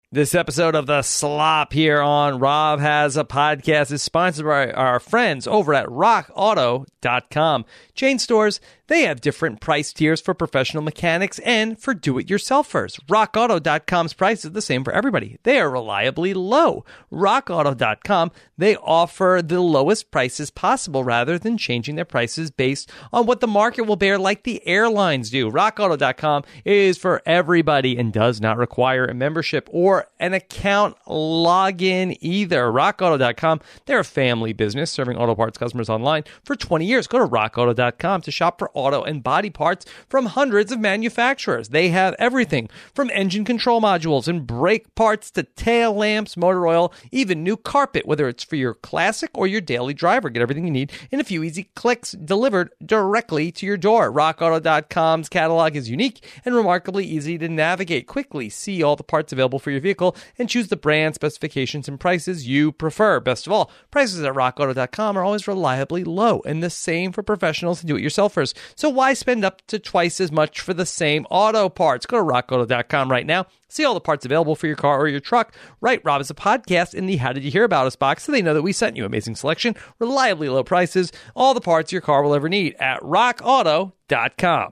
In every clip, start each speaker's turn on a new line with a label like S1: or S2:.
S1: This episode of The Slop here on Rob Has a Podcast is sponsored by our friends over at rockauto.com. Chain stores, they have different price tiers for professional mechanics and for do-it-yourselfers. RockAuto.com's price is the same for everybody. They are reliably low. RockAuto.com, they offer the lowest prices possible rather than changing their prices based on what the market will bear like the airlines do. RockAuto.com is for everybody and does not require a membership or an account login either. RockAuto.com, they're a family business serving auto parts customers online for 20 years. Go to RockAuto.com to shop for auto and body parts from hundreds of manufacturers. They have everything from engine control modules and brake parts to tail lamps, motor oil, even new carpet, whether it's for your classic or your daily driver. Get everything you need in a few easy clicks delivered directly to your door. RockAuto.com's catalog is unique and remarkably easy to navigate. Quickly see all the parts available for your vehicle and choose the brand, specifications, and prices you prefer. Best of all, prices at RockAuto.com are always reliably low, and the same for professionals and do-it-yourselfers. So why spend up to twice as much for the same auto parts? Go to RockAuto.com right now. See all the parts available for your car or your truck. Write Rob Has a Podcast in the How Did You Hear About Us box so they know that we sent you. Amazing selection, reliably low prices, all the parts your car will ever need at RockAuto.com.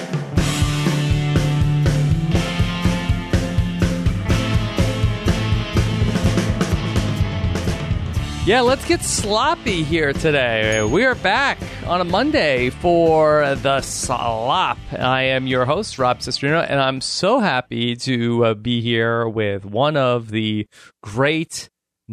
S1: Yeah, let's get sloppy here today. We are back on a Monday for The Slop. I am your host, Rob Cesternino, and I'm so happy to be here with one of the great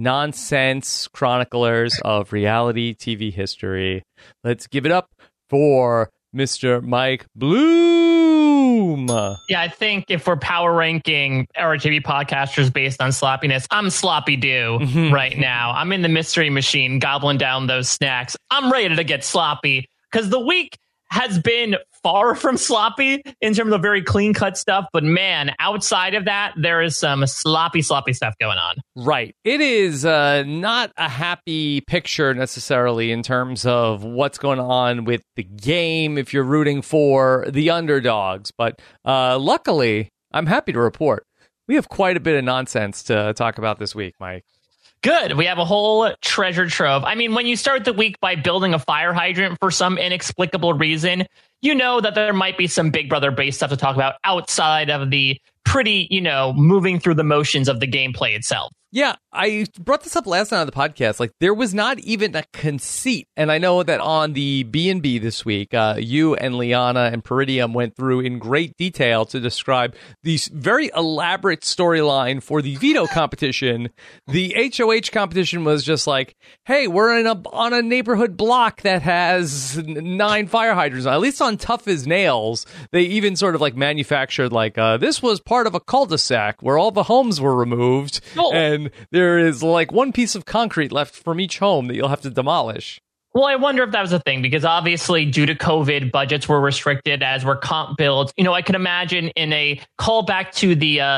S1: nonsense chroniclers of reality TV history. Let's give it up for Mr. Mike Bloom.
S2: Yeah, I think if we're power ranking our TV podcasters based on sloppiness, I'm Sloppy Doo right now. I'm in the mystery machine gobbling down those snacks. I'm ready to get sloppy because the week has been far from sloppy in terms of very clean cut stuff. But man, outside of that, there is some sloppy stuff going on.
S1: Right. It is not a happy picture necessarily in terms of what's going on with the game if you're rooting for the underdogs. But luckily, I'm happy to report we have quite a bit of nonsense to talk about this week, Mike.
S2: Good. We have a whole treasure trove. I mean, when you start the week by building a fire hydrant for some inexplicable reason, you know that there might be some Big Brother based stuff to talk about outside of the pretty, moving through the motions of the gameplay itself.
S1: Yeah, I brought this up last night on the podcast. Like, there was not even a conceit. And I know that on the B&B this week, you and Liana and Peridium went through in great detail to describe the very elaborate storyline for the veto competition. The HOH competition was just like, hey, we're on a neighborhood block that has 9 fire hydrants. At least on Tough as Nails, they even sort of like manufactured like, this was part of a cul-de-sac where all the homes were removed.
S2: Oh.
S1: And there is like one piece of concrete left from each home that you'll have to demolish.
S2: Well, I wonder if that was a thing, because obviously due to COVID, budgets were restricted as were comp builds. I can imagine in a callback to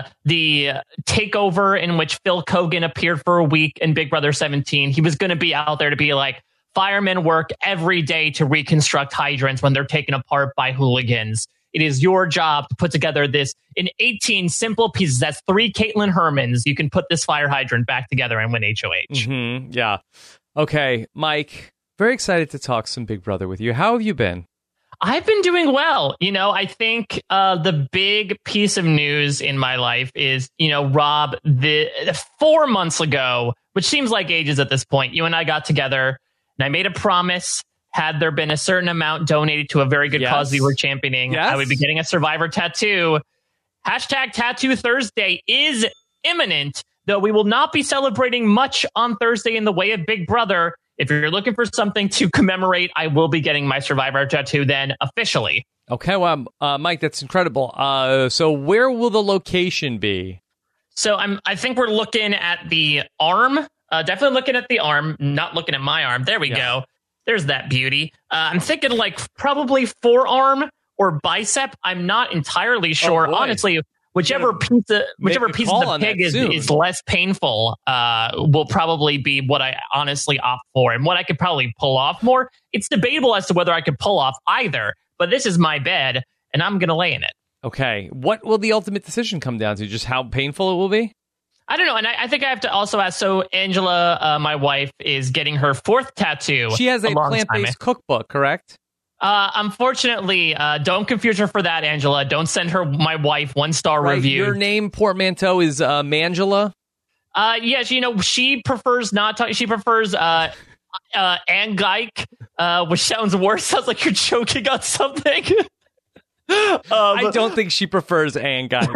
S2: the takeover in which Phil Kogan appeared for a week in Big Brother 17, he was going to be out there to be like, firemen work every day to reconstruct hydrants when they're taken apart by hooligans. It is your job to put together this in 18 simple pieces. That's 3 Caitlin Hermans. You can put this fire hydrant back together and win HOH.
S1: Mm-hmm. Yeah. Okay, Mike, very excited to talk some Big Brother with you. How have you been?
S2: I've been doing well. I think the big piece of news in my life is, Rob, the 4 months ago, which seems like ages at this point, you and I got together and I made a promise. Had there been a certain amount donated to a very good cause we were championing, I would be getting a Survivor tattoo. Hashtag Tattoo Thursday is imminent, though we will not be celebrating much on Thursday in the way of Big Brother. If you're looking for something to commemorate, I will be getting my Survivor tattoo then officially.
S1: Okay, well, Mike, that's incredible. So where will the location be?
S2: So I think we're looking at the arm. Definitely looking at the arm, not looking at my arm. There we go. There's that beauty. I'm thinking like probably forearm or bicep. I'm not entirely sure. Honestly, whichever piece of the pig is less painful will probably be what I honestly opt for. And what I could probably pull off more. It's debatable as to whether I could pull off either. But this is my bed, and I'm going to lay in it.
S1: Okay. What will the ultimate decision come down to? Just how painful it will be?
S2: I don't know. And I think I have to also ask. So Angela, my wife, is getting her 4th tattoo.
S1: She has a plant-based cookbook, correct?
S2: Unfortunately, don't confuse her for that, Angela. Don't send her my wife 1-star review.
S1: Your name portmanteau is Mangela?
S2: Yeah, she prefers not talking. She prefers Angeik, which sounds worse. Sounds like you're joking on something.
S1: I don't think she prefers Angeik.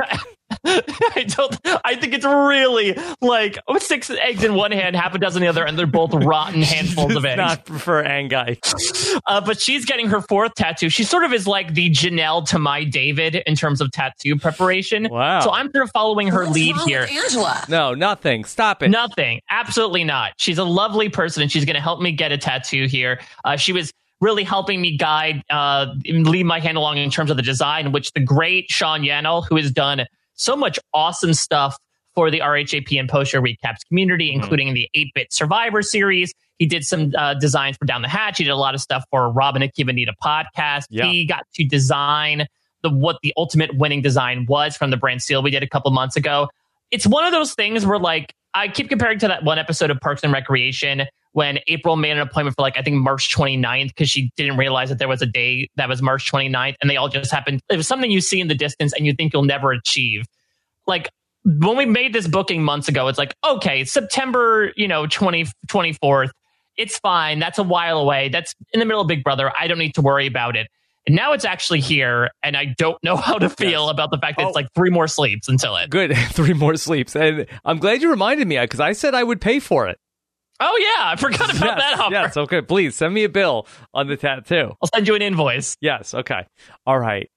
S2: I think it's really like 6 eggs in one hand, half a dozen in the other, and they're both rotten handfuls of eggs.
S1: Not prefer Angeik.
S2: But she's getting her 4th tattoo. She sort of is like the Janelle to my David in terms of tattoo preparation.
S1: Wow.
S2: So I'm sort of following her lead here.
S3: Angela.
S1: No, nothing. Stop it.
S2: Nothing. Absolutely not. She's a lovely person, and she's going to help me get a tattoo here. She was really helping me guide, lead my hand along in terms of the design, which the great Sean Yannell, who has done so much awesome stuff for the RHAP and post show recaps community, including the 8-Bit Survivor series. He did some designs for Down the Hatch. He did a lot of stuff for Rob and Akiva Need a podcast.
S1: Yeah.
S2: He got to design what the ultimate winning design was from the brand seal we did a couple months ago. It's one of those things where, like, I keep comparing to that one episode of Parks and Recreation when April made an appointment for, like, I think March 29th, because she didn't realize that there was a day that was March 29th, and they all just happened. It was something you see in the distance and you think you'll never achieve. Like, when we made this booking months ago, it's like, okay, September, 24th. It's fine. That's a while away. That's in the middle of Big Brother. I don't need to worry about it. And now it's actually here, and I don't know how to feel about the fact that it's like 3 more sleeps until it.
S1: Good. 3 more sleeps. And I'm glad you reminded me, because I said I would pay for it.
S2: Oh, yeah. I forgot about that offer.
S1: Yes, okay. Please send me a bill on the tattoo.
S2: I'll send you an invoice.
S1: Yes, okay. All right.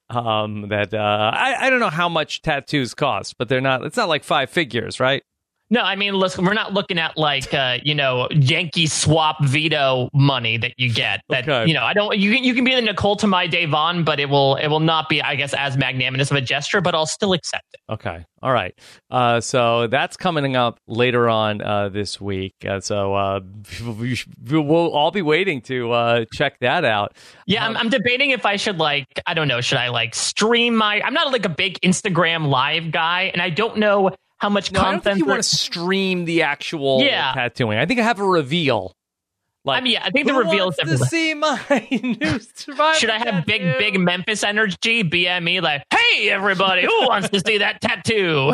S1: I don't know how much tattoos cost, but it's not like 5 figures, right?
S2: No, I mean, listen, we're not looking at like, Yankee swap veto money that you get. That,
S1: okay.
S2: I don't. You can be the Nicole to my Davon, but it will not be, I guess, as magnanimous of a gesture. But I'll still accept it.
S1: Okay, all right. So that's coming up later on this week. So we'll all be waiting to check that out.
S2: Yeah, I'm debating if I should should I stream my? I'm not like a big Instagram live guy, and I don't know how much content.
S1: I don't think you want to stream the actual tattooing. I think I have a reveal.
S2: I think the reveal is
S1: everywhere. To see my new Survivor
S2: Should I have
S1: tattoo?
S2: big Memphis energy? BME like, hey everybody, who wants to see that tattoo?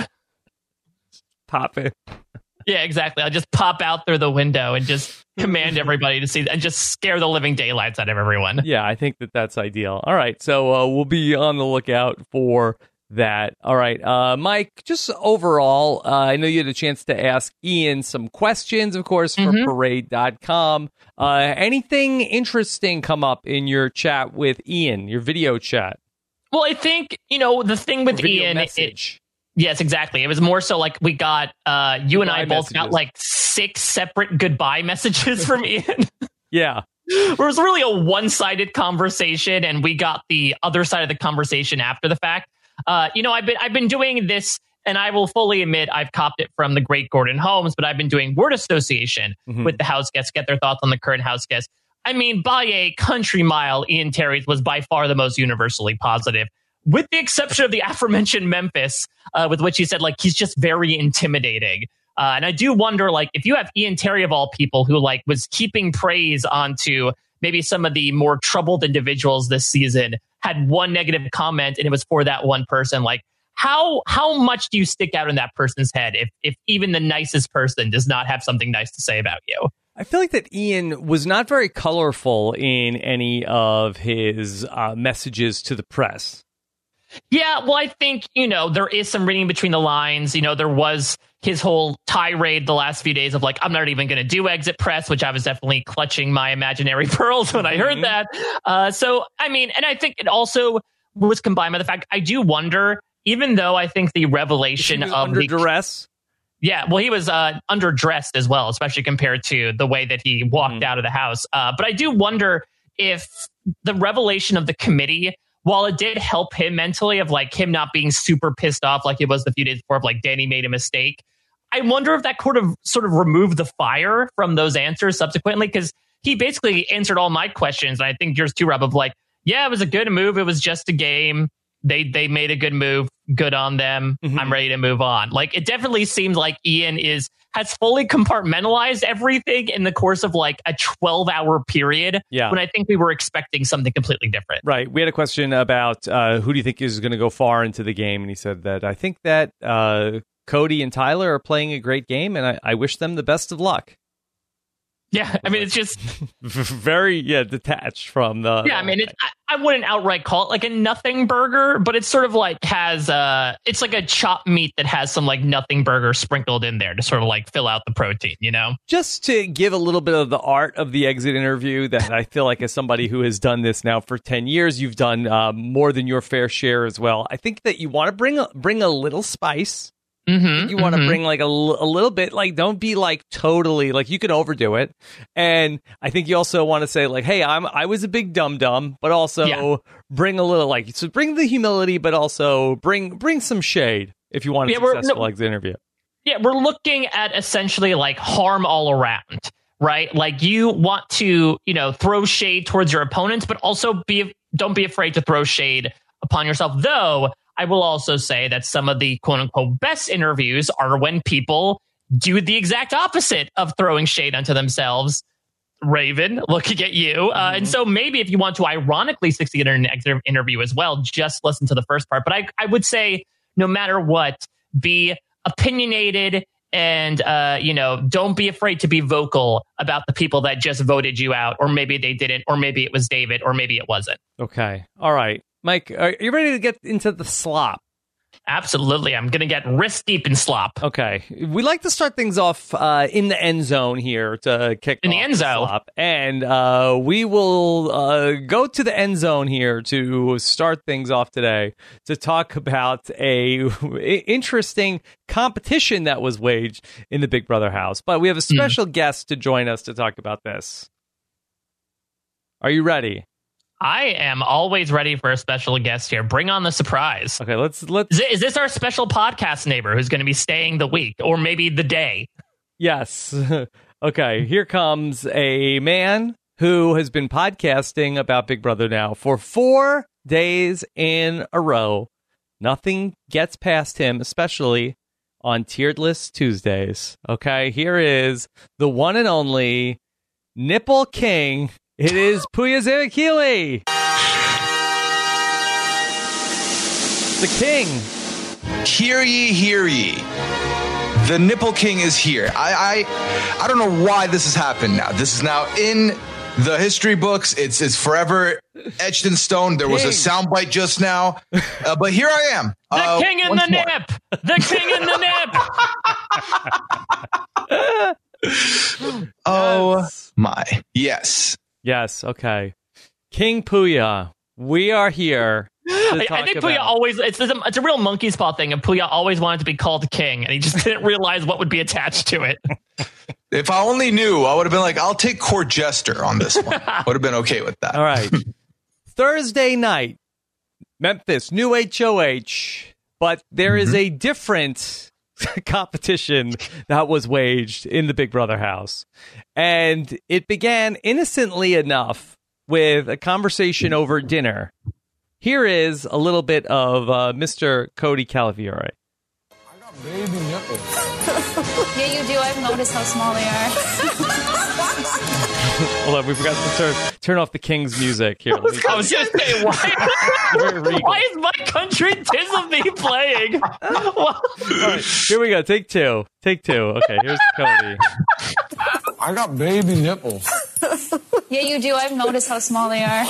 S1: Pop it.
S2: Yeah, exactly. I'll just pop out through the window and just command everybody to see and just scare the living daylights out of everyone.
S1: Yeah, I think that's ideal. All right, so we'll be on the lookout for that. All right, Mike, just overall, I know you had a chance to ask Ian some questions, of course, for Parade.com. Anything interesting come up in your chat with Ian, your video chat?
S2: Well, I think, the thing with Ian... Yes, exactly. It was more so like we got, you and I both got like 6 separate goodbye messages from Ian.
S1: Yeah.
S2: It was really a one-sided conversation, and we got the other side of the conversation after the fact. I've been doing this, and I will fully admit I've copped it from the great Gordon Holmes, but I've been doing word association with the house guests, get their thoughts on the current house guests. I mean, by a country mile, Ian Terry's was by far the most universally positive, with the exception of the aforementioned Memphis, with which he said, like, he's just very intimidating. And I do wonder, like, if you have Ian Terry of all people who, like, was heaping praise onto maybe some of the more troubled individuals this season, had one negative comment and it was for that one person, like, how much do you stick out in that person's head if even the nicest person does not have something nice to say about you?
S1: I feel like that Ian was not very colorful in any of his messages to the press.
S2: Yeah, well, I think, there is some reading between the lines. There was his whole tirade the last few days of like, I'm not even going to do exit press, which I was definitely clutching my imaginary pearls when I heard that. So, I mean, and I think it also was combined by the fact I do wonder, even though I think the revelation of
S1: under duress.
S2: Yeah, well, he was underdressed as well, especially compared to the way that he walked out of the house. But I do wonder if the revelation of the committee, while it did help him mentally of like him not being super pissed off like it was the few days before of like Danny made a mistake, I wonder if that could have sort of removed the fire from those answers subsequently, because he basically answered all my questions. And I think yours too, Rob, of like, yeah, it was a good move. It was just a game. they made a good move. Good on them.
S1: Mm-hmm.
S2: I'm ready to move on. Like, it definitely seems like Ian has fully compartmentalized everything in the course of like a 12-hour period.
S1: Yeah.
S2: When I think we were expecting something completely different.
S1: Right. We had a question about who do you think is going to go far into the game? And he said that I think that Cody and Tyler are playing a great game, and I wish them the best of luck.
S2: Yeah, I mean, it's just
S1: very detached from the.
S2: Yeah, I mean, I wouldn't outright call it like a nothing burger, but it's sort of like has it's like a chopped meat that has some like nothing burger sprinkled in there to sort of like fill out the protein, you know?
S1: Just to give a little bit of the art of the exit interview that I feel like as somebody who has done this now for 10 years, you've done more than your fair share as well. I think that you want to bring a little spice.
S2: Mm-hmm,
S1: you want to bring like a little bit, like, don't be like totally like, you can overdo it. And I think you also want to say like, hey, I was a big dum-dum, but also bring a little, like, so bring the humility, but also bring some shade if you want a successful exit interview.
S2: Yeah, we're looking at essentially like harm all around, right? Like, you want to, throw shade towards your opponents, but also don't be afraid to throw shade upon yourself. Though I will also say that some of the quote unquote best interviews are when people do the exact opposite of throwing shade onto themselves. Raven, looking at you. And so maybe if you want to ironically succeed in an exit interview as well, just listen to the first part. But I would say no matter what, be opinionated and, don't be afraid to be vocal about the people that just voted you out, or maybe they didn't, or maybe it was David, or maybe it wasn't.
S1: Okay. All right. Mike, are you ready to get into the slop?
S2: Absolutely. I'm going to get wrist deep in slop.
S1: Okay. We like to start things off in the end zone here to kick
S2: in
S1: off
S2: the end zone.
S1: Slop. And we will go to the end zone here to start things off today to talk about a interesting competition that was waged in the Big Brother house. But we have a special guest to join us to talk about this. Are you ready?
S2: I am always ready for a special guest here. Bring on the surprise.
S1: Okay, let's.
S2: Is this our special podcast neighbor who's going to be staying the week or maybe the day?
S1: Yes. Okay, here comes a man who has been podcasting about Big Brother now for 4 days in a row. Nothing gets past him, especially on Tiered List Tuesdays. Okay, here is the one and only Nipple King. It is Puya Zavakili, the king.
S3: Hear ye, hear ye. The Nipple King is here. I don't know why this has happened now. This is now in the history books. It's forever etched in stone. There was a soundbite just now, but here I am.
S2: The king in the nip. The king in the nip.
S3: Oh my. Yes.
S1: Yes, okay. King Puya, we are here.
S2: I think Puya always, it's a real monkey paw thing, and Puya always wanted to be called king, and he just didn't realize what would be attached to it.
S3: If I only knew, I would have been like, I'll take Court Jester on this one. Would have been okay with that.
S1: All right. Thursday night, Memphis, new HOH, but there is a different competition that was waged in the Big Brother house. And it began innocently enough with a conversation over dinner. Here is a little bit of Mr. Cody Calafiore.
S4: I got baby nipples.
S5: Yeah, you do. I've noticed how small they are.
S1: Hold on, we forgot to turn off the King's music here.
S2: I was going to say, why is My Country 'Tis of Thee playing?
S1: All right, here we go. Take two. Okay, here's Cody.
S4: I got baby nipples.
S5: Yeah, you do. I've noticed how small they are.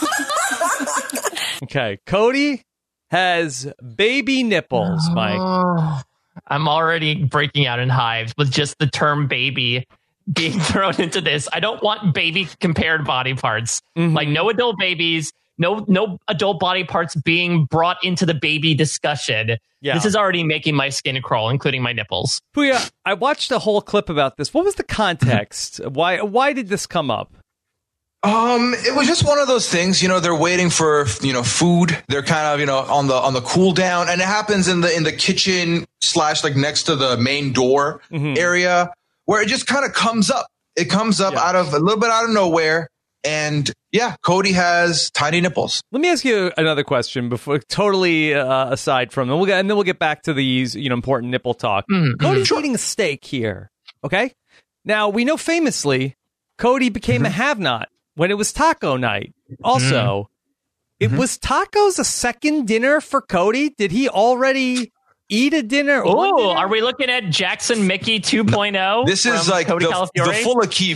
S1: Okay, Cody has baby nipples, Mike.
S2: I'm already breaking out in hives with just the term baby being thrown into this. I don't want baby compared body parts. Like, no adult babies, no adult body parts being brought into the baby discussion. Yeah. This is already making my skin crawl, including my nipples.
S1: Puya, I watched a whole clip about this. What was the context? Why did this come up?
S3: It was just one of those things, they're waiting for, food. They're kind of, on the cool down, and it happens in the kitchen / like next to the main door area, where it just kind of comes up. It comes up out of a little bit out of nowhere. And yeah, Cody has tiny nipples.
S1: Let me ask you another question before totally aside from, and then we'll get back to these important nipple talk. Cody's eating a steak here. Okay. Now we know famously Cody became a have-not when it was taco night. Also, it was tacos a second dinner for Cody? Did he already eat a dinner?
S2: Oh, are we looking at Jackson Mickey 2.0?
S3: This is like the full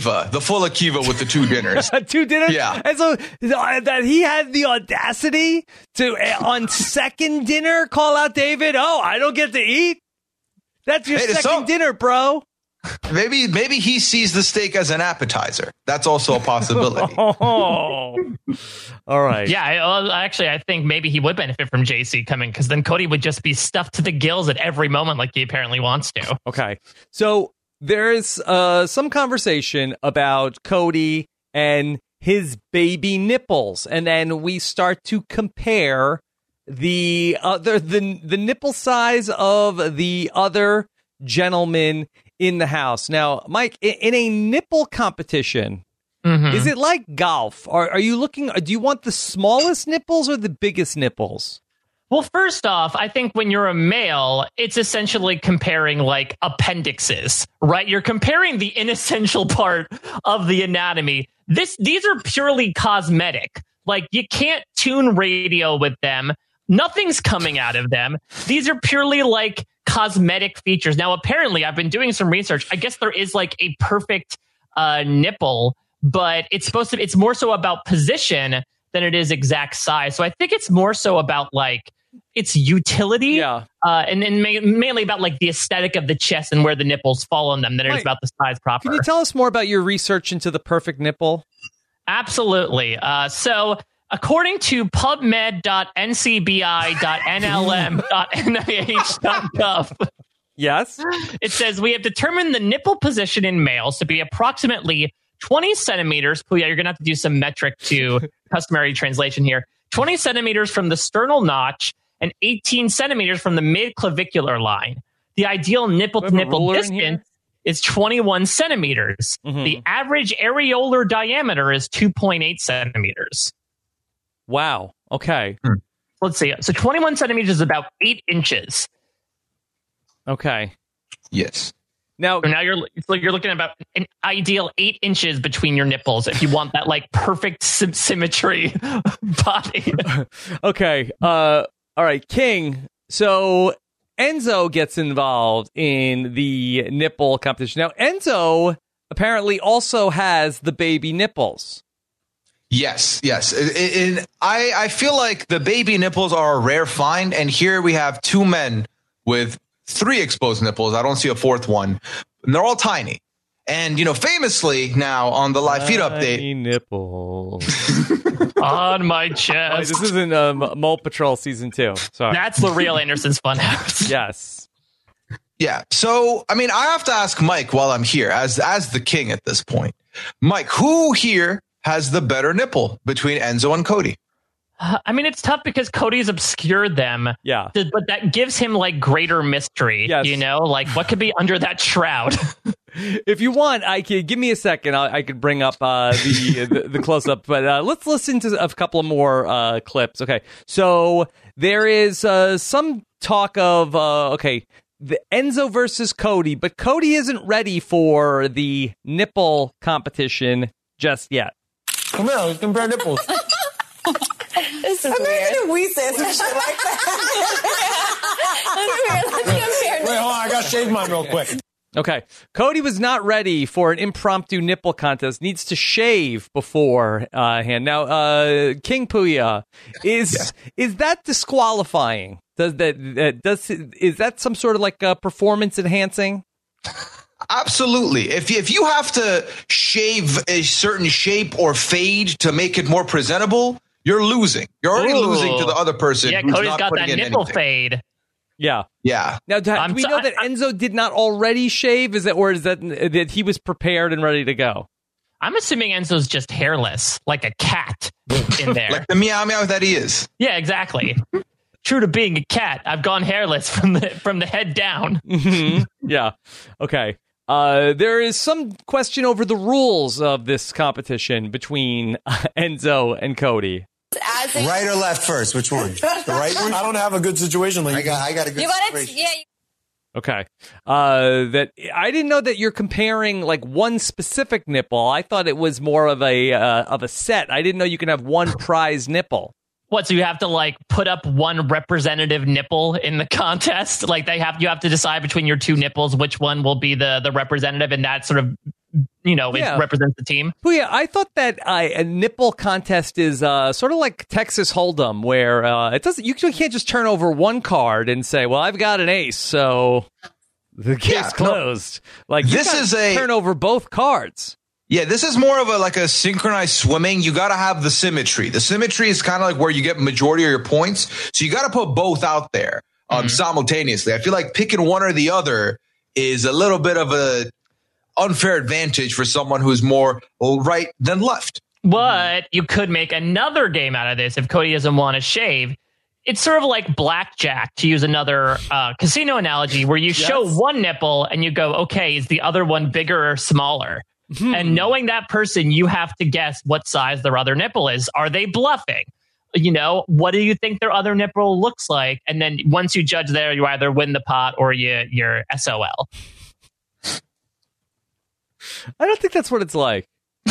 S3: Akiva with the 2 dinners.
S1: 2 dinners?
S3: Yeah.
S1: And so that he had the audacity to, on second dinner, call out David, oh, I don't get to eat? That's your second dinner, bro.
S3: Maybe he sees the steak as an appetizer. That's also a possibility.
S1: All right.
S2: Yeah, actually, I think maybe he would benefit from JC coming, because then Cody would just be stuffed to the gills at every moment like he apparently wants to.
S1: Okay. So there's some conversation about Cody and his baby nipples, and then we start to compare the nipple size of the other gentleman in the house. Now, Mike, in a nipple competition, is it like golf? Are you looking? Do you want the smallest nipples or the biggest nipples?
S2: Well, first off, I think when you're a male, it's essentially comparing like appendixes, right? You're comparing the inessential part of the anatomy. These are purely cosmetic. Like, you can't tune radio with them. Nothing's coming out of them. These are purely like cosmetic features. Now, apparently, I've been doing some research. I guess there is like a perfect nipple, but it's more so about position than it is exact size. So I think it's more so about like its utility, and mainly about like the aesthetic of the chest and where the nipples fall on them than it is about the size proper.
S1: Can you tell us more about your research into the perfect nipple?
S2: Absolutely. So according to pubmed.ncbi.nlm.nih.gov,
S1: yes,
S2: it says we have determined the nipple position in males to be approximately 20 centimeters. Oh, yeah, you're going to have to do some metric to customary translation here. 20 centimeters from the sternal notch and 18 centimeters from the mid-clavicular line. The ideal nipple-to-nipple distance is 21 centimeters. The average areolar diameter is 2.8 centimeters.
S1: Wow. Okay.
S2: Let's see. So 21 centimeters is about 8 inches.
S1: Okay.
S3: Yes.
S2: Now you're looking at about an ideal 8 inches between your nipples if you want that like perfect symmetry body.
S1: Okay. All right, King. So Enzo gets involved in the nipple competition. Now, Enzo apparently also has the baby nipples.
S3: Yes. I feel like the baby nipples are a rare find, and here we have 2 men with 3 exposed nipples. I don't see a 4th one. And they're all tiny. And, famously now on the live feed update.
S1: Tiny nipples.
S2: On my chest.
S1: Wait, this isn't Mole Patrol Season 2. Sorry.
S2: That's L'Oreal Anderson's Funhouse.
S1: Yes.
S3: Yeah. So, I have to ask Mike while I'm here as the king at this point. Mike, who here has the better nipple between Enzo and Cody?
S2: It's tough because Cody's obscured them.
S1: Yeah.
S2: But that gives him like greater mystery.
S1: Yes.
S2: Like what could be under that shroud?
S1: If you want, I could give me a second. I could bring up the close up, but let's listen to a couple of more clips. Okay. So there is some talk of the Enzo versus Cody, but Cody isn't ready for the nipple competition just yet.
S4: Come here, let's compare nipples.
S5: This is weird.
S6: We said some shit like that.
S5: Let's compare.
S4: Wait, hold on, I gotta shave mine real quick.
S1: Okay. Cody was not ready for an impromptu nipple contest. Needs to shave beforehand. Now, King Puya, is that disqualifying? Is that some sort of like performance enhancing?
S3: Absolutely. If you have to shave a certain shape or fade to make it more presentable, you're losing. You're already losing to the other person.
S2: Yeah,
S3: who's
S2: Cody's
S3: not
S2: got that
S3: putting in
S2: nipple
S3: anything.
S2: fade.
S1: Yeah.
S3: Yeah.
S1: Now, do we know that Enzo did not already shave? Is that he was prepared and ready to go?
S2: I'm assuming Enzo's just hairless, like a cat in there.
S3: Like the meow meow that he is.
S2: Yeah, exactly. True to being a cat, I've gone hairless from the head down.
S1: Yeah. Okay. There is some question over the rules of this competition between Enzo and Cody.
S6: Right or left first? Which one? The right one?
S4: I don't have a good situation like
S6: I got a good
S5: You got it?
S6: situation.
S5: Yeah.
S1: Okay. That I didn't know that you're comparing like one specific nipple. I thought it was more of a set. I didn't know you can have one prize nipple.
S2: What? So you have to like put up one representative nipple in the contest? Like you have to decide between your two nipples which one will be the representative, and that sort of it represents the team.
S1: Well, yeah, I thought that a nipple contest is sort of like Texas Hold'em, where you can't just turn over one card and say, "Well, I've got an ace, so the case closed." Like
S3: this is
S1: turn over both cards.
S3: Yeah, this is more of a synchronized swimming. You got to have the symmetry. The symmetry is kind of like where you get majority of your points. So you got to put both out there simultaneously. I feel like picking one or the other is a little bit of a unfair advantage for someone who's more right than left.
S2: But you could make another game out of this if Cody doesn't want to shave. It's sort of like blackjack, to use another casino analogy, where you show one nipple and you go, okay, is the other one bigger or smaller? And knowing that person, you have to guess what size their other nipple is. Are they bluffing? What do you think their other nipple looks like? And then once you judge there, you either win the pot or you're SOL.
S1: I don't think that's what it's like.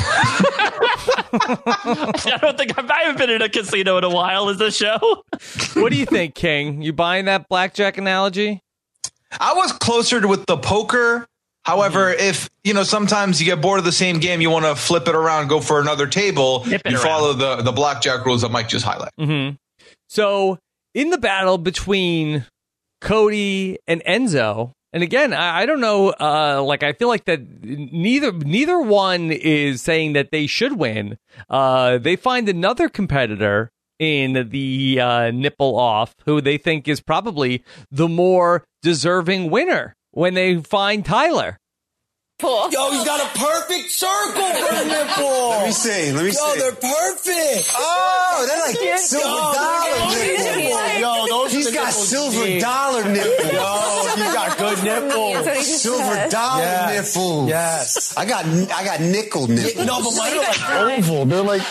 S2: I don't think I haven't been in a casino in a while. Is this show?
S1: What do you think, King? You buying that blackjack analogy?
S3: I was closer with the poker. However, if, sometimes you get bored of the same game, you want to flip it around, go for another table, you follow the blackjack rules that Mike just highlighted.
S1: Mm-hmm. So in the battle between Cody and Enzo, and again, I don't know, I feel like that neither one is saying that they should win. They find another competitor in the nipple off who they think is probably the more deserving winner when they find Tyler.
S5: Cool.
S4: Yo, he's got a perfect circle for a nipple.
S6: Let me see.
S4: Yo, they're perfect.
S6: Oh, they're like silver dollar nipples.
S4: Yo, those
S6: He's
S4: are the
S6: got
S4: nipples
S6: silver
S4: you need.
S6: dollar nipples.
S4: Yo, he's got good nipples.
S6: Silver dollar nipples.
S4: Yes.
S6: I got nickel nipples.
S4: No, but mine are like oval. They're like...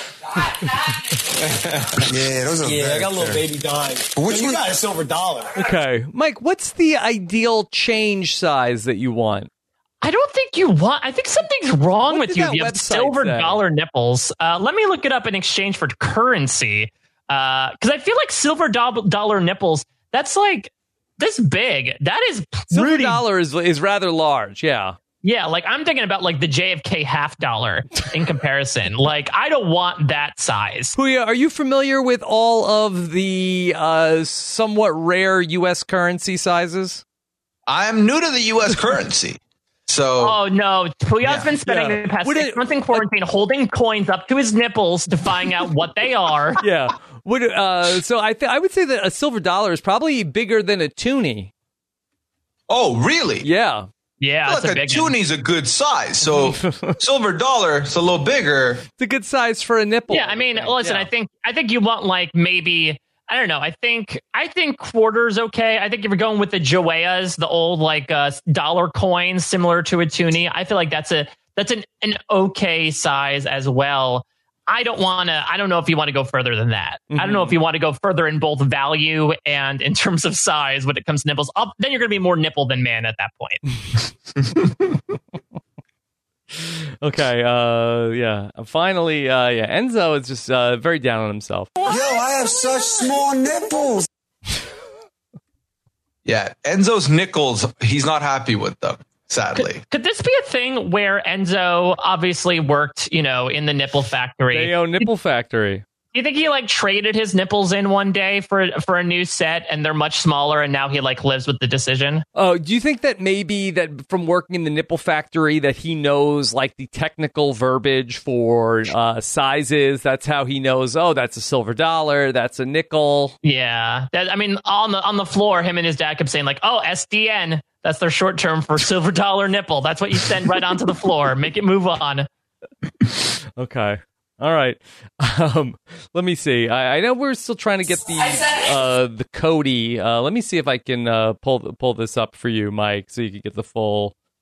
S6: Yeah, those are
S4: I got a little baby dime.
S6: Which
S4: you
S6: one?
S4: got a silver dollar.
S1: Okay. Mike, what's the ideal change size that you want?
S2: I don't think you want. I think something's wrong
S1: What
S2: with
S1: did
S2: you.
S1: that
S2: You have
S1: website
S2: silver
S1: say?
S2: dollar nipples. Let me look it up in exchange for currency. Because I feel like silver dollar nipples, that's like this big. That is
S1: Silver
S2: pretty.
S1: dollar is rather large, yeah.
S2: Yeah, like I'm thinking about like the JFK $half in comparison. Like I don't want that size.
S1: Puya, are you familiar with all of the somewhat rare U.S. currency sizes?
S3: I'm new to the U.S. currency. So,
S2: Oh no, Puya's been spending
S1: yeah.
S2: the past
S1: Would
S2: 6
S1: it-
S2: months in quarantine holding coins up to his nipples to find out what they are.
S1: Yeah. So I would say that a silver dollar is probably bigger than a toonie.
S3: oh, really?
S1: Yeah.
S2: Yeah,
S3: Look,
S2: that's a
S3: a
S2: big one.
S3: toonie's a good size. So, silver dollar, it's a little bigger.
S1: It's a good size for a nipple.
S2: Yeah, I mean, listen,
S1: Yeah.
S2: I think you want like maybe I don't know. I think quarters okay. I think if you're going with the Joeas, the old like dollar coins similar to a toonie, I feel like that's an okay size as well. I don't know if you want to go further than that.
S1: Mm-hmm.
S2: I don't know if you want to go further in both value and in terms of size when it comes to nipples. Then you're going to be more nipple than man at that point.
S1: Okay, yeah. Finally, Enzo is just very down on himself.
S6: Yo, I have such small nipples.
S3: Yeah, Enzo's nickels, he's not happy with them, sadly.
S2: Could this be a thing where Enzo obviously worked, in the nipple factory?
S1: Dayo Nipple Factory.
S2: Do you think he like traded his nipples in one day for a new set and they're much smaller and now he like lives with the decision?
S1: Oh, do you think that maybe that from working in the nipple factory that he knows like the technical verbiage for sizes? That's how he knows, oh, that's a silver dollar, that's a nickel.
S2: Yeah. On the floor, him and his dad kept saying like, oh, SDN. That's their short term for silver dollar nipple. That's what you send right onto the floor. Make it move on.
S1: Okay. All right. Let me see. I know we're still trying to get the Cody. Let me see if I can pull this up for you, Mike, so you can get the full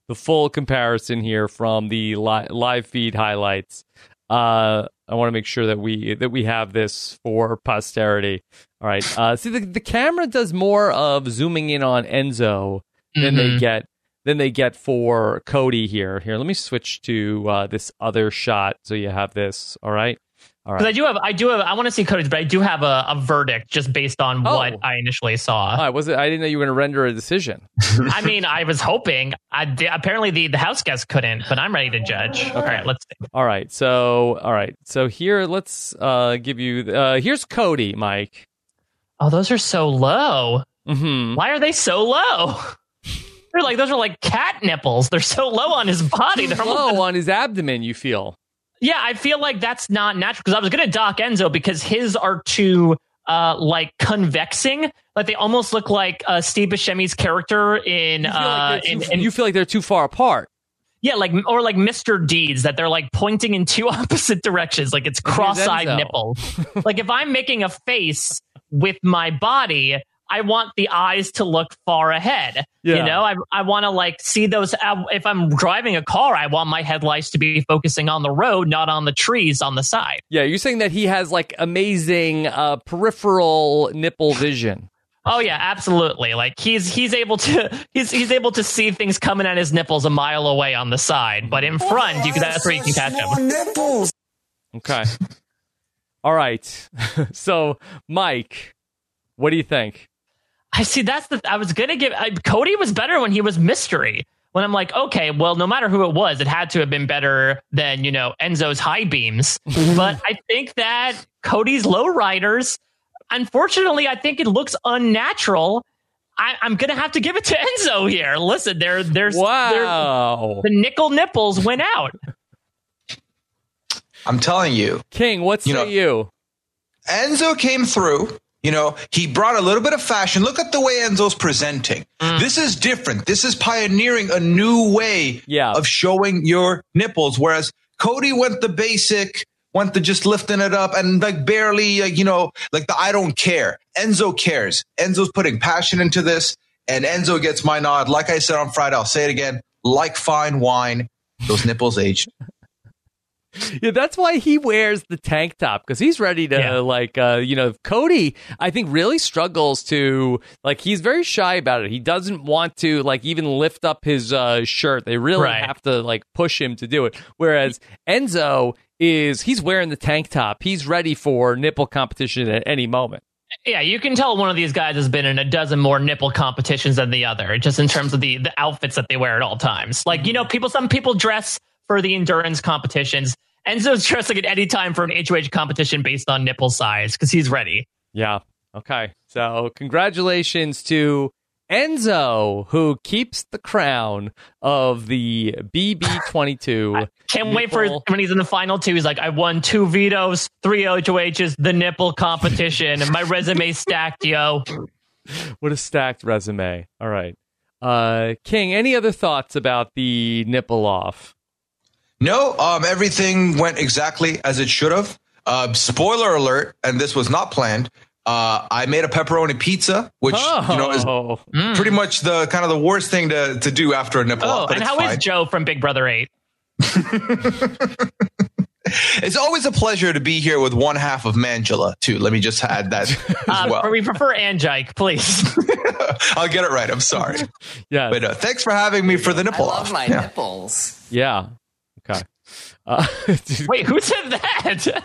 S1: the full comparison here from the live feed highlights. I want to make sure that we have this for posterity. All right. See, the camera does more of zooming in on Enzo than they get for Cody here. Here, let me switch to this other shot so you have this. All right. All right.
S2: Because I want to see Cody's, but I do have a verdict just based on what I initially saw.
S1: I didn't know you were going to render a decision.
S2: I mean, I was hoping. Apparently, the house guest couldn't, but I'm ready to judge. Okay. All right, let's see.
S1: All right. So here, let's give you. Here's Cody, Mike.
S2: Oh, those are so low.
S1: Mm-hmm.
S2: Why are they so low? Those are like cat nipples. They're so low on his body. They're
S1: low on his abdomen. You feel.
S2: Yeah, I feel like that's not natural because I was going to dock Enzo because his are too like convexing. Like they almost look like Steve Buscemi's character in.
S1: You feel like they're too far apart.
S2: Yeah, like Mr. Deeds, that they're like pointing in two opposite directions. Like it's cross-eyed nipples. Like if I'm making a face with my body, I want the eyes to look far ahead. Yeah. You know, I want to like see those. If I'm driving a car, I want my headlights to be focusing on the road, not on the trees on the side.
S1: Yeah, you're saying that he has like amazing peripheral nipple vision.
S2: Oh yeah, absolutely. Like he's able to see things coming at his nipples a mile away on the side, but in front, that's where you can catch them.
S6: Nipples.
S1: Okay. All right. So, Mike, what do you think?
S2: I see. I was gonna give Cody was better when he was mystery. When I'm like, okay, well, no matter who it was, it had to have been better than Enzo's high beams. But I think that Cody's lowriders, unfortunately, I think it looks unnatural. I'm gonna have to give it to Enzo here. Listen, the nickel nipples went out.
S3: I'm telling you,
S1: King. What say you?
S3: Enzo came through. He brought a little bit of fashion. Look at the way Enzo's presenting. This is different. This is pioneering a new way of showing your nipples. Whereas Cody went the basic, went to just lifting it up and like barely, like the I don't care. Enzo cares. Enzo's putting passion into this, and Enzo gets my nod. Like I said on Friday, I'll say it again. Like fine wine, those nipples aged.
S1: Yeah, that's why he wears the tank top, because he's ready to Cody, I think, really struggles to, like, he's very shy about it. He doesn't want to, like, even lift up his shirt. They really have to, like, push him to do it. Whereas Enzo he's wearing the tank top. He's ready for nipple competition at any moment.
S2: Yeah, you can tell one of these guys has been in a dozen more nipple competitions than the other, just in terms of the outfits that they wear at all times. Like, some people dress for the endurance competitions. Enzo's dressing at any time for an HOH competition based on nipple size because he's ready.
S1: Yeah. Okay. So congratulations to Enzo, who keeps the crown of the BB22.
S2: Can't wait for when he's in the final two. He's like, I won 2 vetoes, 3 HOHs, the nipple competition, and my resume stacked, yo.
S1: What a stacked resume. All right. King, any other thoughts about the nipple off?
S3: No, everything went exactly as it should have. Spoiler alert, and this was not planned. I made a pepperoni pizza, which is pretty much the kind of the worst thing to do after a nipple off. But
S2: and how is Joe from Big Brother 8?
S3: It's always a pleasure to be here with one half of Mangela, too. Let me just add that as well.
S2: We prefer Angike, please.
S3: I'll get it right. I'm sorry.
S1: Yeah.
S3: But thanks for having me for the nipple off.
S6: I love my nipples.
S1: Yeah. Okay.
S2: Wait, who said that?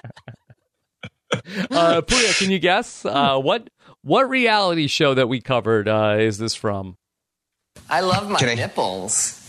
S1: Puya, can you guess what reality show that we covered is this from?
S6: I love my nipples.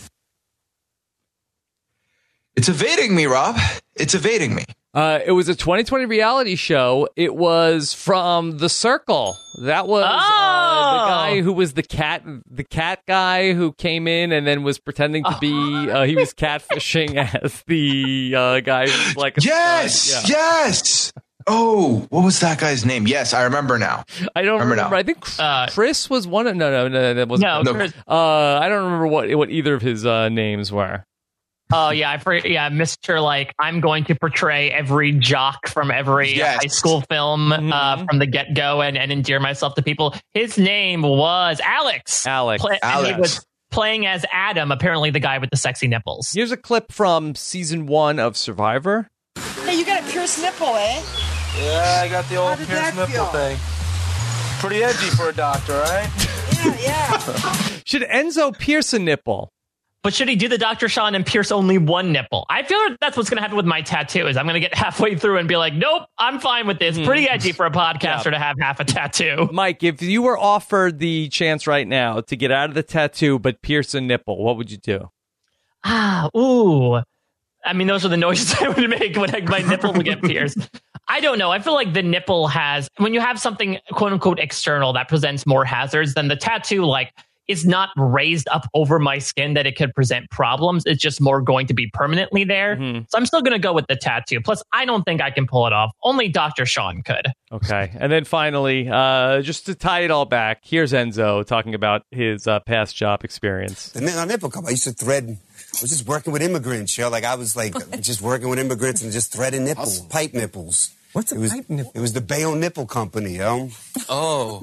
S3: It's evading me, Rob. It's evading me.
S1: It was a 2020 reality show. It was from The Circle. That was the guy who was the cat guy who came in and then was pretending to be he was catfishing as the guy who was like
S3: yes. Oh, what was that guy's name? Yes, I remember now.
S1: I don't remember. I think Chris was one of no, that wasn't.
S2: No, Chris.
S1: I don't remember what either of his names were.
S2: Oh, yeah, I forget. Yeah, Mr. Like, I'm going to portray every jock from every high school film from the get-go and endear myself to people. His name was Alex.
S1: Alex.
S2: playing as Adam, apparently the guy with the sexy nipples.
S1: Here's a clip from season 1 of Survivor.
S6: Hey, you got a pierced nipple, eh?
S4: Yeah, I got the old
S6: did
S4: pierced
S6: that
S4: nipple
S6: feel?
S4: thing. Pretty edgy for a doctor, right?
S6: Yeah.
S1: Should Enzo pierce a nipple?
S2: But should he do the Dr. Sean and pierce only one nipple? I feel like that's what's going to happen with my tattoo. Is I'm going to get halfway through and be like, nope, I'm fine with this. Pretty edgy for a podcaster to have half a tattoo.
S1: Mike, if you were offered the chance right now to get out of the tattoo but pierce a nipple, what would you do?
S2: Ooh. I mean, those are the noises I would make when my nipple would get pierced. I don't know. I feel like the nipple has, when you have something quote unquote external that presents more hazards, then the tattoo, like, is not raised up over my skin that it could present problems. It's just more going to be permanently there. So I'm still going to go with the tattoo. Plus, I don't think I can pull it off. Only Dr. Sean could.
S1: Okay. And then finally, just to tie it all back, here's Enzo talking about his past job experience.
S7: The nipple cup, I used to thread. I was just working with immigrants, yo. Like, I was like just working with immigrants and just threading nipples, pipe nipples.
S8: What's a pipe nipple?
S7: It was the Bayonne Nipple Company, yo.
S8: Oh.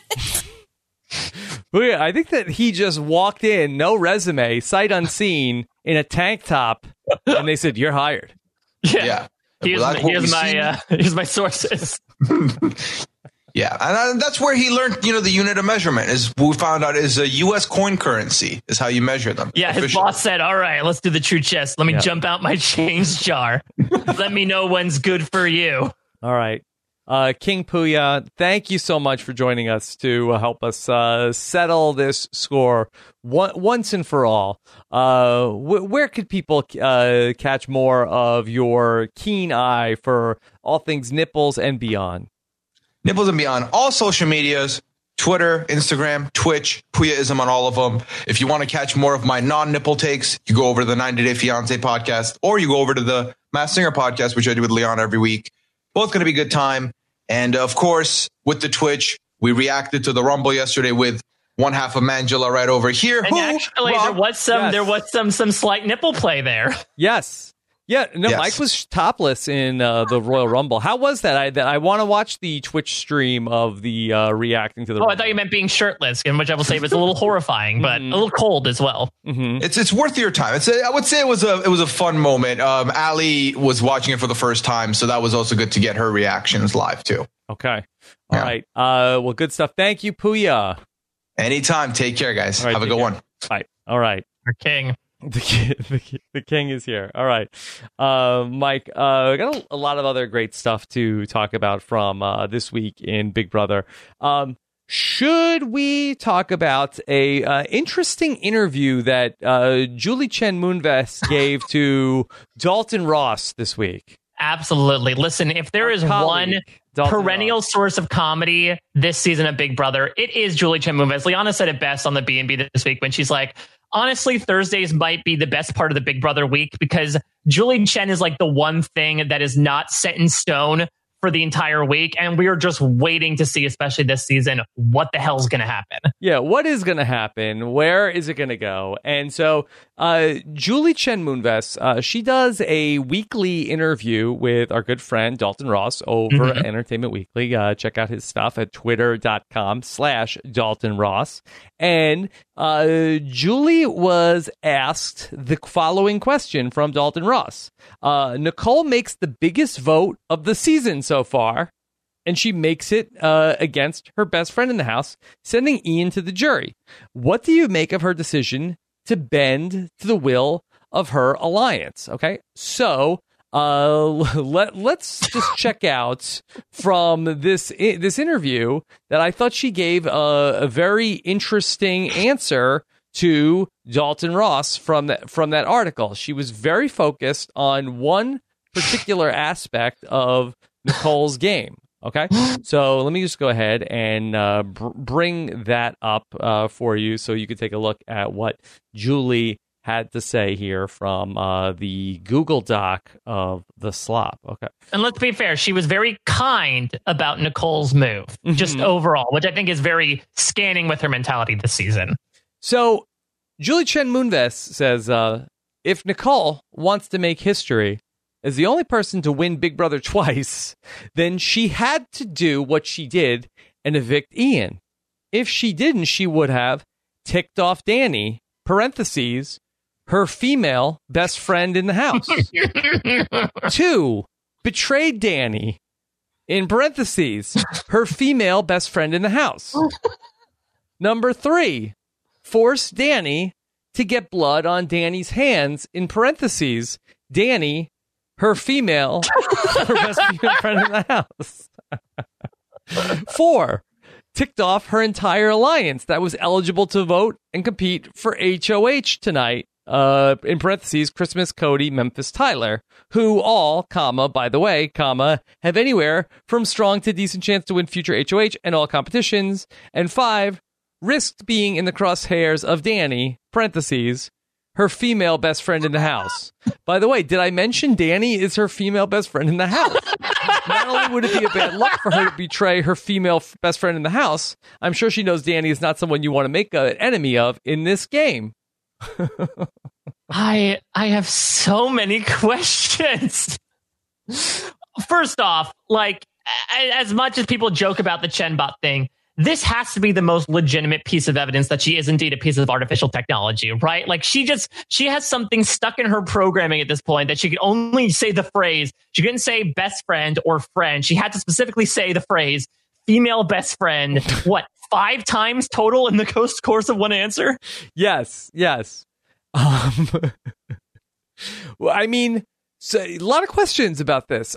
S1: Well, yeah, I think that he just walked in, no resume, sight unseen, in a tank top, and they said, "You're hired."
S3: Yeah.
S2: Here's my sources.
S3: Yeah, and that's where he learned, the unit of measurement is we found out is a U.S. coin currency is how you measure them.
S2: Yeah, his boss said, all right, let's do the true chest. Let me jump out my change jar. Let me know when's good for you.
S1: All right. King Puya, thank you so much for joining us to help us settle this score once and for all. Where could people catch more of your keen eye for all things nipples and beyond?
S3: Nipples and beyond, all social medias, Twitter, Instagram, Twitch, Puyaism on all of them. If you want to catch more of my non-nipple takes, you go over to the 90 Day Fiancé podcast, or you go over to the Masked Singer podcast, which I do with Leon every week. Both going to be a good time. And of course, with the Twitch, we reacted to the Rumble yesterday with one half of Mangela right over here.
S2: And actually, there was some slight nipple play there.
S1: Yes. Yeah, no,
S3: Yes.
S1: Mike was topless in the Royal Rumble. How was that? I want to watch the Twitch stream of the reacting to the Rumble.
S2: I thought you meant being shirtless, in which I will say was a little horrifying, but a little cold as well.
S3: It's worth your time. I would say it was a fun moment. Ali was watching it for the first time, so that was also good to get her reactions live too.
S1: Okay. All right. Well, good stuff. Thank you, Puya.
S3: Anytime. Take care, guys.
S1: Right,
S3: Have a good one.
S1: All right.
S2: Our king.
S1: The king is here. All right. Mike, we got a lot of other great stuff to talk about from this week in Big Brother. Should we talk about a interesting interview that Julie Chen Moonves gave to Dalton Ross this week?
S2: Absolutely. Listen, if there is one perennial source of comedy this season of Big Brother, it is Julie Chen Moonves. Liana said it best on the B&B this week when she's like, honestly, Thursdays might be the best part of the Big Brother week because Julie Chen is like the one thing that is not set in stone for the entire week. And we are just waiting to see, especially this season, what the hell's going to happen.
S1: Yeah, what is going to happen? Where is it going to go? And so Julie Chen Moonves, she does a weekly interview with our good friend Dalton Ross over at Entertainment Weekly. Check out his stuff at twitter.com/Dalton Ross. And Julie was asked the following question from Dalton Ross. Nicole makes the biggest vote of the season so far, and she makes it against her best friend in the house, sending Ian to the jury. What do you make of her decision to bend to the will of her alliance? Okay, so let's just check out from this interview that I thought she gave a very interesting answer to Dalton Ross from that article. She was very focused on one particular aspect of Nicole's game. Okay, so let me just go ahead and bring that up for you so you could take a look at what Julie had to say here from the Google Doc of the slop. Okay.
S2: And let's be fair, she was very kind about Nicole's move, just overall, which I think is very scanning with her mentality this season.
S1: So Julie Chen Moonves says, if Nicole wants to make history as the only person to win Big Brother twice, then she had to do what she did and evict Ian. If she didn't, she would have ticked off Danny parentheses, her female best friend in the house. 2, betrayed Danny, in parentheses, her female best friend in the house. Number 3, forced Danny to get blood on Danny's hands, in parentheses, Danny, her best female friend in the house. 4, ticked off her entire alliance that was eligible to vote and compete for HOH tonight, in parentheses, Christmas, Cody, Memphis, Tyler, who all, comma, by the way, comma, have anywhere from strong to decent chance to win future HOH and all competitions. And 5, risked being in the crosshairs of Danny, parentheses, her female best friend in the house. By the way, did I mention Danny is her female best friend in the house? Not only would it be a bad luck for her to betray her female best friend in the house, I'm sure she knows Danny is not someone you want to make an enemy of in this game.
S2: I have so many questions. First off, like, as much as people joke about the Chenbot thing, this has to be the most legitimate piece of evidence that she is indeed a piece of artificial technology, right? Like, she has something stuck in her programming at this point that she could only say the phrase. She couldn't say best friend or friend. She had to specifically say the phrase female best friend. What, 5 times total in the course of one answer?
S1: Yes. Well, I mean, so a lot of questions about this.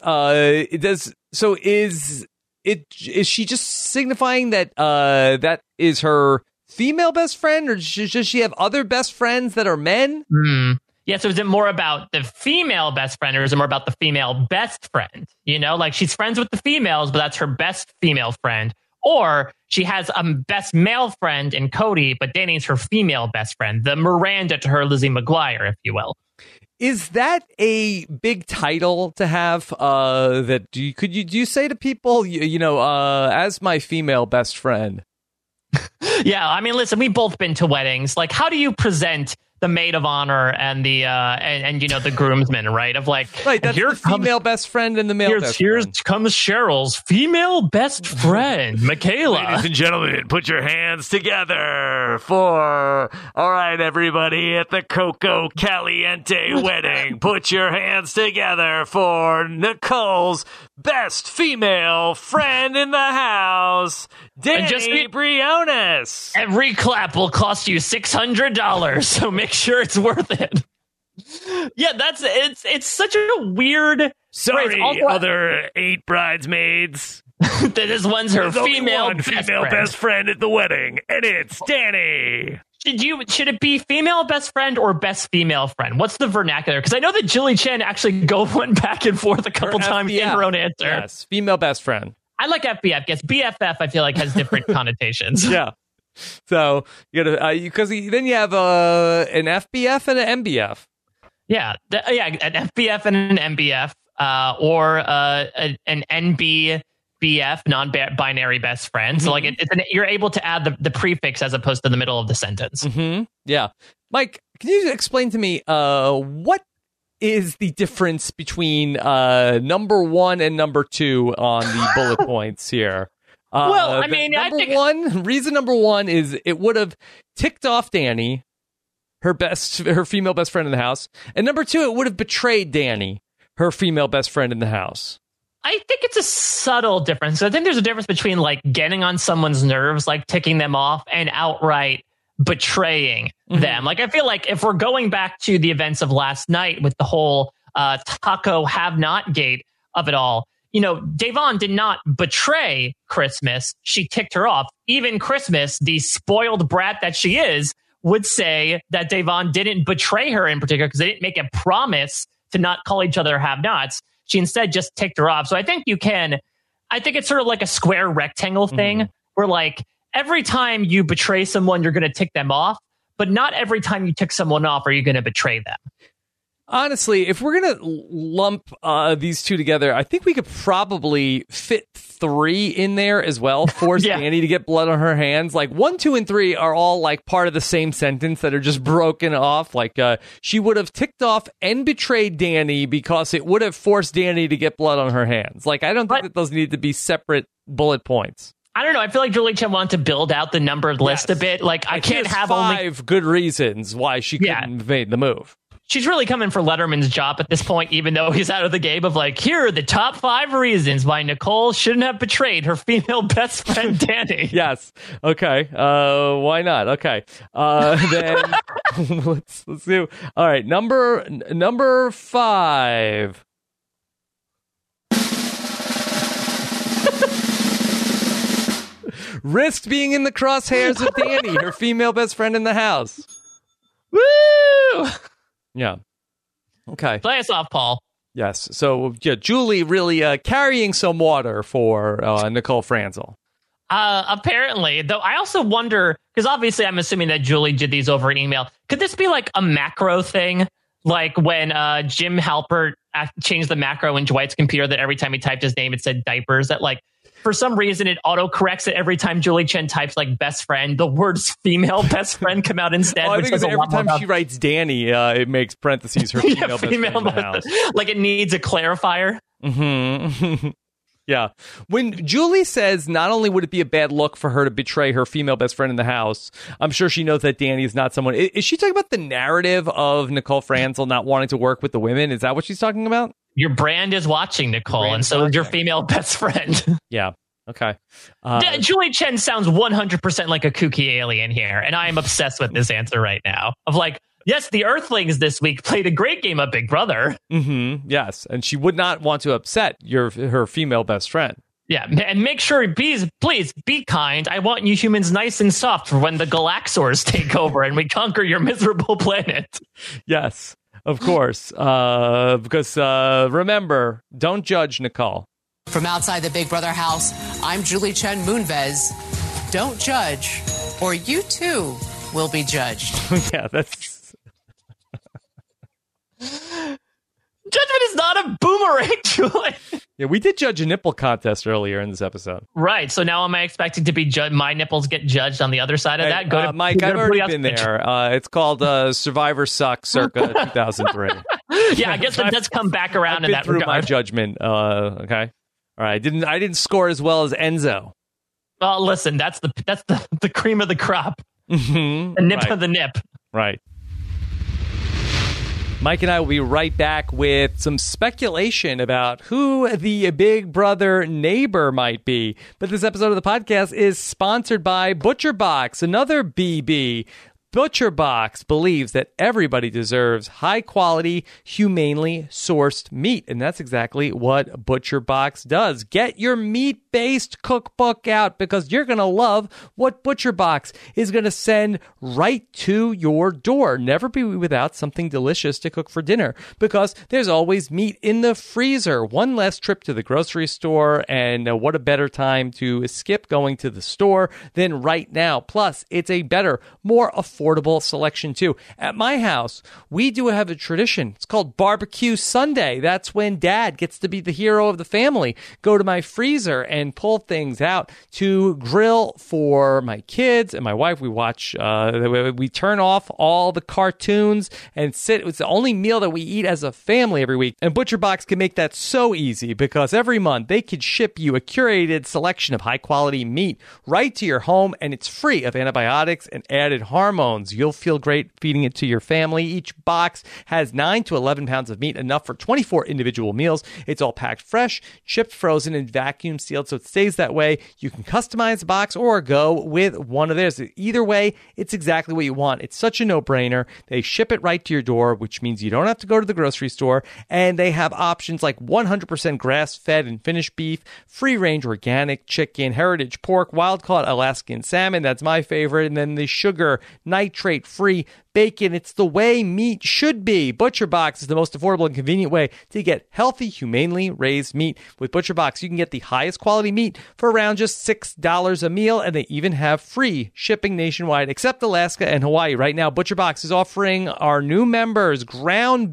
S1: Is she just signifying that that is her female best friend, or does she have other best friends that are men?
S2: Yeah, so is it more about the female best friend, or is it more about the female best friend? You know, like, she's friends with the females, but that's her best female friend. Or she has a best male friend in Cody, but Danny's her female best friend, the Miranda to her Lizzie McGuire, if you will.
S1: Is that a big title to have? Do you say to people, as my female best friend?
S2: Yeah, I mean, listen, we've both been to weddings. Like, how do you present the maid of honor and the the groomsmen, right? Of like,
S1: right, that's the female best friend and the male best friend.
S2: Here comes Cheryl's female best friend, Michaela.
S1: Ladies and gentlemen, put your hands together for, all right, everybody at the Coco Caliente wedding, put your hands together for Nicole's best female friend in the house, Danny Briones.
S2: Every clap will cost you $600, so make sure it's worth it. Yeah, it's such a weird.
S1: Sorry, other 8 bridesmaids.
S2: This one's her female
S1: best friend at the wedding, and it's Danny.
S2: Should it be female best friend or best female friend? What's the vernacular? Because I know that Jilly Chen actually went back and forth a couple times in her own answer.
S1: Yes, female best friend.
S2: I like FBF. Guess BFF, I feel like, has different connotations.
S1: Yeah. So you gotta because then you have an FBF and an MBF.
S2: Yeah, an FBF and an MBF, or an NBBF, non-binary best friend. Mm-hmm. So like you're able to add the prefix as opposed to the middle of the sentence.
S1: Mm-hmm. Yeah, Mike, can you explain to me what is the difference between number 1 and number 2 on the bullet points here?
S2: Well, I mean,
S1: reason number 1 is it would have ticked off Danny, her female best friend in the house, and number 2, it would have betrayed Danny, her female best friend in the house.
S2: I think it's a subtle difference. I think there's a difference between like getting on someone's nerves, like ticking them off, and outright betraying them. Like, I feel like if we're going back to the events of last night with the whole taco have-not gate of it all, Da'Vonne did not betray Christmas. She ticked her off. Even Christmas, the spoiled brat that she is, would say that Da'Vonne didn't betray her in particular because they didn't make a promise to not call each other have-nots. She instead just ticked her off. So I think it's sort of like a square rectangle thing where, like, every time you betray someone, you're going to tick them off, but not every time you tick someone off are you going to betray them.
S1: Honestly, if we're going to lump these two together, I think we could probably fit 3 in there as well. Force Danny to get blood on her hands. Like 1, 2, and 3 are all like part of the same sentence that are just broken off. Like she would have ticked off and betrayed Danny because it would have forced Danny to get blood on her hands. Like, I don't think that those need to be separate bullet points.
S2: I don't know. I feel like Julie Chen wanted to build out the numbered list a bit. Like, I can't have
S1: five good reasons why she couldn't have made the move.
S2: She's really coming for Letterman's job at this point, even though he's out of the game of like, here are the top 5 reasons why Nicole shouldn't have betrayed her female best friend, Danny.
S1: Yes. Okay. Why not? Okay. Then let's do. All right. Number 5. Risked being in the crosshairs of Danny, her female best friend in the house.
S2: Woo!
S1: Yeah. Okay.
S2: Play us off, Paul.
S1: Yes. So, yeah, Julie really carrying some water for Nicole Franzel.
S2: Apparently, though, I also wonder, because obviously I'm assuming that Julie did these over an email. Could this be like a macro thing? Like when Jim Halpert changed the macro in Dwight's computer that every time he typed his name, it said diapers. That like, for some reason, it auto-corrects it every time Julie Chen types like best friend. The words female best friend come out instead.
S1: I think every time she writes Danny, it makes parentheses her female best friend in the house.
S2: Like it needs a clarifier.
S1: Mm-hmm. Yeah. When Julie says not only would it be a bad look for her to betray her female best friend in the house, I'm sure she knows that Danny is not someone. Is she talking about the narrative of Nicole Franzel not wanting to work with the women? Is that what she's talking about?
S2: Your brand is watching, Nicole, and so is your female best friend.
S1: Yeah. Okay.
S2: Julie Chen sounds 100% like a kooky alien here, and I am obsessed with this answer right now. Of like, yes, the Earthlings this week played a great game of Big Brother.
S1: Mm-hmm. Yes, and she would not want to upset her female best friend.
S2: Yeah, and make sure, please be kind. I want you humans nice and soft for when the Galaxors take over and we conquer your miserable planet.
S1: Yes. Of course, because remember, don't judge Nicole.
S8: From outside the Big Brother house, I'm Julie Chen Moonves. Don't judge, or you too will be judged.
S1: Yeah, that's...
S2: Judgment is not a boomerang, Julie.
S1: Yeah, we did judge a nipple contest earlier in this episode.
S2: Right, so now am I expected to be judged? My nipples get judged on the other side of that?
S1: Go to Mike, I've already been there. It's called Survivor Suck circa 2003.
S2: Yeah, I guess it does come back around in that
S1: through
S2: regard.
S1: my judgment. Okay, all right. I didn't score as well as Enzo.
S2: Well, listen, that's the cream of the crop.
S1: Mm-hmm.
S2: The nip of the nip.
S1: Right. Mike and I will be right back with some speculation about who the Big Brother neighbor might be. But this episode of the podcast is sponsored by ButcherBox, another BB. ButcherBox believes that everybody deserves high-quality, humanely sourced meat, and that's exactly what ButcherBox does. Get your meat-based cookbook out because you're going to love what ButcherBox is going to send right to your door. Never be without something delicious to cook for dinner because there's always meat in the freezer. One less trip to the grocery store, and what a better time to skip going to the store than right now. Plus, it's a better, more affordable selection too. At my house, we do have a tradition. It's called Barbecue Sunday. That's when Dad gets to be the hero of the family. Go to my freezer and pull things out to grill for my kids and my wife. We watch, we turn off all the cartoons and sit. It's the only meal that we eat as a family every week. And ButcherBox can make that so easy because every month they could ship you a curated selection of high quality meat right to your home, and it's free of antibiotics and added hormones. You'll feel great feeding it to your family. Each box has 9 to 11 pounds of meat, enough for 24 individual meals. It's all packed fresh, shipped frozen, and vacuum sealed, so it stays that way. You can customize the box or go with one of theirs. Either way, it's exactly what you want. It's such a no-brainer. They ship it right to your door, which means you don't have to go to the grocery store, and they have options like 100% grass-fed and finished beef, free-range organic chicken, heritage pork, wild-caught Alaskan salmon, that's my favorite, and then the sugar, nitrate-free bacon. It's the way meat should be. ButcherBox is the most affordable and convenient way to get healthy, humanely raised meat. With ButcherBox, you can get the highest quality meat for around just $6 a meal, and they even have free shipping nationwide, except Alaska and Hawaii. Right now, ButcherBox is offering our new members ground beef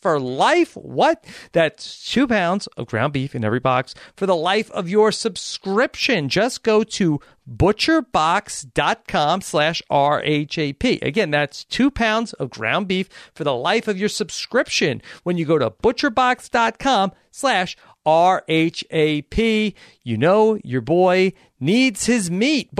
S1: for life. What? That's 2 pounds of ground beef in every box for the life of your subscription. Just go to butcherbox.com/RHAP. Again, that's 2 pounds of ground beef for the life of your subscription when you go to butcherbox.com/RHAP. You know your boy needs his meat.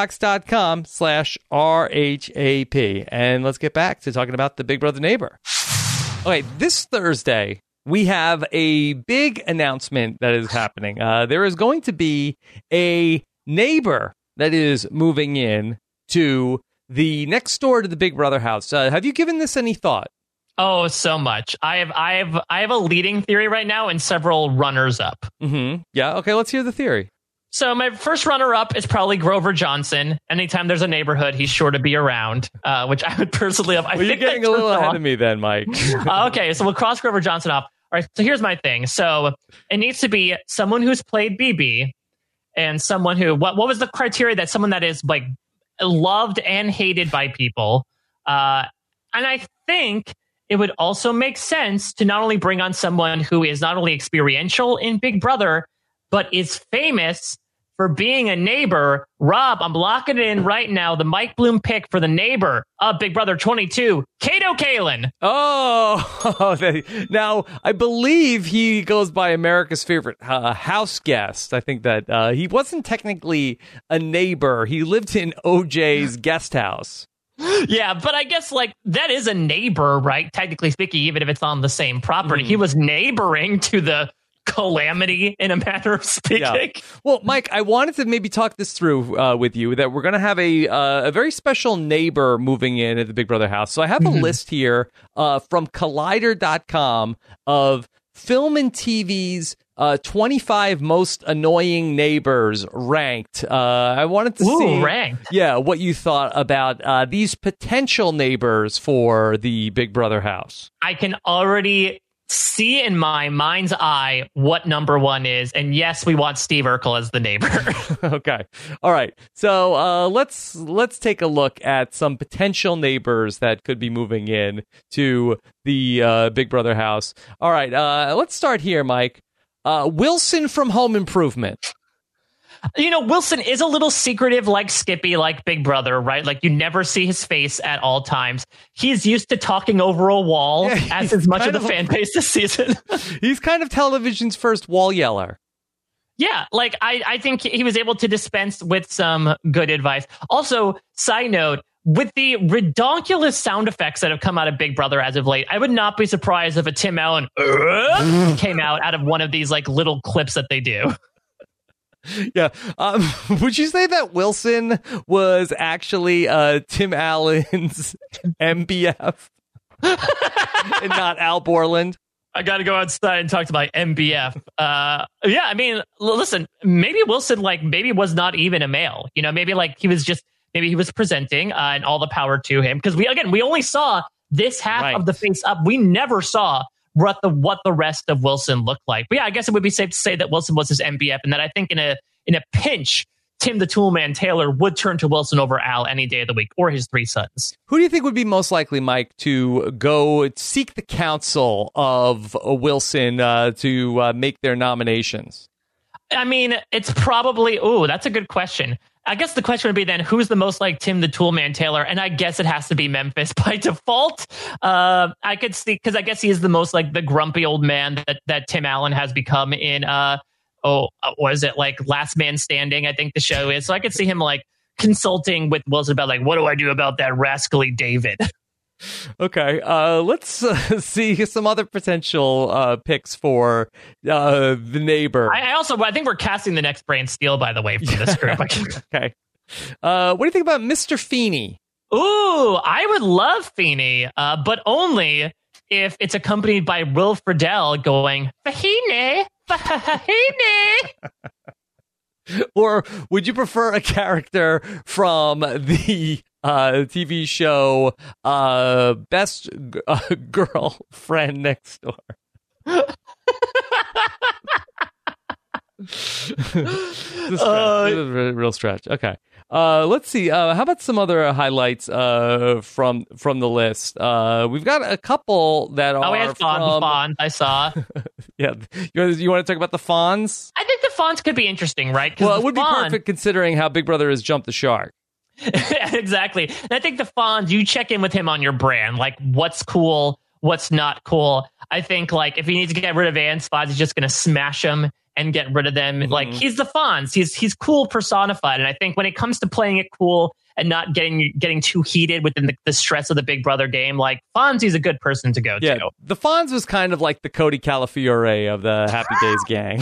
S1: Butcherbox.com/RHAP. And let's get back to talking about the Big Brother neighbor. Okay, this Thursday, we have a big announcement that is happening. There is going to be a neighbor that is moving in to the next door to the Big Brother house. Have you given this any thought?
S2: Oh, so much. I have a leading theory right now and several runners up.
S1: Mm-hmm. Yeah. Okay. Let's hear the theory.
S2: So my first runner up is probably Grover Johnson. Anytime there's a neighborhood, he's sure to be around, which I would personally love.
S1: You're getting a little ahead of me then, Mike.
S2: Okay. So we'll cross Grover Johnson off. All right. So here's my thing. So it needs to be someone who's played BB and someone who, what was the criteria that someone that is like loved and hated by people. And I think it would also make sense to not only bring on someone who is not only experiential in Big Brother, but is famous for being a neighbor. Rob, I'm locking it in right now. The Mike Bloom pick for the neighbor of Big Brother 22, Kato Kaelin.
S1: Oh, now I believe he goes by America's favorite house guest. I think that he wasn't technically a neighbor. He lived in OJ's guest house.
S2: Yeah, but I guess like that is a neighbor, right? Technically speaking, even if it's on the same property, he was neighboring to the calamity in a manner of speaking.
S1: Yeah. Well, Mike, I wanted to maybe talk this through with you that we're going to have a very special neighbor moving in at the Big Brother house. So I have a list here from Collider.com of film and TV's 25 most annoying neighbors ranked. I wanted to see
S2: ranked.
S1: Yeah, what you thought about these potential neighbors for the Big Brother house.
S2: I can already see in my mind's eye what number one is, and yes, we want Steve Urkel as the neighbor.
S1: Okay, all right. So let's take a look at some potential neighbors that could be moving in to the Big Brother house. All right, let's start here, Mike. Wilson from Home Improvement.
S2: You know, Wilson is a little secretive, like Skippy, like Big Brother, right? Like you never see his face at all times. He's used to talking over a wall, as much of the fan base this season.
S1: He's kind of television's first wall yeller.
S2: Yeah, like I think he was able to dispense with some good advice. Also, side note, with the redonkulous sound effects that have come out of Big Brother as of late, I would not be surprised if a Tim Allen came out of one of these like little clips that they do.
S1: Yeah. Would you say that Wilson was actually Tim Allen's MBF and not Al Borland?
S2: I got to go outside and talk to my MBF. Yeah, I mean, listen, maybe Wilson, like, maybe was not even a male. You know, maybe like he was just, maybe he was presenting and all the power to him. Because we only saw this half of the face up. We never saw what the rest of Wilson looked like. But yeah, I guess it would be safe to say that Wilson was his MBF, and that I think in a pinch, Tim the Toolman Taylor would turn to Wilson over Al any day of the week, or his three sons.
S1: Who do you think would be most likely, Mike, to go seek the counsel of Wilson to make their nominations?
S2: I mean, it's probably, that's a good question. I guess the question would be then, who's the most like Tim the Toolman Taylor? And I guess it has to be Memphis by default. I could see, because I guess he is the most like the grumpy old man that Tim Allen has become in, was it like Last Man Standing, I think the show is. So I could see him like consulting with Wilson about like, what do I do about that rascally David?
S1: Okay, let's see some other potential picks for the neighbor.
S2: I think we're casting the next Brand Steel, by the way, from this group.
S1: Okay. What do you think about Mr. Feeney?
S2: Ooh, I would love Feeney, but only if it's accompanied by Will Friedle going, Fahine, Fahine.
S1: Or would you prefer a character from the TV show Best Girlfriend Next Door? This is a real stretch. Okay. Let's see. How about some other highlights from the list? We've got a couple that are.
S2: Oh, we had Fonz. I saw.
S1: Yeah, you want to talk about the Fonz?
S2: I think the Fonz could be interesting, right?
S1: Well, it would be perfect considering how Big Brother has jumped the shark.
S2: Exactly. And I think the Fonz, you check in with him on your brand, like what's cool, what's not cool. I think like if he needs to get rid of Ann spots, he's just going to smash them and get rid of them. Mm-hmm. Like he's the Fonz. He's cool personified. And I think when it comes to playing it cool and not getting too heated within the stress of the Big Brother game, like Fonzie's a good person to go to.
S1: The Fonz was kind of like the Cody Calafiore of the Happy Days gang.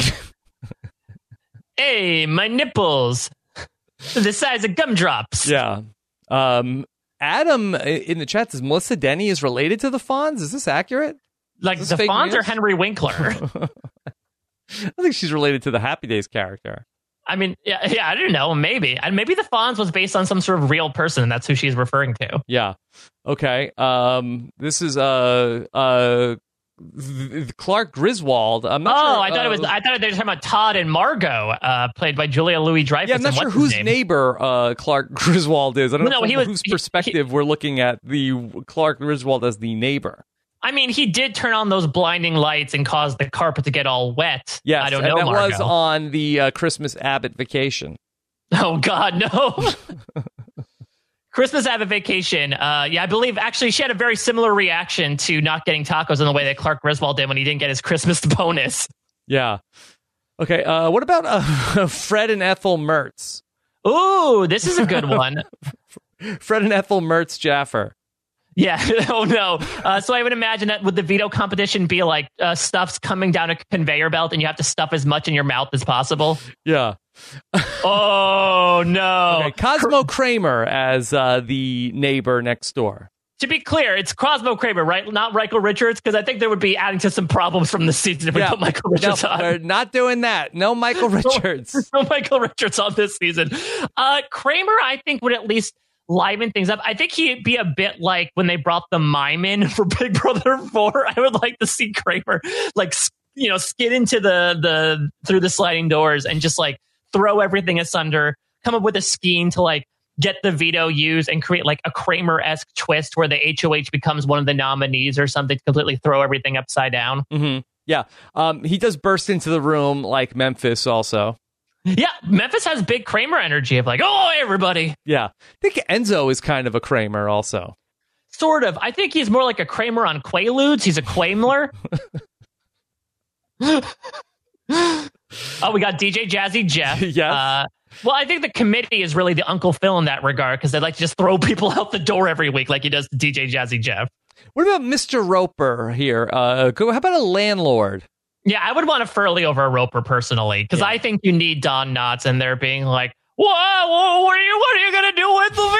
S2: Hey, my nipples. The size of gumdrops.
S1: Yeah. Adam in the chat says Melissa Denny is related to the Fonz. Is this accurate?
S2: Like the Fonz news? Or Henry Winkler?
S1: I think she's related to the Happy Days character.
S2: I mean, yeah, I don't know. Maybe. And maybe the Fonz was based on some sort of real person. And that's who she's referring to.
S1: Yeah. Okay. This is Clark Griswold. I'm not sure.
S2: I thought they were talking about Todd and Margot, played by Julia Louis-Dreyfus.
S1: Yeah, I'm not sure whose neighbor Clark Griswold is. I don't know whose perspective we're looking at the Clark Griswold as the neighbor.
S2: I mean, he did turn on those blinding lights and cause the carpet to get all wet.
S1: Yes,
S2: I don't know,
S1: that
S2: Margot.
S1: was on the Christmas Abbott vacation.
S2: Oh, God, no. Christmas Abbott vacation. I believe actually she had a very similar reaction to not getting tacos in the way that Clark Griswold did when he didn't get his Christmas bonus.
S1: Yeah. Okay. What about Fred and Ethel Mertz?
S2: Ooh, this is a good one.
S1: Fred and Ethel Mertz Jaffer.
S2: Yeah. Oh, no. So I would imagine that would the veto competition be like stuff's coming down a conveyor belt and you have to stuff as much in your mouth as possible?
S1: Yeah.
S2: Oh, no.
S1: Okay, Cosmo Kramer as the neighbor next door.
S2: To be clear, it's Cosmo Kramer, right? Not Michael Richards, because I think there would be adding to some problems from the season if we put Michael Richards on.
S1: We're not doing that. No Michael Richards.
S2: No Michael Richards on this season. Kramer, I think, would at least liven things up. I think he'd be a bit like when they brought the mime in for Big Brother 4. I would like to see Kramer like skid into the through the sliding doors and just like throw everything asunder, come up with a scheme to like get the veto used and create like a Kramer-esque twist where the HOH becomes one of the nominees or something to completely throw everything upside down.
S1: Mm-hmm. Yeah. He does burst into the room like Memphis also.
S2: Yeah, Memphis has big Kramer energy of like, oh, hey, everybody.
S1: Yeah. I think Enzo is kind of a Kramer also.
S2: Sort of. I think he's more like a Kramer on Quaaludes. He's a Quamler. Oh, we got DJ Jazzy Jeff.
S1: Yes.
S2: Well, I think the committee is really the Uncle Phil in that regard because they like to just throw people out the door every week like he does to DJ Jazzy Jeff.
S1: What about Mr. Roper here? How about a landlord?
S2: Yeah, I would want a Furley over a Roper personally because I think you need Don Knotts and they're being like, "Whoa, what are you going to do with the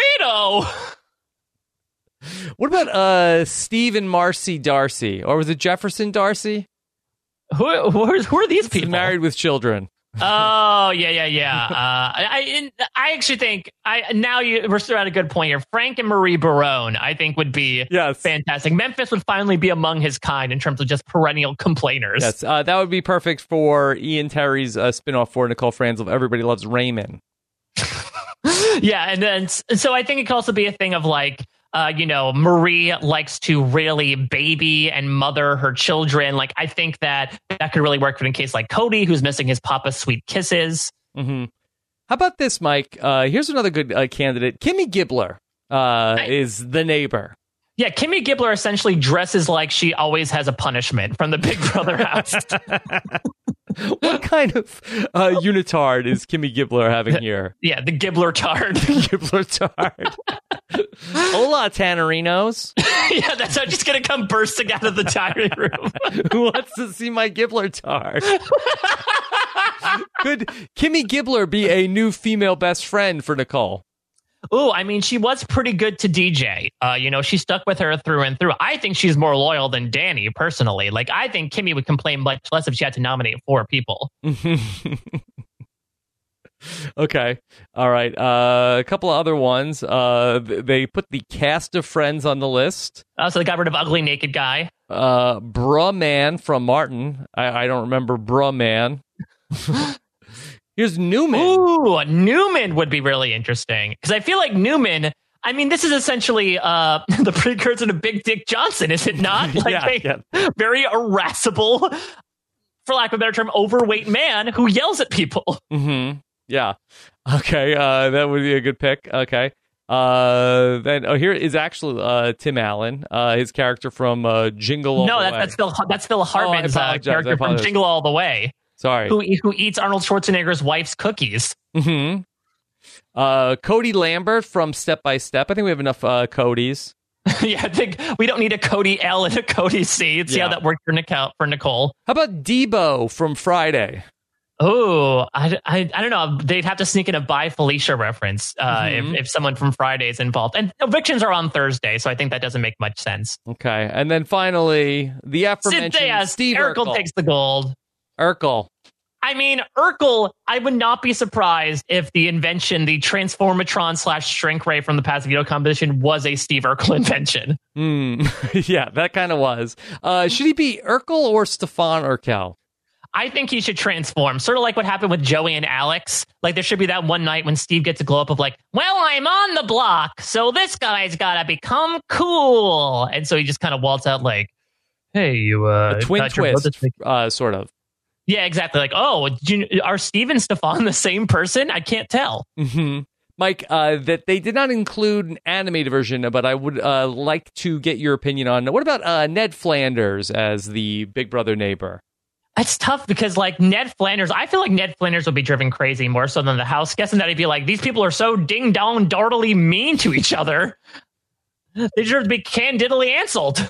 S2: veto?"
S1: What about Steve and Marcy Darcy? Or was it Jefferson Darcy?
S2: Who are these people?
S1: Married with children.
S2: Oh, yeah. I actually think we're still at a good point here. Frank and Marie Barone, I think, would be fantastic. Memphis would finally be among his kind in terms of just perennial complainers.
S1: Yes, that would be perfect for Ian Terry's spinoff for Nicole Franzel of Everybody Loves Raymond.
S2: Yeah, and then so I think it could also be a thing of like, Marie likes to really baby and mother her children. Like, I think that could really work for in case like Cody, who's missing his Papa's sweet kisses.
S1: Mm-hmm. How about this, Mike? Here's another good candidate. Kimmy Gibbler is the neighbor.
S2: Yeah, Kimmy Gibbler essentially dresses like she always has a punishment from the Big Brother house.
S1: What kind of unitard is Kimmy Gibbler having here?
S2: Yeah, the Gibbler tard.
S1: Gibbler tard. Hola, Tannerinos.
S2: Yeah, that's how she's going to come bursting out of the dining room.
S1: Who wants to see my Gibbler tard? Could Kimmy Gibbler be a new female best friend for Nicole?
S2: Ooh, I mean, she was pretty good to DJ. She stuck with her through and through. I think she's more loyal than Danny, personally. Like, I think Kimmy would complain much less if she had to nominate 4 people.
S1: Okay. All right. A couple of other ones. They put the cast of Friends on the list.
S2: So they got rid of Ugly Naked Guy.
S1: Bruh Man from Martin. I don't remember Bruh Man. Here's Newman.
S2: Ooh, Newman would be really interesting because I feel like Newman. I mean, this is essentially the precursor to Big Dick Johnson, is it not? Like very irascible, for lack of a better term, overweight man who yells at people.
S1: Mm-hmm. Yeah. Okay. That would be a good pick. Okay. Then here is actually Tim Allen, his character from Jingle All the Way.
S2: That's Phil Hartman's character from Jingle All the Way.
S1: Sorry.
S2: Who eats Arnold Schwarzenegger's wife's cookies.
S1: Mm-hmm. Cody Lambert from Step by Step. I think we have enough Codys.
S2: Yeah, I think we don't need a Cody L and a Cody C. Let's see how that worked for Nicole.
S1: How about Debo from Friday?
S2: Oh, I don't know. They'd have to sneak in a Bye Felicia reference if someone from Friday is involved. And evictions are on Thursday, so I think that doesn't make much sense.
S1: Okay. And then finally, the aforementioned Steve
S2: Urkel takes the gold.
S1: Urkel.
S2: I mean, Urkel, I would not be surprised if the invention, the Transformatron / Shrink Ray from the Passive Veto competition was a Steve Urkel invention.
S1: Yeah, that kind of was. Should he be Urkel or Stefan Urkel?
S2: I think he should transform, sort of like what happened with Joey and Alex. Like there should be that one night when Steve gets a glow up of like, well, I'm on the block, so this guy's got to become cool. And so he just kind of waltz out like, hey, you...
S1: a twin twist, sort of.
S2: Yeah, exactly. Like, oh, are Steve and Stefan the same person? I can't tell.
S1: Mm-hmm. Mike, that they did not include an animated version, but I would like to get your opinion on, what about Ned Flanders as the Big Brother neighbor?
S2: It's tough because, like, Ned Flanders, I feel like Ned Flanders would be driven crazy more so than the house guest, and that he'd be like, these people are so ding-dong, dartily mean to each other. They deserve to be candidly answered.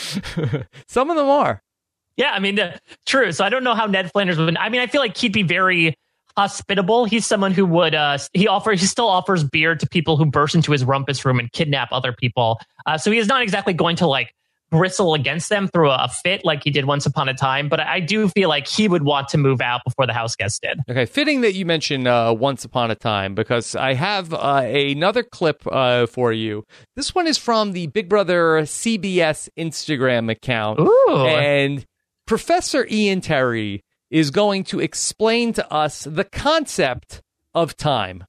S1: Some of them are.
S2: Yeah, I mean, true. So I don't know how Ned Flanders would. I mean, I feel like he'd be very hospitable. He's someone who would he still offers beer to people who burst into his rumpus room and kidnap other people. So he is not exactly going to like bristle against them through a fit like he did once upon a time. But I do feel like he would want to move out before the house guest did.
S1: Okay, fitting that you mentioned once upon a time, because I have another clip for you. This one is from the Big Brother CBS Instagram account.
S2: Ooh.
S1: And Professor Ian Terry is going to explain to us the concept of time.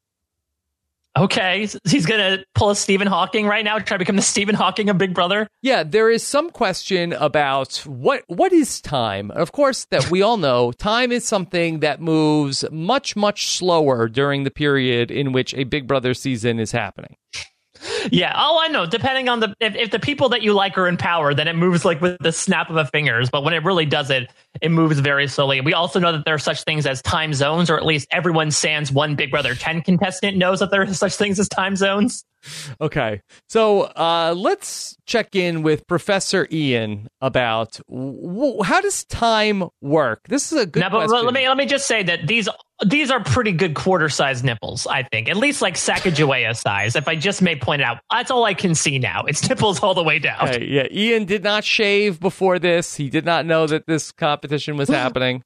S2: Okay, he's going to pull a Stephen Hawking right now, try to become the Stephen Hawking of Big Brother.
S1: Yeah, there is some question about what is time. Of course, that we all know, time is something that moves much, much slower during the period in which a Big Brother season is happening.
S2: Yeah. Oh, I know. Depending on if the people that you like are in power, then it moves like with the snap of a fingers. But when it really does it moves very slowly. We also know that there are such things as time zones, or at least everyone sans one Big Brother 10 contestant knows that there are such things as time zones. Okay.
S1: So let's check in with Professor Ian about how does time work? This is a good question.
S2: But let me just say that these are pretty good quarter-sized nipples, I think. At least like Sacagawea size, if I just may point it out. That's all I can see now. It's nipples all the way down.
S1: Okay, yeah, Ian did not shave before this. He did not know that this competition was happening.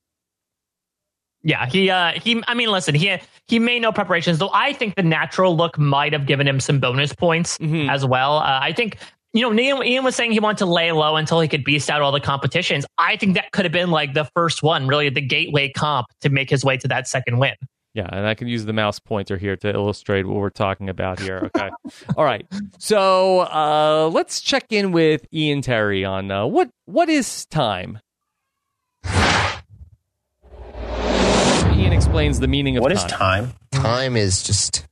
S2: Yeah, I mean, listen, he made no preparations, though I think the natural look might have given him some bonus points as well. I think, Ian was saying he wanted to lay low until he could beast out all the competitions. I think that could have been like the first one, really the gateway comp to make his way to that second win.
S1: Yeah, and I can use the mouse pointer here to illustrate what we're talking about here. Okay. All right. So let's check in with Ian Terry on what is time? Ian explains the meaning of time.
S9: What is time? Time is just...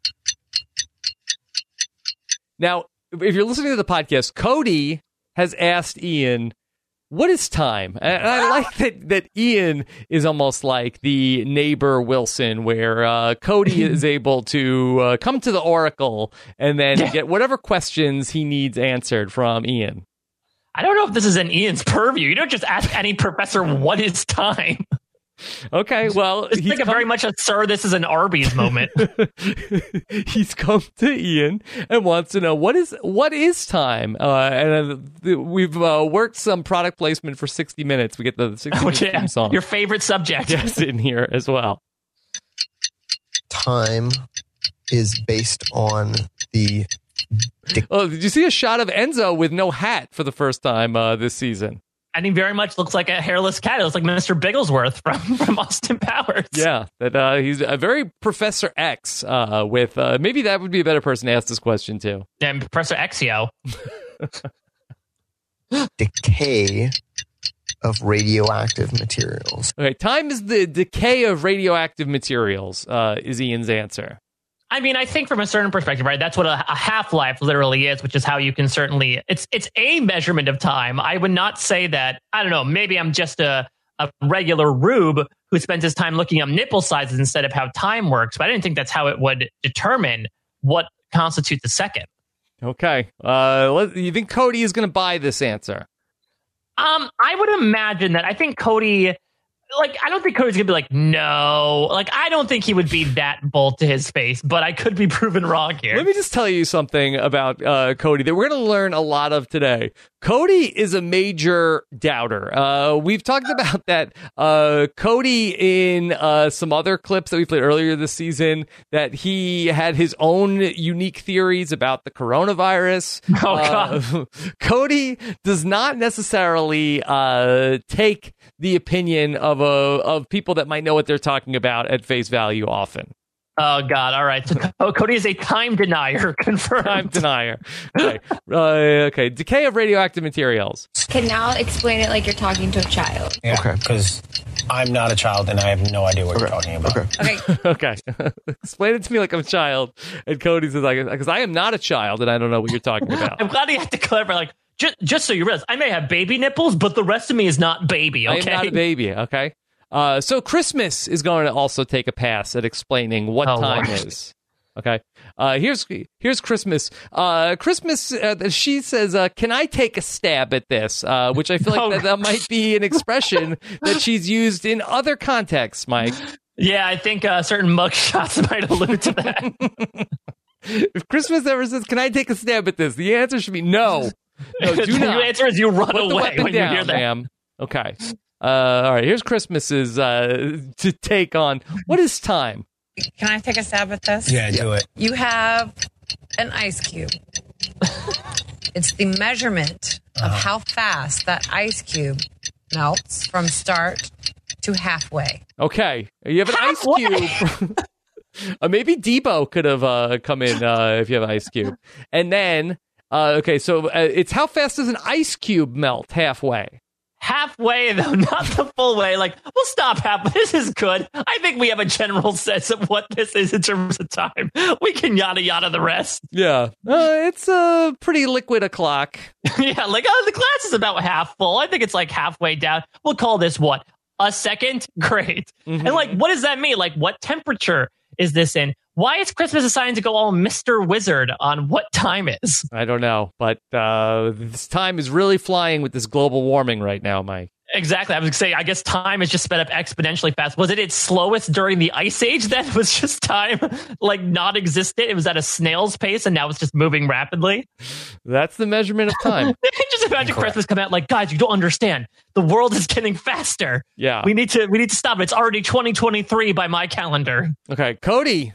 S1: Now, if you're listening to the podcast, Cody has asked Ian, what is time? And I like that Ian is almost like the neighbor Wilson, where Cody is able to come to the Oracle and then get whatever questions he needs answered from Ian.
S2: I don't know if this is in Ian's purview. You don't just ask any professor, what is time?
S1: Okay, well...
S2: It's like very much a, sir, this is an Arby's moment.
S1: He's come to Ian and wants to know, what is time? And we've worked some product placement for 60 minutes. We get the 60 minute song.
S2: Your favorite subject.
S1: Yes, in here as well.
S9: Time is based on the...
S1: Oh, did you see a shot of Enzo with no hat for the first time this season?
S2: And he very much looks like a hairless cat. It looks like Mr. Bigglesworth from Austin Powers.
S1: Yeah, that he's a very Professor X with maybe that would be a better person to ask this question to.
S2: And Professor Exio.
S9: Decay of radioactive materials.
S1: Okay, time is the decay of radioactive materials, is Ian's answer.
S2: I mean, I think from a certain perspective, right, that's what a half-life literally is, which is how you can certainly, it's a measurement of time. I would not say that, I don't know, maybe I'm just a regular rube who spends his time looking up nipple sizes instead of how time works, but I didn't think that's how it would determine what constitutes a second.
S1: Okay. You think Cody is going to buy this answer?
S2: I would imagine that. I think Cody, I don't think Cody's going to be like, no. I don't think he would be that bold to his face, but I could be proven wrong here.
S1: Let me just tell you something about Cody that we're going to learn a lot of today. Cody is a major doubter. We've talked about that. Cody in some other clips that we played earlier this season, that he had his own unique theories about the coronavirus.
S2: Oh, God.
S1: Cody does not necessarily take the opinion of people that might know what they're talking about at face value often.
S2: Oh, God. All right. So Cody is a time denier. Confirmed.
S1: Time denier. Okay. Okay. Decay of radioactive materials.
S5: Can now explain it like you're talking to a child.
S4: Yeah,
S9: Okay.
S4: because I'm not a child and I have no idea what you're talking about.
S9: Okay.
S5: Okay.
S1: Okay. Explain it to me like I'm a child. And Cody says, because I am not a child and I don't know what you're talking about.
S2: I'm glad he had to clarify, just so you realize, I may have baby nipples, but the rest of me is not baby, okay?
S1: I am not a baby, okay? So Christmas is going to also take a pass at explaining what time is. Okay. Here's Christmas. Christmas, she says, can I take a stab at this? Which I feel like that might be an expression that she's used in other contexts, Mike.
S2: Yeah, I think certain mugshots might allude to that.
S1: If Christmas ever says, can I take a stab at this? The answer should be no. No, do not.
S2: Your answer is you run
S1: Put the
S2: away
S1: weapon
S2: when
S1: down,
S2: you hear that.
S1: ma'am. Okay. All right. Here's Christmas's to take on. What is time?
S10: Can I take a stab at this?
S4: Yeah, do it.
S10: You have an ice cube. It's the measurement of how fast that ice cube melts from start to halfway.
S1: Okay. You have an ice cube. Maybe Debo could have come in if you have an ice cube. And then, okay, so it's how fast does an ice cube melt halfway?
S2: Halfway, though, not the full way. We'll stop halfway. This is good. I think we have a general sense of what this is in terms of time. We can yada yada the rest.
S1: Yeah. It's a pretty liquid o'clock.
S2: Yeah, the glass is about half full. I think it's halfway down. We'll call this what? A second? Great.
S1: Mm-hmm.
S2: And what does that mean? What temperature is this in? Why is Christmas assigned to go all Mr. Wizard on what time is?
S1: I don't know, but this time is really flying with this global warming right now, Mike.
S2: Exactly. I was going to say, I guess time is just sped up exponentially fast. Was it its slowest during the Ice Age then? Was just time non-existent? It was at a snail's pace and now it's just moving rapidly?
S1: That's the measurement of time.
S2: Just imagine Christmas come out guys, you don't understand. The world is getting faster.
S1: Yeah.
S2: We need to stop it. It's already 2023 by my calendar.
S1: Okay. Cody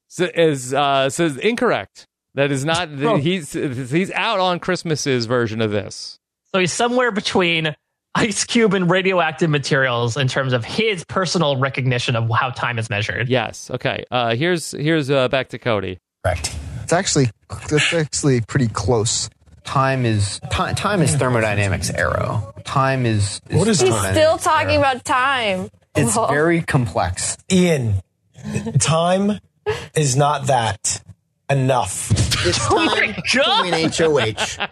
S1: says incorrect. That is not. He's out on Christmas's version of this.
S2: So he's somewhere between ice cube and radioactive materials in terms of his personal recognition of how time is measured.
S1: Yes. Okay. Here's back to Cody.
S4: Correct.
S9: It's actually pretty close. Time is thermodynamics arrow. Time is
S4: What is
S5: He's
S4: time?
S5: still talking about time.
S9: It's very complex.
S4: Ian, time is not that enough.
S9: It's time to win HOH.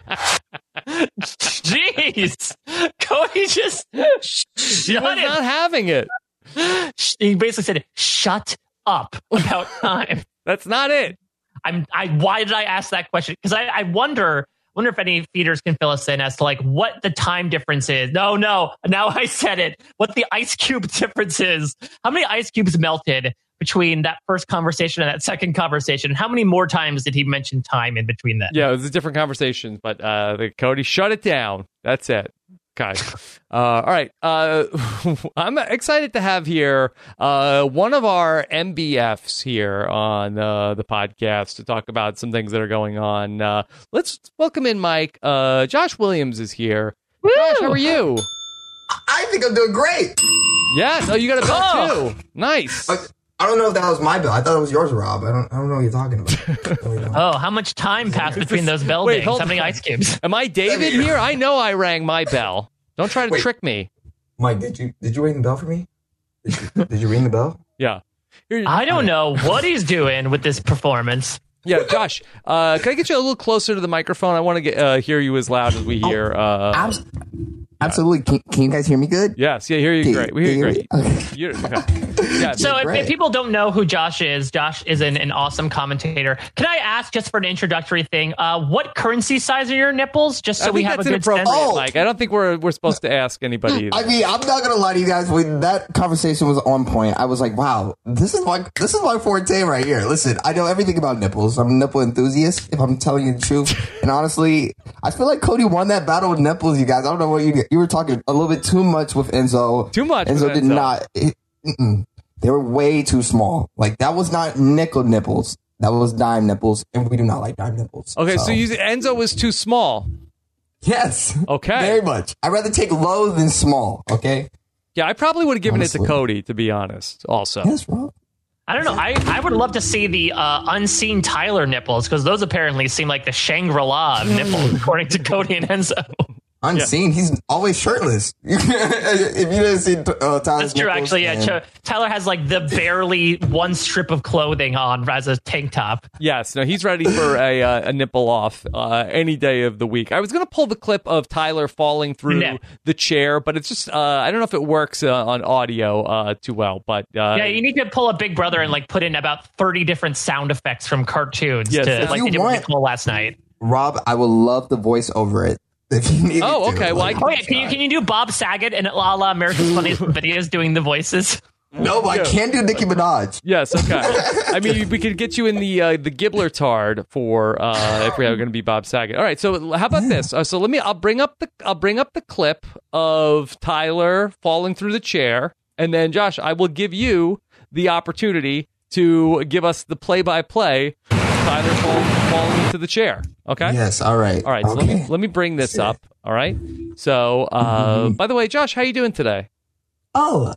S2: Jeez. Cody just
S1: He was not having it.
S2: He basically said, shut up about time.
S1: That's not it.
S2: Why did I ask that question? Because I wonder if any feeders can fill us in as to what the time difference is. No, now I said it. What the ice cube difference is. How many ice cubes melted between that first conversation and that second conversation? How many more times did he mention time in between that?
S1: Yeah, it was a different conversation, but Cody shut it down. That's it. Okay. All right. I'm excited to have here one of our MBFs here on the podcast to talk about some things that are going on. Let's welcome in Mike. Josh Williams is here.
S5: Woo!
S1: Josh, how are you?
S11: I think I'm doing great.
S1: Yes. Oh, you got a bell too. Nice.
S11: I don't know if that was my bell. I thought it was yours, Rob. I don't know what you're talking about.
S2: Oh, how much time passed between those bell dings? How many ice cubes?
S1: Am I David here? I know I rang my bell. Don't try to trick me.
S11: Mike, did you ring the bell for me? Did you ring the bell?
S1: Yeah.
S2: I don't know what he's doing with this performance.
S1: Yeah, Josh, can I get you a little closer to the microphone? I want to hear you as loud as we hear.
S11: Absolutely. Can you guys hear me good?
S1: Yes. Yeah, hear you great. We hear you great. Okay. Yeah,
S2: so if people don't know who Josh is an awesome commentator. Can I ask, just for an introductory thing, what currency size are your nipples? Just so we have a good sense.
S1: Mike, I don't think we're supposed to ask anybody.
S11: I mean, I'm not gonna lie to you guys. When that conversation was on point, I was like, "Wow, this is my forte right here." Listen, I know everything about nipples. I'm a nipple enthusiast, if I'm telling you the truth. And honestly, I feel like Cody won that battle with nipples. You guys, I don't know what you were talking a little bit too much with Enzo.
S1: Too much.
S11: Enzo did not. They were way too small. Like, that was not nickel nipples. That was dime nipples, and we do not like dime nipples.
S1: Okay, so Enzo was too small.
S11: Yes.
S1: Okay.
S11: Very much. I'd rather take low than small, okay?
S1: Yeah, I probably would have given it to Cody, to be honest, also.
S11: Yes, Rob.
S2: I don't know. I would love to see the unseen Tyler nipples, because those apparently seem like the Shangri-La of nipples, according to Cody and Enzo.
S11: Unseen. Yeah. He's always shirtless. If you didn't see Tyler's
S2: That's true,
S11: nipples,
S2: actually. Yeah, Tyler has like the barely one strip of clothing on as a tank top.
S1: Yes, no, he's ready for a nipple off any day of the week. I was going to pull the clip of Tyler falling through the chair, but it's just I don't know if it works on audio too well. But
S2: yeah, you need to pull a Big Brother and like put in about 30 different sound effects from cartoons to like they did with Nicole last night.
S11: Rob, I would love the voice over it.
S2: Oh, okay. Well, can you do Bob Saget and la la America's Funniest Videos doing the voices?
S11: No, I can't do Nicki Minaj.
S1: Yes, okay. I mean, we could get you in the Gibbler Tard for if we are going to be Bob Saget. All right. So how about this? So I'll bring up the clip of Tyler falling through the chair, and then Josh, I will give you the opportunity to give us the play-by-play. Tyler falling into the chair. Okay.
S11: Yes. All right.
S1: All right. So let me bring this up. All right. So, by the way, Josh, how you doing today?
S11: Oh,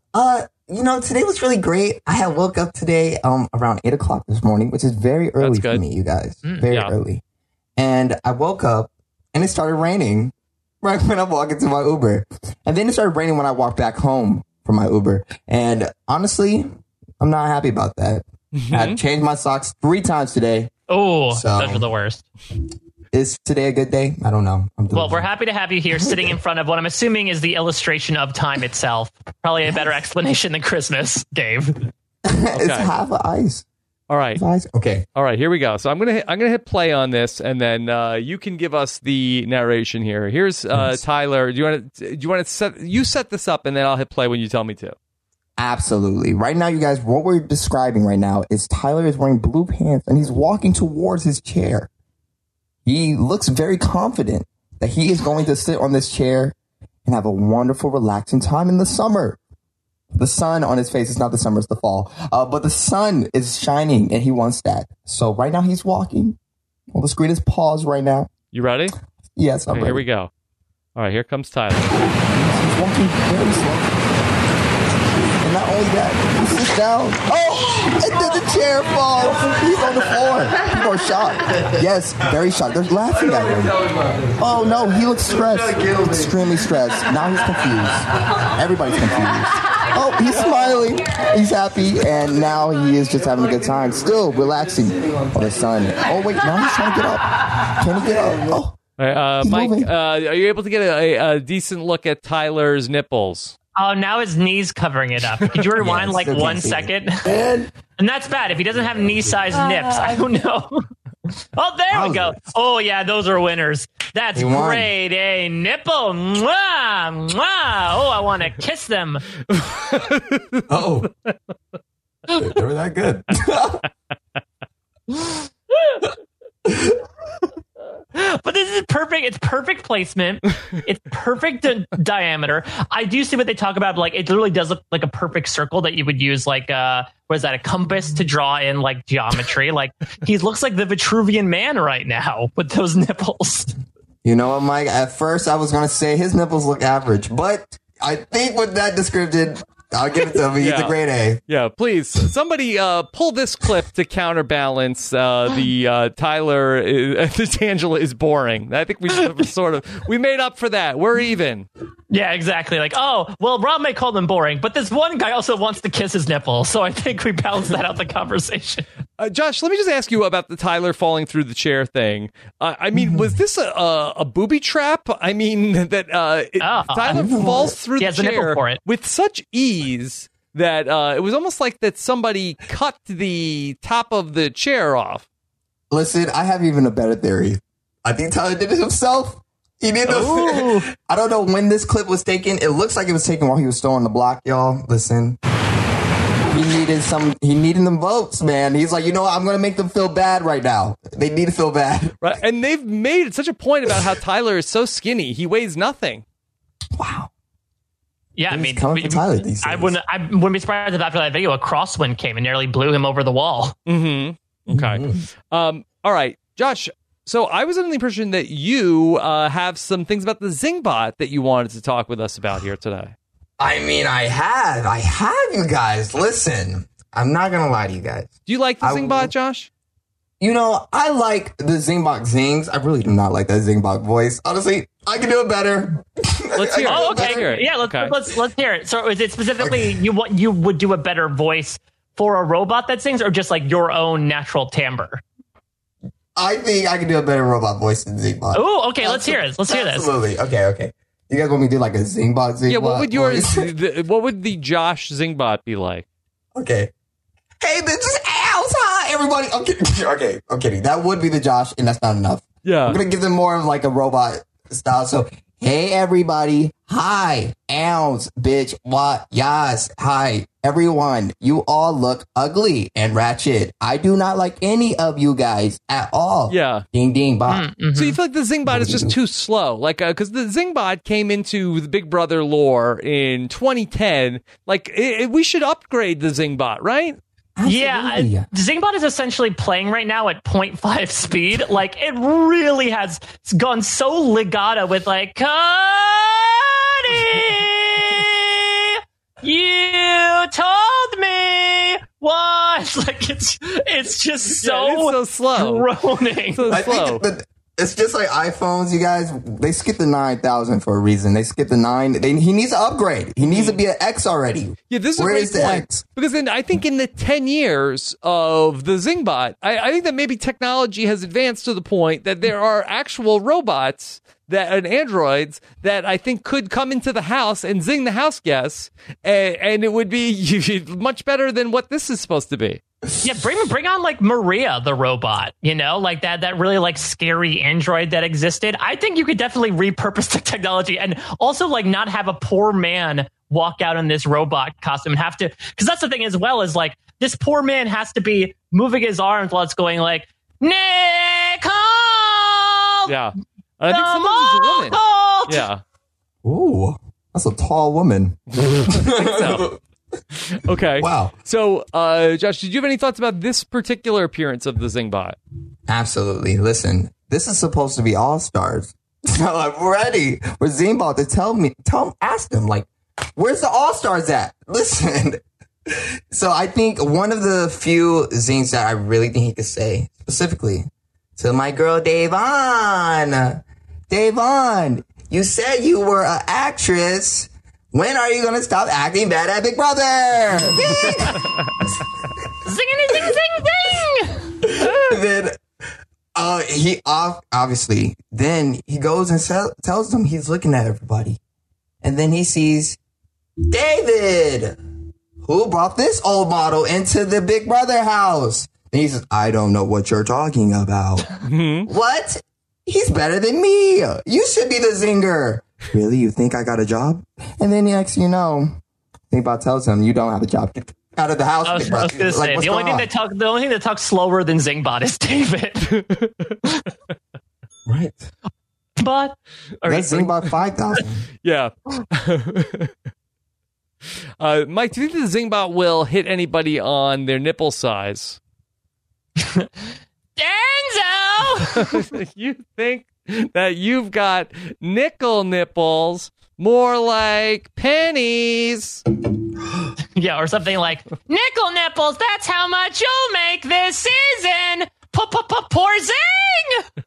S11: today was really great. I had woke up today around 8 o'clock this morning, which is very early for me, you guys. Very early. And I woke up and it started raining right when I walked into my Uber. And then it started raining when I walked back home from my Uber. And honestly, I'm not happy about that. I had to change my socks 3 times today.
S2: Oh, those are the worst.
S11: Is today a good day? I don't know.
S2: Well, we're happy to have you here sitting in front of what I'm assuming is the illustration of time itself. Probably a better explanation than Christmas, Dave.
S11: It's half of ice.
S1: All right.
S11: Okay.
S1: All right, here we go. So I'm gonna hit play on this, and then you can give us the narration here. Here's Tyler. Do you want to set this up, and then I'll hit play when you tell me to.
S11: Absolutely. Right now, you guys, what we're describing right now is Tyler is wearing blue pants and he's walking towards his chair. He looks very confident that he is going to sit on this chair and have a wonderful, relaxing time in the summer. The sun on his face, it's not the summer, it's the fall. But the sun is shining and he wants that. So right now he's walking. Well, the screen is paused right now.
S1: You ready?
S11: Yes, I'm ready.
S1: Here we go. All right, here comes Tyler.
S11: He's walking very slowly. Not only that, he sits down. Oh, and then the chair falls. He's on the floor. People are shocked. Yes, very shocked. They're laughing at him. Oh, no, he looks stressed. Extremely stressed. Now he's confused. Everybody's confused. Oh, he's smiling. He's happy. And now he is just having a good time. Still relaxing on the sun. Oh, wait, now he's trying to get up. Can he get up? Oh.
S1: Mike, are you able to get a decent look at Tyler's nipples?
S2: Oh, now his knee's covering it up. Could you rewind 1 second? And that's bad. If he doesn't have knee-sized nips, I don't know. Oh, there we go. Oh, yeah, those are winners. That's great. A nipple. Mwah, mwah. Oh, I want to kiss them.
S11: Oh. They were that good.
S2: But this is perfect. It's perfect placement. It's perfect diameter. I do see what they talk about. Like, it literally does look like a perfect circle that you would use, like, what is that, a compass to draw in, like, geometry. Like, he looks like the Vitruvian Man right now with those nipples.
S11: You know what, Mike? At first, I was going to say his nipples look average, but I think with that description, I'll give it to him. He's a great A.
S1: Yeah, please. Somebody pull this clip to counterbalance the Tyler D'Angelo is boring. I think we should have we made up for that. We're even.
S2: Yeah, exactly. Like, oh, well, Rob may call them boring, but this one guy also wants to kiss his nipple. So I think we balanced that out the conversation.
S1: Josh, let me just ask you about the Tyler falling through the chair thing. I mean, was this a booby trap? I mean, that Tyler falls through the chair
S2: for it.
S1: with such ease that it was almost like that somebody cut the top of the chair off.
S11: Listen, I have even a better theory. I think Tyler did it himself. He did this. I don't know when this clip was taken. It looks like it was taken while he was still on the block, y'all. Listen. He needed them votes, man. He's like, you know what? I'm going to make them feel bad right now. They need to feel bad.
S1: Right. And they've made such a point about how Tyler is so skinny. He weighs nothing.
S11: Wow.
S2: Yeah, I mean,
S11: Tyler these days.
S2: I wouldn't be surprised if after that video, a crosswind came and nearly blew him over the wall.
S1: Mm-hmm. Okay. All right, Josh. So I was under the impression that you have some things about the Zingbot that you wanted to talk with us about here today.
S11: I mean, I have, you guys. Listen, I'm not going to lie to you guys.
S1: Do you like the Zingbot, Josh?
S11: You know, I like the Zingbot zings. I really do not like that Zingbot voice. Honestly, I can do it better.
S1: Let's hear it.
S2: Oh, okay. Yeah, let's hear it. So is it specifically you would do a better voice for a robot that sings, or just like your own natural timbre?
S11: I think I can do a better robot voice than Zingbot.
S2: Oh, okay. Let's hear it. Let's hear this.
S11: Absolutely. Okay. You guys want me to do like a Zingbot?
S1: Yeah. What would what would the Josh Zingbot be like?
S11: Okay. Hey, this is Al's. Hi, everybody. I'm kidding. Okay, I'm kidding. That would be the Josh, and that's not enough.
S1: Yeah.
S11: I'm gonna give them more of like a robot style. So, hey, everybody. Hi, Al's, bitch. What? Yes. Hi, everyone. You all look ugly and ratchet. I do not like any of you guys at all.
S1: Yeah.
S11: Ding, ding, bop.
S2: Mm-hmm.
S1: So you feel like the Zingbot is just too slow, like because the Zingbot came into the Big Brother lore in 2010. Like we should upgrade the Zingbot, right?
S2: Absolutely. Yeah, Zingbot is essentially playing right now at 0.5 speed. Like, it really has gone so legato with like, Cody, you told me what? Like, it's just so,
S1: it's so slow,
S2: droning.
S1: So slow.
S11: It's just like iPhones, you guys. They skipped the 9000 for a reason. They skipped the 9. He needs to upgrade. He needs to be an X already.
S1: Yeah, this is
S11: Where
S1: a great
S11: is the
S1: point.
S11: X?
S1: Because then I think in the 10 years of the Zingbot, I think that maybe technology has advanced to the point that there are actual robots and androids that I think could come into the house and zing the house guests, and it would be much better than what this is supposed to be.
S2: Yeah, bring on like Maria the robot, you know, like that really like scary android that existed. I think you could definitely repurpose the technology and also like not have a poor man walk out in this robot costume and have to, because that's the thing as well, is like this poor man has to be moving his arms while it's going like, Nicole!
S1: Yeah. I think sometimes it's a woman. Yeah.
S11: Ooh, that's a tall woman.
S1: I think so. Okay.
S11: Wow.
S1: So, Josh, did you have any thoughts about this particular appearance of the Zingbot?
S11: Absolutely. Listen, this is supposed to be All-Stars. So I'm ready for Zingbot to ask them, like, where's the All-Stars at? Listen. So I think one of the few zings that I really think he could say, specifically to my girl, Davon. Davon, you said you were an actress. When are you going to stop acting bad at Big Brother?
S2: Zingity zing zing zing!
S11: And then he obviously, then he goes and tells them he's looking at everybody. And then he sees David, who brought this old model into the Big Brother house. And he says, I don't know what you're talking about. What? He's better than me. You should be the zinger. Really? You think I got a job? And then next you know, Zingbot tells him, you don't have a job. Get out of the house.
S2: I was going to say, the only thing that talks slower than Zingbot is David.
S11: Right.
S2: But
S11: that's Zingbot 5000.
S1: Yeah. Mike, do you think the Zingbot will hit anybody on their nipple size?
S2: Denzo!
S1: You think that you've got nickel nipples, More like pennies.
S2: Yeah, or something like, nickel nipples, that's how much you'll make this season. Poor zing!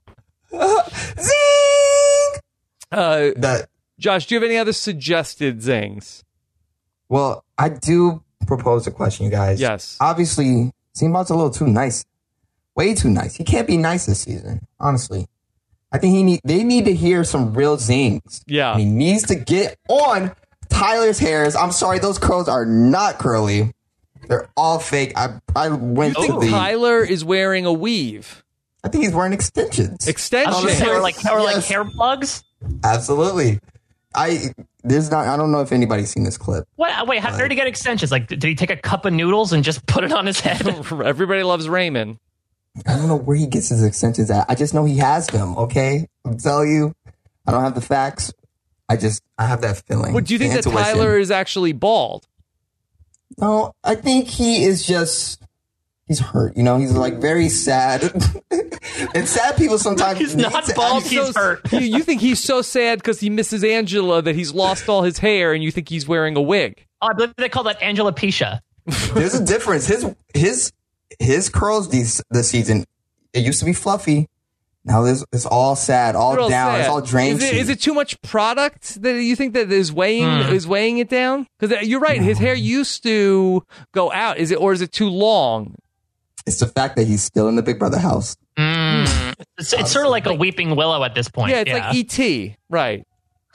S1: Zing! Josh, do you have any other suggested zings?
S12: Well, I do propose a question, you guys.
S1: Yes.
S12: Obviously, Zingbot's a little too nice. Way too nice. He can't be nice this season, honestly. I think they need to hear some real zings.
S1: Yeah.
S12: He needs to get on Tyler's hairs. I'm sorry, those curls are not curly. They're all fake. I went
S1: to the... Tyler is wearing a weave.
S12: I think he's wearing extensions.
S2: Or like hair plugs?
S12: Absolutely. I don't know if anybody's seen this clip.
S2: What? Wait, how did he get extensions? Like, did he take a cup of noodles and just put it on his head?
S1: Everybody loves Raymond.
S12: I don't know where he gets his extensions at. I just know he has them, okay? I'm telling you. I don't have the facts. I have that feeling.
S1: What, do you think that Tyler is actually bald?
S12: No, I think he's hurt. You know, he's like very sad. And sad people sometimes...
S2: He's not bald, he's hurt.
S1: You think he's so sad because he misses Angela that he's lost all his hair and you think he's wearing a wig?
S2: Oh, I believe they call that alopecia.
S12: There's a difference. His curls this season, it used to be fluffy. Now it's all sad, all down. Sad. It's all drained.
S1: Is it too much product that you think that is weighing it down? Because you're right, his hair used to go out. Is it too long?
S12: It's the fact that he's still in the Big Brother house.
S2: It's sort of like a weeping willow at this point.
S1: Yeah, it's like E.T. Right.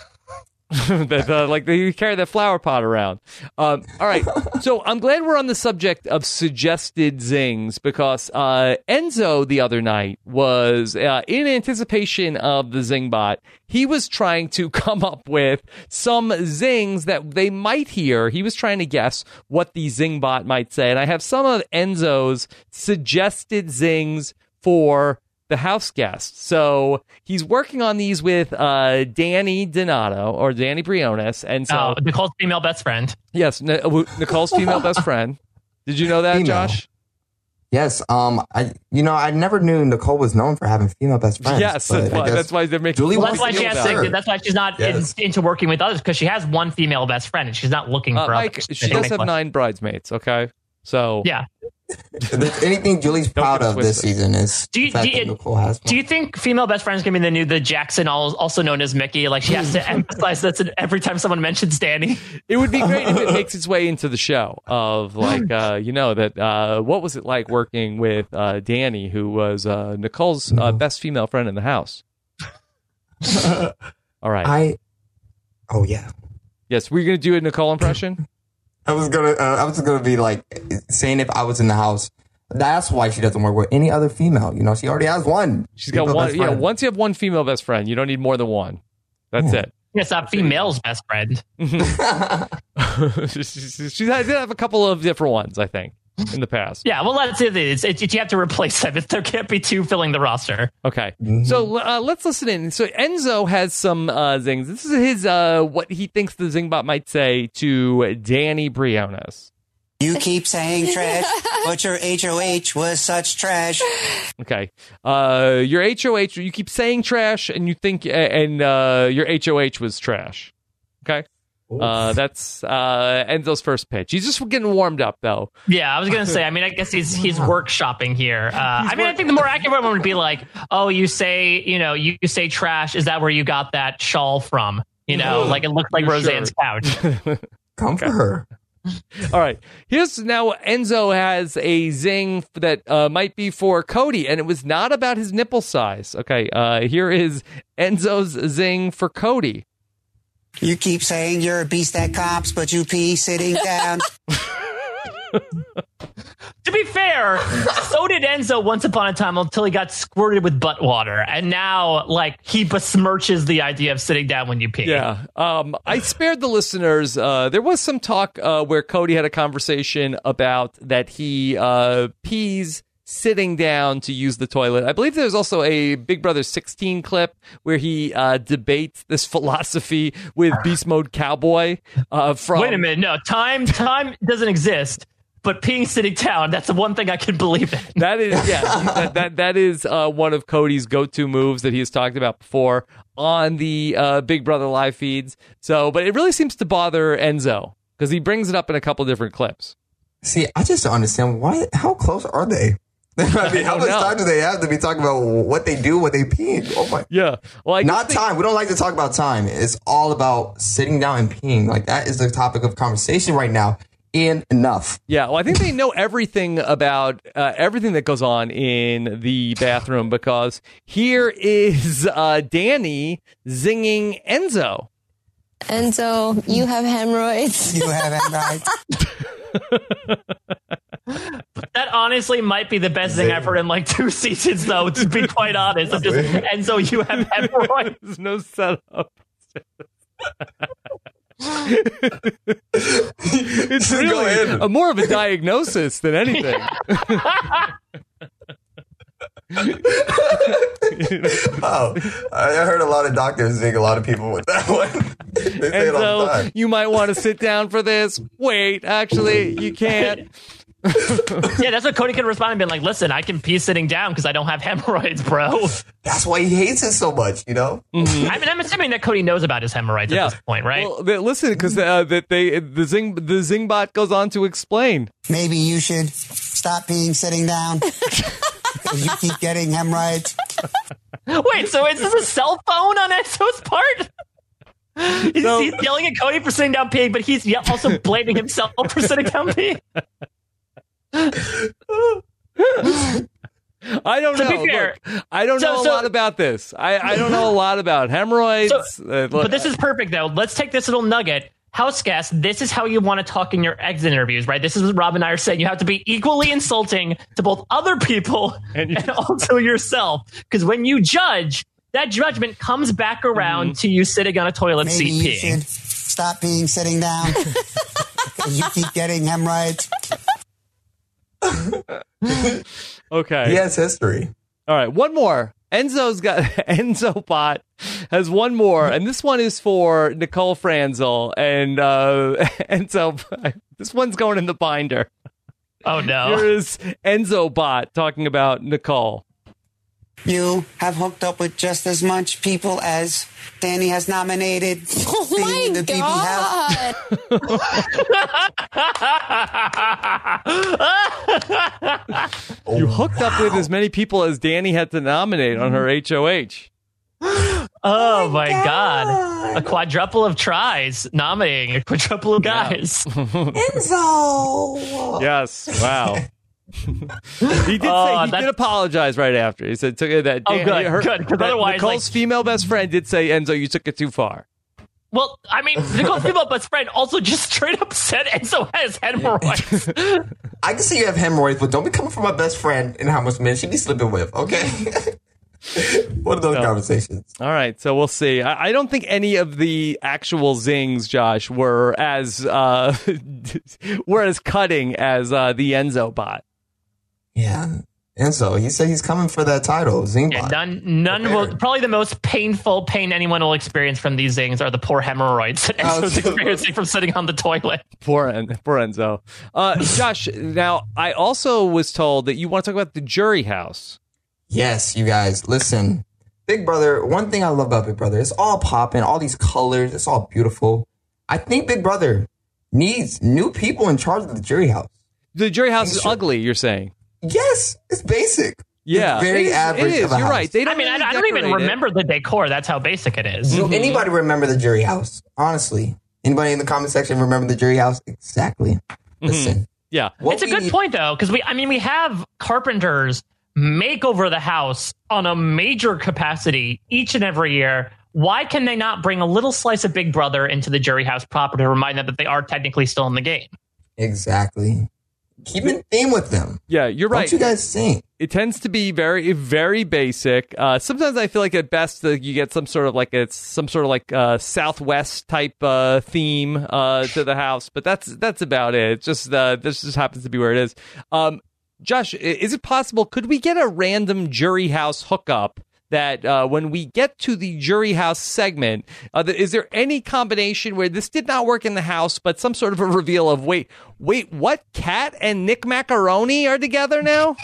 S1: Like you carry that flower pot around. All right, so I'm glad we're on the subject of suggested zings because Enzo the other night was in anticipation of the Zingbot. He was trying to come up with some zings that they might hear. He was trying to guess what the Zingbot might say, and I have some of Enzo's suggested zings for the house guest. So he's working on these with Danny Donato or Danny Briones, and so
S2: Nicole's female best friend.
S1: Yes, Nicole's female best friend. Did you know that, Josh?
S12: Yes. I never knew Nicole was known for having female best friends.
S1: Yes, that's why they're making.
S2: That's why she's not into working with others, because she has one female best friend and she's not looking for
S1: Mike,
S2: others.
S1: She does have 9 bridesmaids. Okay, so
S2: yeah.
S12: Anything Julie's proud of this season is the fact that Nicole has one.
S2: Do you think female best friend is going to be the Jackson, also known as Mickey? Like she has to emphasize that every time someone mentions Danny.
S1: It would be great if it makes its way into the show of what was it like working with Danny, who was Nicole's best female friend in the house. All right.
S12: Oh yeah.
S1: Yes, we're going to do a Nicole impression.
S12: I was gonna be like saying if I was in the house. That's why she doesn't work with any other female. You know, she already has one.
S1: She's got one. Yeah, once you have one female best friend, you don't need more than one. That's it.
S2: It's not female's best friend.
S1: She did have a couple of different ones, I think, in the past.
S2: Yeah, well, that's it. You have to replace them. There can't be 2 filling the roster.
S1: Okay, so let's listen in. So Enzo has some zings. This is his what he thinks the Zingbot might say to Danny Briones.
S13: You keep saying trash, but your HOH was such trash.
S1: Okay, your HOH. You keep saying trash, and you think, and your HOH was trash. Okay. That's Enzo's first pitch. He's just getting warmed up, though.
S2: Yeah, I was gonna say. I mean, I guess he's workshopping here. I think the more accurate one would be like, "Oh, you say trash. Is that where you got that shawl from? Like it looked like Roseanne's couch.
S12: Come for her."
S1: All right. Here's now Enzo has a zing that might be for Cody, and it was not about his nipple size. Okay. Here is Enzo's zing for Cody.
S13: You keep saying you're a beast at comps, but you pee sitting down.
S2: To be fair, so did Enzo once upon a time until he got squirted with butt water. And now, he besmirches the idea of sitting down when you pee.
S1: Yeah. I spared the listeners. There was some talk where Cody had a conversation about that he pees sitting down to use the toilet. I believe there's also a Big Brother 16 clip where he debates this philosophy with Beast Mode Cowboy.
S2: Wait a minute. No, time doesn't exist. but peeing sitting down, that's the one thing I can believe in.
S1: That is, that is one of Cody's go-to moves that he has talked about before on the Big Brother live feeds. So, but it really seems to bother Enzo because he brings it up in a couple different clips.
S12: See, I just don't understand how close are they? I mean, how much time do they have to be talking about what they do when they pee? Oh my!
S1: Yeah, well,
S12: not time. We don't like to talk about time. It's all about sitting down and peeing. Like that is the topic of conversation right now. Enough.
S1: Yeah, well, I think they know everything about everything that goes on in the bathroom because here is Danny zinging Enzo.
S14: Enzo, you have hemorrhoids.
S13: You have hemorrhoids.
S2: That honestly might be the best thing I've heard in like 2 seasons, though, to be quite honest. I'm just, Enzo, you have hemorrhoids.
S1: There's no setup. It's really more of a diagnosis than anything.
S12: Oh, I heard a lot of doctors zing a lot of people with that one. They say it all the time.
S1: You might want to sit down for this. Wait, actually, you can't.
S2: Yeah, that's what Cody could respond and been like, listen, I can pee sitting down because I don't have hemorrhoids, bro.
S12: That's why he hates it so much, you know?
S2: Mm-hmm. I mean, I'm assuming that Cody knows about his hemorrhoids at this point, right?
S1: Well, listen, because the Zingbot goes on to explain.
S13: Maybe you should stop peeing sitting down. You keep getting hemorrhoids.
S2: Wait, so is this a cell phone on Enzo's part? He's yelling at Cody for sitting down peeing, but he's also blaming himself for sitting down peeing.
S1: I don't know.
S2: To be fair,
S1: look, I don't know a lot about this. I don't know a lot about hemorrhoids.
S2: But this is perfect, though. Let's take this little nugget. House guest, this is how you want to talk in your exit interviews, right? This is what Rob and I are saying. You have to be equally insulting to both other people and also yourself. Because when you judge, that judgment comes back around to you sitting on a toilet
S13: Maybe
S2: seat
S13: you
S2: peeing.
S13: should stop peeing sitting down. You keep getting hemorrhoids.
S1: Okay.
S12: He has history.
S1: All right, one more. Enzo Bot has one more, and this one is for Nicole Franzel. And Enzo, this one's going in the binder.
S2: Oh no!
S1: Here is Enzo Bot talking about Nicole.
S13: You have hooked up with just as much people as Danny has nominated.
S14: Oh my God.
S1: You hooked up with as many people as Danny had to nominate on her HOH.
S2: Oh my God. A quadruple of tries nominating a quadruple of guys.
S12: Enzo!
S1: Yes. Wow. He did apologize right after. He said took that.
S2: Oh, good. Because otherwise,
S1: Nicole's female best friend did say, Enzo, you took it too far.
S2: Well, I mean, Nicole's female best friend also just straight up said Enzo has hemorrhoids.
S12: I can see you have hemorrhoids, but don't be coming from my best friend and how much men she be sleeping with, okay? One of those conversations.
S1: All right, so we'll see. I don't think any of the actual zings, Josh, were as cutting as the Enzo Bot.
S12: Yeah. Enzo, he said he's coming for that title, Zingbot.
S2: Yeah, none will. Probably the most painful pain anyone will experience from these zings are the poor hemorrhoids that Enzo's experiencing from sitting on the toilet.
S1: Poor Enzo. Josh, now, I also was told that you want to talk about the Jury House.
S12: Yes, you guys, listen. Big Brother, one thing I love about Big Brother, it's all popping, all these colors, it's all beautiful. I think Big Brother needs new people in charge of the Jury House.
S1: The Jury House is ugly, you're saying?
S12: Yes, it's basic.
S1: Yeah,
S12: it's very average.
S1: It is. You're right. They don't
S2: I don't even remember the decor. That's how basic it is.
S12: Do anybody remember the Jury House? Honestly, anybody in the comment section remember the Jury House? Exactly. Listen.
S1: Yeah,
S2: it's a good point though, because we have carpenters make over the house on a major capacity each and every year. Why can they not bring a little slice of Big Brother into the Jury House proper to remind them that they are technically still in the game?
S12: Exactly. Keep in theme with them.
S1: Yeah, you're right.
S12: Don't you guys think?
S1: It tends to be very, very basic. Sometimes I feel like at best you get some sort of Southwest type theme to the house, but that's about it. It's just this just happens to be where it is. Josh, is it possible? Could we get a random Jury House hookup that when we get to the Jury House segment, is there any combination where this did not work in the house, but some sort of a reveal of, wait, what? Kat and Nick Macaroni are together now?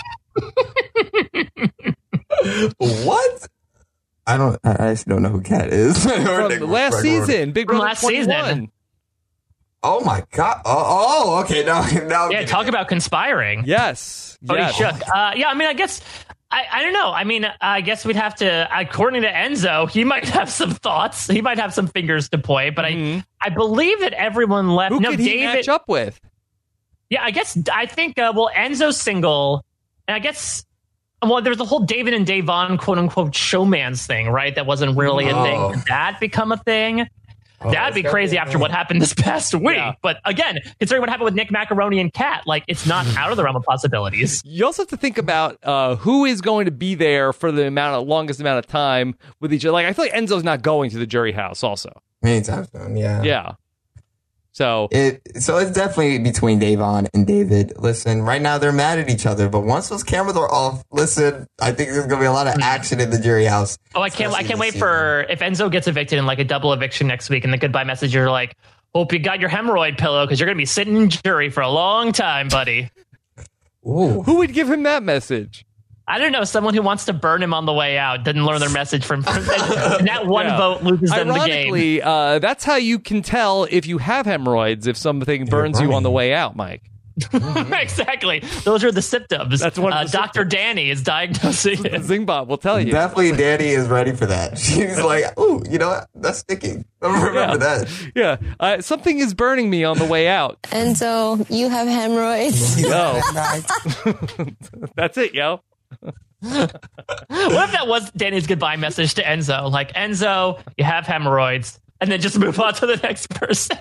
S12: What? I actually don't know who Kat is.
S1: From last season, Big Brother 21.
S12: Oh my God! Oh, okay. Now.
S2: Yeah, talk about conspiring.
S1: Yes.
S2: He shook. Yeah, I mean, I guess I don't know. I mean, I guess we'd have to. According to Enzo, he might have some thoughts. He might have some fingers to point. But I believe that everyone left.
S1: Who could he match up with?
S2: Yeah, I think. Well, Enzo's single, and I guess. Well, there's the whole David and Davon quote unquote showmans thing, right? That wasn't really a thing. Did that become a thing? That'd be crazy after what happened this past week. Yeah. But again, considering what happened with Nick Macaroni and Kat, like, it's not out of the realm of possibilities.
S1: You also have to think about who is going to be there for the longest amount of time with each other. Like, I feel like Enzo's not going to the Jury House also.
S12: Anytime soon, yeah.
S1: Yeah. So
S12: it's definitely between Davon and David. Listen, right now they're mad at each other, but once those cameras are off, listen, I think there's gonna be a lot of action in the Jury House.
S2: Oh, I can't wait for if Enzo gets evicted in like a double eviction next week, and the goodbye message are like, "Hope you got your hemorrhoid pillow because you're gonna be sitting in jury for a long time, buddy."
S12: Ooh.
S1: Who would give him that message?
S2: I don't know. Someone who wants to burn him on the way out didn't learn their message from and that one vote loses them the game.
S1: Ironically, that's how you can tell if you have hemorrhoids if something burns you on the way out, Mike.
S2: Exactly. Those are the symptoms.
S1: That's one of the
S2: Dr.
S1: symptoms.
S2: Danny is diagnosing it.
S1: Zingbot will tell you.
S12: Definitely Danny is ready for that. She's like, ooh, you know what? That's sticking. I remember that.
S1: Yeah. Something is burning me on the way out.
S14: Enzo, you have hemorrhoids.
S1: No. That's it, yo.
S2: What if that was Danny's goodbye message to Enzo? Like, Enzo, you have hemorrhoids, and then just move on to the next person.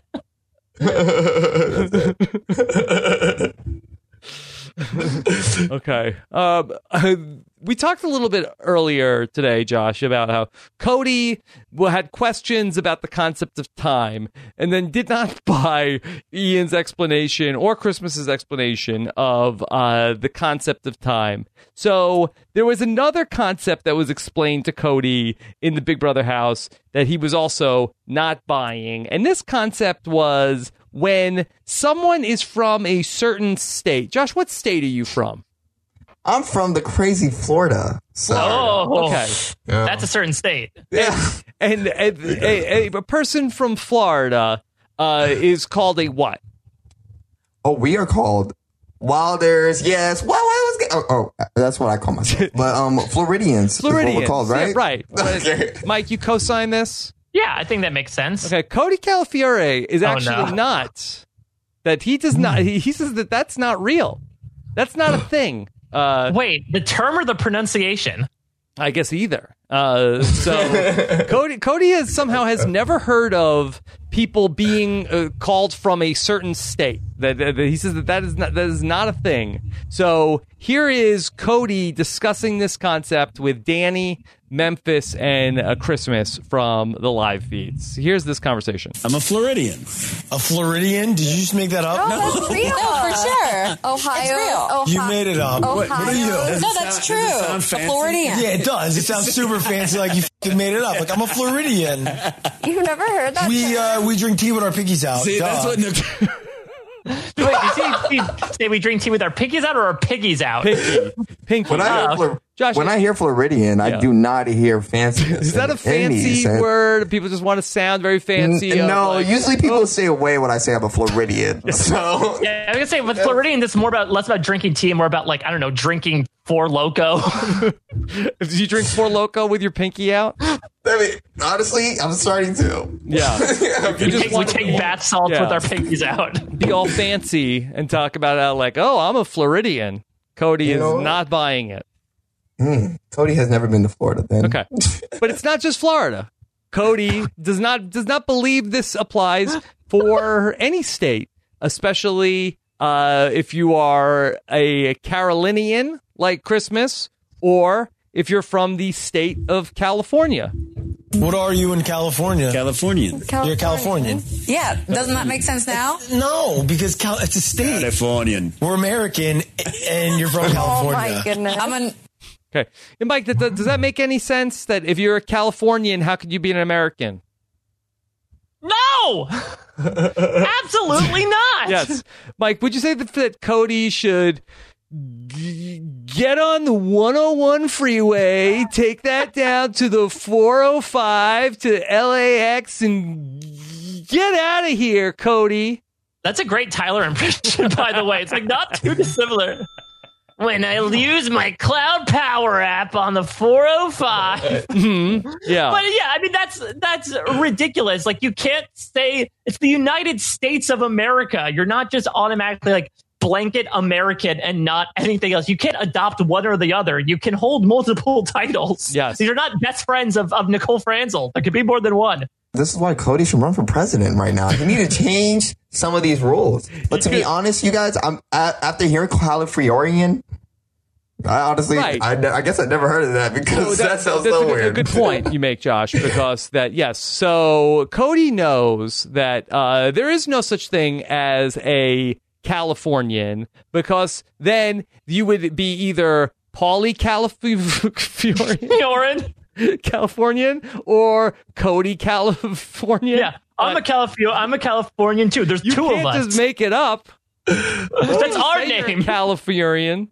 S1: Okay. We talked a little bit earlier today, Josh, about how Cody had questions about the concept of time and then did not buy Ian's explanation or Christmas's explanation of the concept of time. So there was another concept that was explained to Cody in the Big Brother house that he was also not buying. And this concept was when someone is from a certain state. Josh, what state are you from?
S12: I'm from the crazy Florida. So.
S2: Oh,
S1: okay.
S12: Yeah.
S2: That's a certain state.
S12: Yeah.
S1: And a person from Florida is called a what?
S12: Oh, we are called Wilders. Yes. Oh, that's what I call myself. But Floridians. Floridians. Is what we're called, right?
S1: Yeah, right.
S12: Okay.
S1: Mike, you co-sign this?
S2: Yeah, I think that makes sense.
S1: Okay, Cody Calafiore is actually not. That he does not. He says that that's not real. That's not a thing.
S2: Wait, the term or the pronunciation?
S1: I guess either. So Cody has never heard of people being called from a certain state. That he says that is not a thing. So here is Cody discussing this concept with Danny, Memphis, and Christmas from the live feeds. Here's this conversation.
S15: I'm a Floridian. A Floridian? Did you just make that up?
S5: No, that's real. No, for sure. Ohio. It's real.
S15: You made it up. What are you?
S5: No, that's true.
S15: A Floridian. Yeah, it does. It sounds super fancy, like you f***ing made it up. Like, I'm a Floridian.
S5: You've never heard that?
S15: We drink tea with our piggies out.
S16: See, that's what...
S2: Wait, say we drink tea with our piggies out or our piggies out?
S1: Pinky.
S12: When I hear Floridian, I do not hear fancy.
S1: Is that a fancy word? People just want to sound very fancy.
S12: No, usually people say away when I say I'm a Floridian. So
S2: yeah, I was gonna say with Floridian, that's less about drinking tea and more about, like, I don't know, drinking Four Loko.
S1: Did you drink Four Loko with your pinky out?
S12: I mean, honestly, I'm starting to.
S1: Yeah.
S2: We take bath salts with our pinkies out.
S1: Be all fancy and talk about how, like, oh, I'm a Floridian. Cody is not buying it.
S12: Cody has never been to Florida then.
S1: Okay. But it's not just Florida. Cody does not believe this applies for any state, especially if you are a Carolinian like Christmas, or if you're from the state of California.
S15: What are you in California?
S16: Californian.
S15: You're Californian.
S10: Yeah, doesn't that make sense now?
S15: No, because it's a state.
S16: Californian.
S15: We're American, and you're from California.
S10: Oh my goodness.
S1: Okay. And Mike, does that make any sense? That if you're a Californian, how could you be an American?
S2: No! Absolutely not!
S1: Yes. Mike, would you say that Cody should get on the 101 freeway, take that down to the 405 to LAX, and get out of here, Cody?
S2: That's a great Tyler impression, by the way. It's like not too dissimilar. When I use my Cloud Power app on the 405.
S1: Mm-hmm. Yeah.
S2: But yeah, I mean, that's ridiculous. Like, you can't say it's the United States of America. You're not just automatically like blanket American and not anything else. You can't adopt one or the other. You can hold multiple titles.
S1: Yes.
S2: You're not best friends of Nicole Franzel. There could be more than one.
S12: This is why Cody should run for president right now. You need to change some of these rules. But to be honest, you guys, I'm after hearing Californian, I honestly,
S1: right.
S12: I guess I never heard of that because that sounds so weird.
S1: A good point you make, Josh, because yes. So Cody knows that there is no such thing as a Californian, because then you would be either Paulie Californian or Cody Californian.
S2: Yeah, I'm a Californian too. There's two of us.
S1: You can't just make it up.
S2: That's our name,
S1: Californian.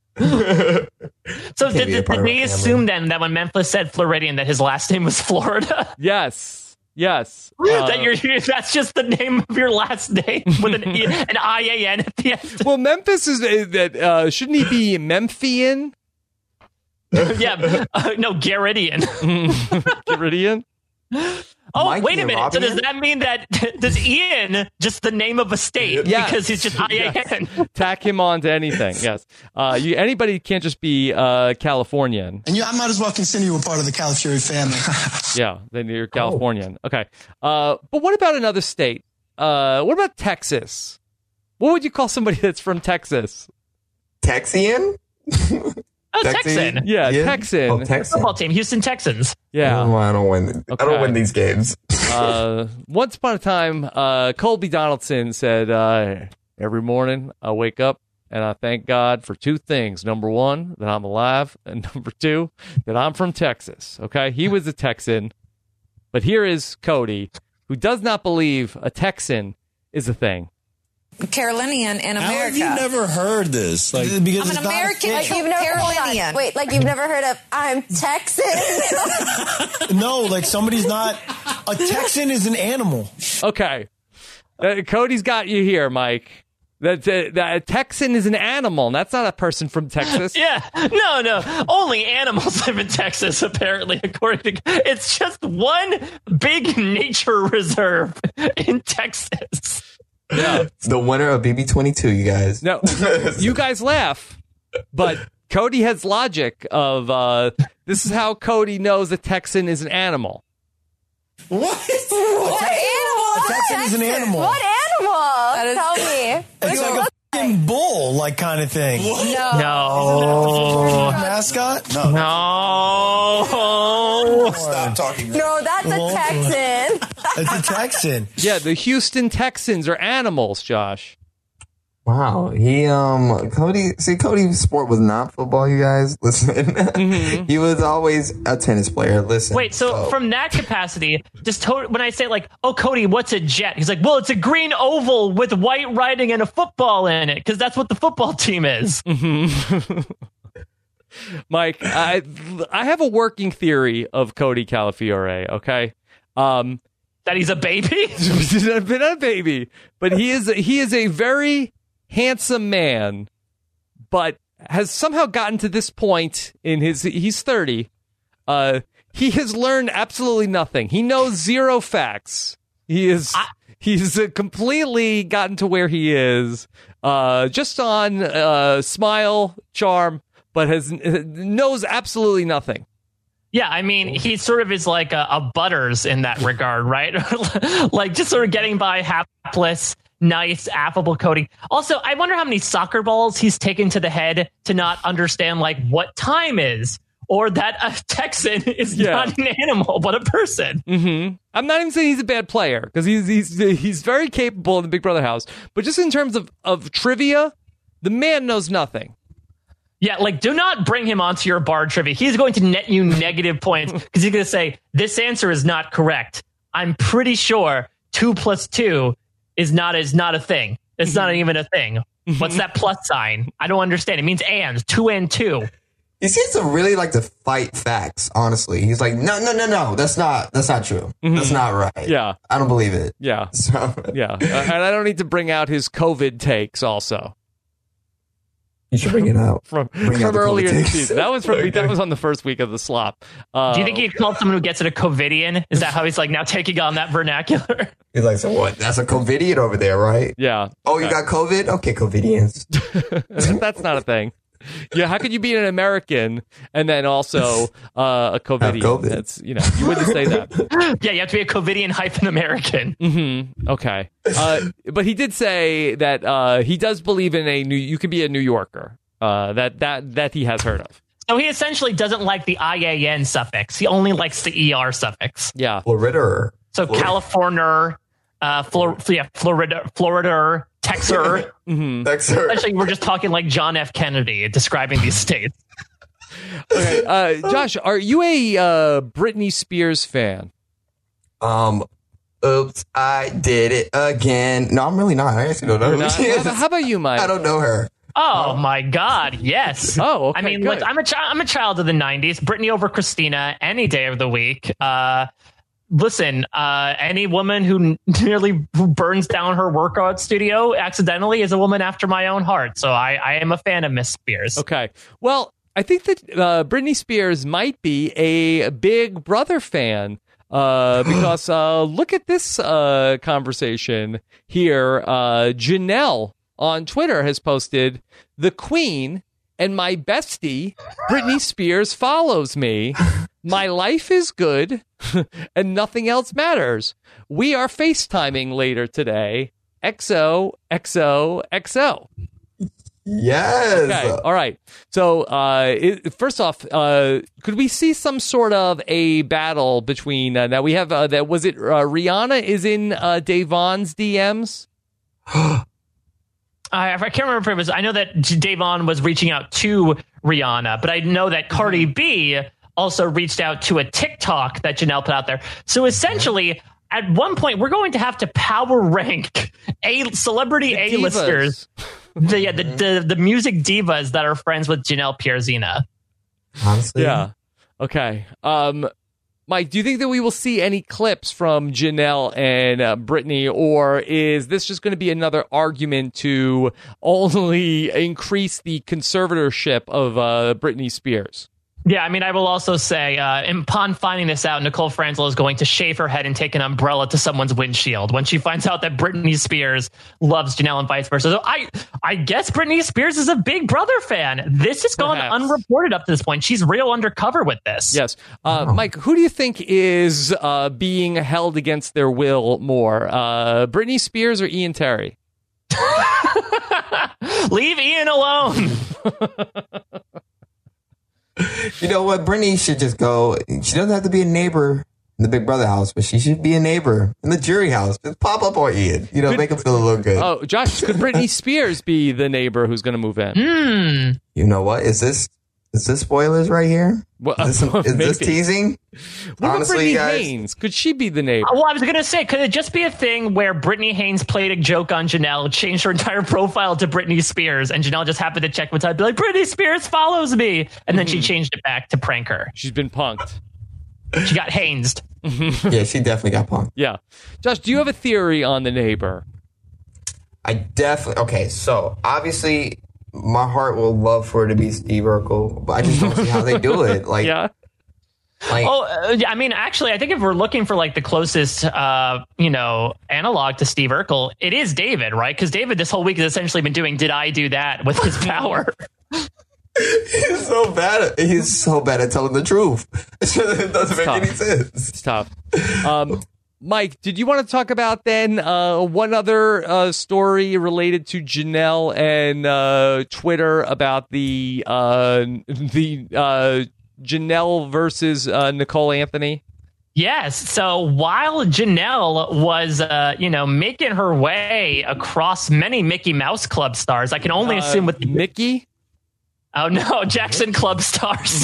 S2: So did we assume then that when Memphis said Floridian that his last name was Florida?
S1: Yes.
S2: That that's just the name of your last name with an IAN at the end.
S1: Well, Memphis is that. Shouldn't he be Memphian?
S2: Yeah, no, Garridian.
S1: Garridian?
S2: Oh,
S12: Mikey
S2: wait a minute.
S12: Robin?
S2: So does that mean that does Ian just the name of a state because he's just IAN?
S1: Yes. Tack him on to anything. Yes. Anybody can't just be Californian.
S15: And I might as well consider you a part of the Califury family.
S1: Yeah, then you're Californian. Okay. But what about another state? What about Texas? What would you call somebody that's from Texas?
S12: Texian?
S2: Oh, Texan.
S1: Yeah, Texan.
S12: Oh, Texan.
S2: Football team, Houston Texans.
S1: Yeah.
S12: Oh, I don't win.
S1: Okay.
S12: I don't win these games.
S1: Once upon a time, Colby Donaldson said, every morning I wake up and I thank God for two things. Number one, that I'm alive. And number two, that I'm from Texas. Okay. He was a Texan. But here is Cody, who does not believe a Texan is a thing.
S10: Carolinian in America.
S15: How have you never heard this? Like, because
S10: I'm an American Carolinian.
S14: Wait, like you've never heard of I'm Texan?
S15: No, like somebody's not. A Texan is an animal.
S1: Okay. Cody's got you here, Mike. That a Texan is an animal, and that's not a person from Texas.
S2: Yeah, no. Only animals live in Texas, apparently, according to... It's just one big nature reserve in Texas.
S1: Yeah.
S12: The winner of BB22, you guys.
S1: No, you guys laugh, but Cody has logic of this is how Cody knows a Texan is an animal.
S15: What?
S14: What animal?
S15: A Texan is an animal.
S14: What animal? Tell me.
S15: It's like a fucking bull, like kind of thing.
S2: No.
S15: Mascot?
S2: No.
S15: Stop talking.
S14: No, that's a Texan.
S15: It's a Texan.
S1: Yeah, the Houston Texans are animals, Josh.
S12: Wow. Cody's sport was not football, you guys. Listen.
S1: Mm-hmm.
S12: He was always a tennis player. Listen.
S2: Wait, so from that capacity, when I say like, oh, Cody, what's a jet? He's like, well, it's a green oval with white writing and a football in it, because that's what the football team is.
S1: Mm-hmm. Mike, I have a working theory of Cody Calafiore, okay?
S2: That he's a baby?
S1: He's not a baby, but he is a very handsome man, but has somehow gotten to this point in he's 30. He has learned absolutely nothing. He knows zero facts. He's completely gotten to where he is, just on smile, charm, but knows absolutely nothing.
S2: Yeah, I mean, he sort of is like a Butters in that regard, right? Like just sort of getting by hapless, nice, affable Cody. Also, I wonder how many soccer balls he's taken to the head to not understand like what time is, or that a Texan is not an animal but a person.
S1: Mm-hmm. I'm not even saying he's a bad player, because he's very capable in the Big Brother house, but just in terms of trivia, the man knows nothing.
S2: Yeah, like, do not bring him onto your bar trivia. He's going to net you negative points because he's going to say, this answer is not correct. I'm pretty sure 2 + 2 is not a thing. It's not even a thing. What's that plus sign? I don't understand. It means and. 2 and 2.
S12: He seems to really like to fight facts, honestly. He's like, no. That's not true. That's not right.
S1: Yeah.
S12: I don't believe it.
S1: Yeah.
S12: So.
S1: Yeah. And I don't need to bring out his COVID takes also.
S12: You should bring it out.
S1: From earlier in the season. That was on the first week of the slop.
S2: Do you think he called someone who gets it a COVIDian? Is that how he's like now taking on that vernacular?
S12: He's like, so what? That's a COVIDian over there, right?
S1: Yeah.
S12: Oh, you got COVID? Okay, COVIDians.
S1: That's not a thing. Yeah, how could you be an American and then also a COVIDian?
S12: COVID.
S1: That's, you wouldn't say that.
S2: Yeah, you have to be a COVIDian - American.
S1: Mm-hmm. Okay. But he did say that he does believe in you can be a New Yorker. That he has heard of.
S2: So he essentially doesn't like the IAN suffix. He only likes the ER suffix.
S1: Yeah.
S12: Florida.
S2: So California, Florida, Texas. Actually, we're just talking like John F. Kennedy describing these states.
S1: Okay, Josh, are you a Britney Spears fan?
S12: Oops, I did it again. No, I'm really not. I actually don't know who she is.
S1: How about you, Mike?
S12: I don't know her.
S2: Oh my God! Yes.
S1: Oh, okay,
S2: I mean,
S1: good.
S2: look, I'm a child of the '90s. Britney over Christina any day of the week. Listen, any woman who burns down her workout studio accidentally is a woman after my own heart. So I am a fan of Miss Spears.
S1: Okay. Well, I think that Britney Spears might be a Big Brother fan because look at this conversation here. Janelle on Twitter has posted, "The Queen and my bestie, Britney Spears, follows me. My life is good and nothing else matters. We are FaceTiming later today. XO, XO, XO."
S12: Yes.
S1: Okay. All right. So, first off, could we see some sort of a battle between now we have that was it Rihanna is in Davon's DMs?
S2: I can't remember if it was. I know that Davon was reaching out to Rihanna, but I know that Cardi B also reached out to a TikTok that Janelle put out there. So essentially, at one point, we're going to have to power rank celebrity A-listers, the music divas that are friends with Janelle Pierzina.
S12: Honestly,
S1: yeah. Okay. Mike, do you think that we will see any clips from Janelle and Britney, or is this just going to be another argument to only increase the conservatorship of Britney Spears?
S2: Yeah, I mean, I will also say, upon finding this out, Nicole Franzel is going to shave her head and take an umbrella to someone's windshield when she finds out that Britney Spears loves Janelle and vice versa. So I guess Britney Spears is a Big Brother fan. This has gone unreported up to this point. She's real undercover with this.
S1: Yes. Mike, who do you think is being held against their will more, Britney Spears or Ian Terry?
S2: Leave Ian alone.
S12: You know what? Britney should just go. She doesn't have to be a neighbor in the Big Brother house, but she should be a neighbor in the jury house. Just pop up on Ian. Make him feel a little good.
S1: Oh, Josh, could Britney Spears be the neighbor who's going to move in?
S12: You know what? Is this spoilers right here?
S1: Well,
S12: is this teasing?
S1: What
S12: Honestly,
S1: about Brittany
S12: guys,
S1: Haynes? Could she be the neighbor?
S2: Well, I was going to say, could it just be a thing where Brittany Haynes played a joke on Janelle, changed her entire profile to Britney Spears, and Janelle just happened to check one time, be like, Britney Spears follows me, and then she changed it back to prank her.
S1: She's been punked.
S2: She got Haynesed.
S12: Yeah, she definitely got punked.
S1: Yeah. Josh, do you have a theory on the neighbor?
S12: I definitely... Okay, so obviously my heart will love for it to be Steve Urkel, but I just don't see how they do it. Like,
S1: yeah.
S2: I mean, actually, I think if we're looking for like the closest, analog to Steve Urkel, it is David, right? Because David this whole week has essentially been doing "Did I do that?" with his power.
S12: He's so bad. He's so bad at telling the truth. It doesn't make any sense.
S1: It's tough. Mike, did you want to talk about then one other story related to Janelle and Twitter about the Janelle versus Nicole Anthony?
S2: Yes. So while Janelle was, making her way across many Mickey Mouse Club stars, I can only assume with
S1: Mickey.
S2: Oh no, Jackson Club stars.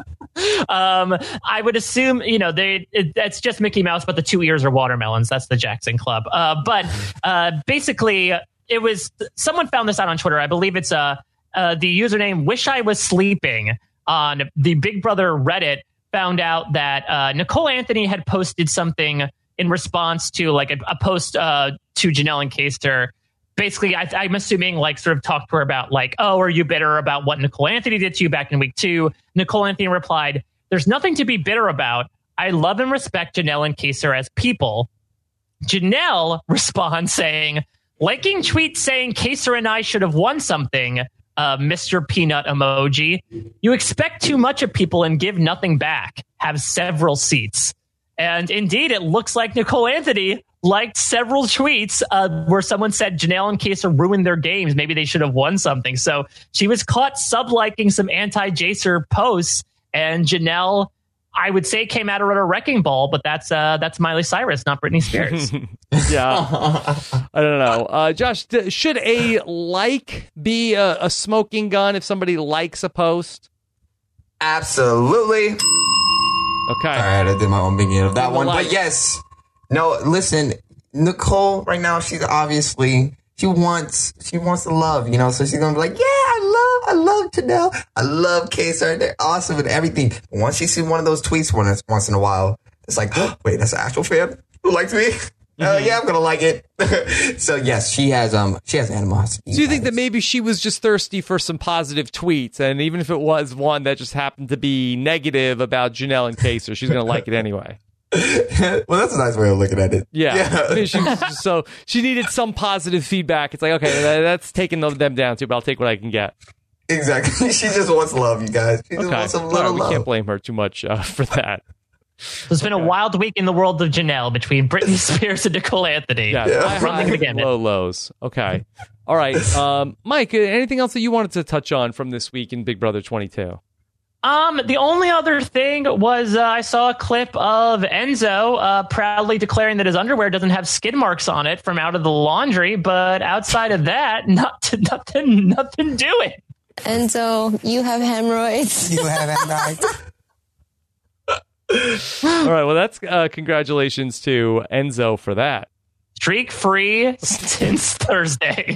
S2: I would assume, that's just Mickey Mouse, but the 2 ears are watermelons. That's the Jackson Club. But basically, it was someone found this out on Twitter. I believe it's the username Wish I Was Sleeping on the Big Brother Reddit found out that Nicole Anthony had posted something in response to like a post to Janelle and Kaster. Basically, I'm assuming like sort of talked to her about like, oh, are you bitter about what Nicole Anthony did to you back in week 2? Nicole Anthony replied, "There's nothing to be bitter about. I love and respect Janelle and Kaster as people." Janelle responds saying, "Liking tweets saying Kaster and I should have won something, Mr. Peanut emoji. You expect too much of people and give nothing back. Have several seats." And indeed, it looks like Nicole Anthony liked several tweets where someone said Janelle and Kaster ruined their games. Maybe they should have won something. So she was caught sub-liking some anti-Jacer posts, and Janelle, I would say, came at her at a wrecking ball, but that's Miley Cyrus, not Britney Spears.
S1: Yeah. I don't know. Josh, should a like be a smoking gun if somebody likes a post?
S12: Absolutely.
S1: Okay.
S12: All right, I did my own beginning of that one. But yes. No, listen, Nicole, right now, she's obviously, she wants the love, so she's going to be like, yeah, I love Janelle. I love Kaster. They're awesome and everything. But once she sees one of those tweets once in a while, it's like, oh, wait, that's an actual fan who likes me? Yeah, I'm going to like it. So yes, she has animosity.
S1: Do you think that maybe she was just thirsty for some positive tweets, and even if it was one that just happened to be negative about Janelle and Kaster, she's going to like it anyway?
S12: Well, that's a nice way of looking at it.
S1: Yeah. I mean, so she needed some positive feedback. It's like, okay, that's taking them down too, but I'll take what I can get.
S12: Exactly. She just wants love, you guys. She just wants some little love.
S1: We can't blame her too much for that.
S2: There's been a wild week in the world of Janelle between Britney Spears and Nicole Anthony.
S1: Yeah. Low lows. Okay. All right. Mike, anything else that you wanted to touch on from this week in Big Brother 22?
S2: The only other thing was I saw a clip of Enzo proudly declaring that his underwear doesn't have skid marks on it from out of the laundry, but outside of that, nothing doing.
S14: Enzo, you have hemorrhoids.
S11: You have hemorrhoids.
S1: All right, well, that's congratulations to Enzo for that.
S2: Streak free since Thursday.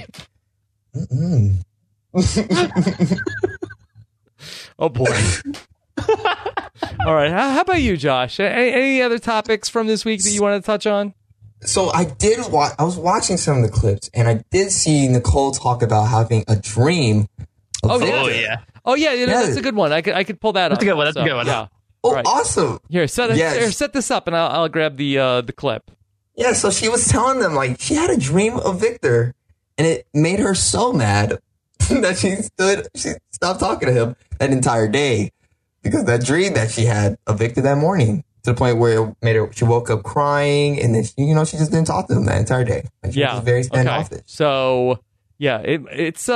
S1: Oh, boy. All right. How about you, Josh? Any other topics from this week that you want to touch on?
S12: So I was watching some of the clips, and I did see Nicole talk about having a dream.
S1: Oh, yeah. That's a good one. I could pull that up.
S2: That's a good one. That's a good one.
S1: Yeah.
S12: Oh, right. Awesome.
S1: Here, set this up, and I'll grab the clip.
S12: Yeah, so she was telling them, like, she had a dream of Victor, and it made her so mad that she stopped talking to him that entire day because that dream that she had of Victor that morning, to the point where it made her, she woke up crying, and then she just didn't talk to him that entire day. Like, she was very standoffish.
S1: So yeah, it's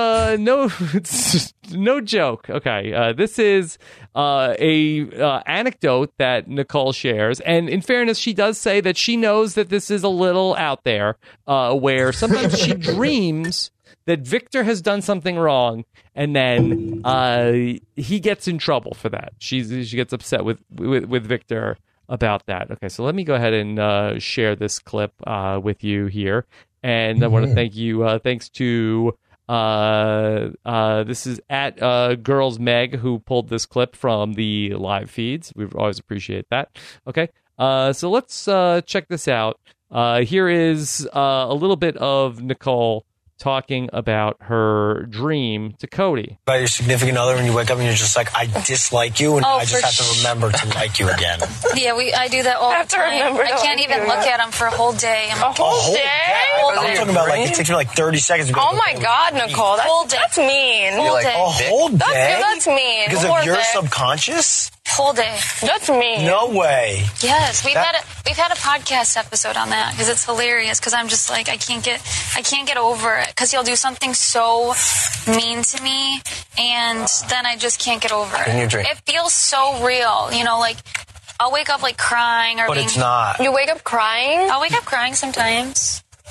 S1: no joke. Okay, this is a anecdote that Nicole shares, and in fairness, she does say that she knows that this is a little out there, where sometimes she dreams that Victor has done something wrong, and then he gets in trouble for that. She gets upset with Victor about that. Okay, so let me go ahead and share this clip with you here. And I want to thank you. Thanks to this is at Girls Meg, who pulled this clip from the live feeds. We always appreciate that. Okay, so let's check this out. Here is a little bit of Nicole talking about her dream to Cody.
S15: About your significant other, when you wake up and you're just like, I dislike you, and I just have to remember to like you again.
S5: Yeah, I do that all the time. I can't even look at him for a whole day.
S14: A whole day?
S15: I'm talking about, like, it takes me like 30 seconds to go.
S14: Oh my God, Nicole, that's mean.
S5: Whole day.
S15: A whole day?
S14: That's mean.
S15: Because of your subconscious?
S5: Whole day.
S14: That's mean.
S15: No way.
S5: Yes, we've had a podcast episode on that because it's hilarious. Because I'm just like I can't get over it because he'll do something so mean to me, and then I just can't get over it.
S15: In your dream.
S5: It feels so real, like I'll wake up like crying or.
S15: But it's not.
S14: You wake up crying?
S5: I'll wake up crying sometimes.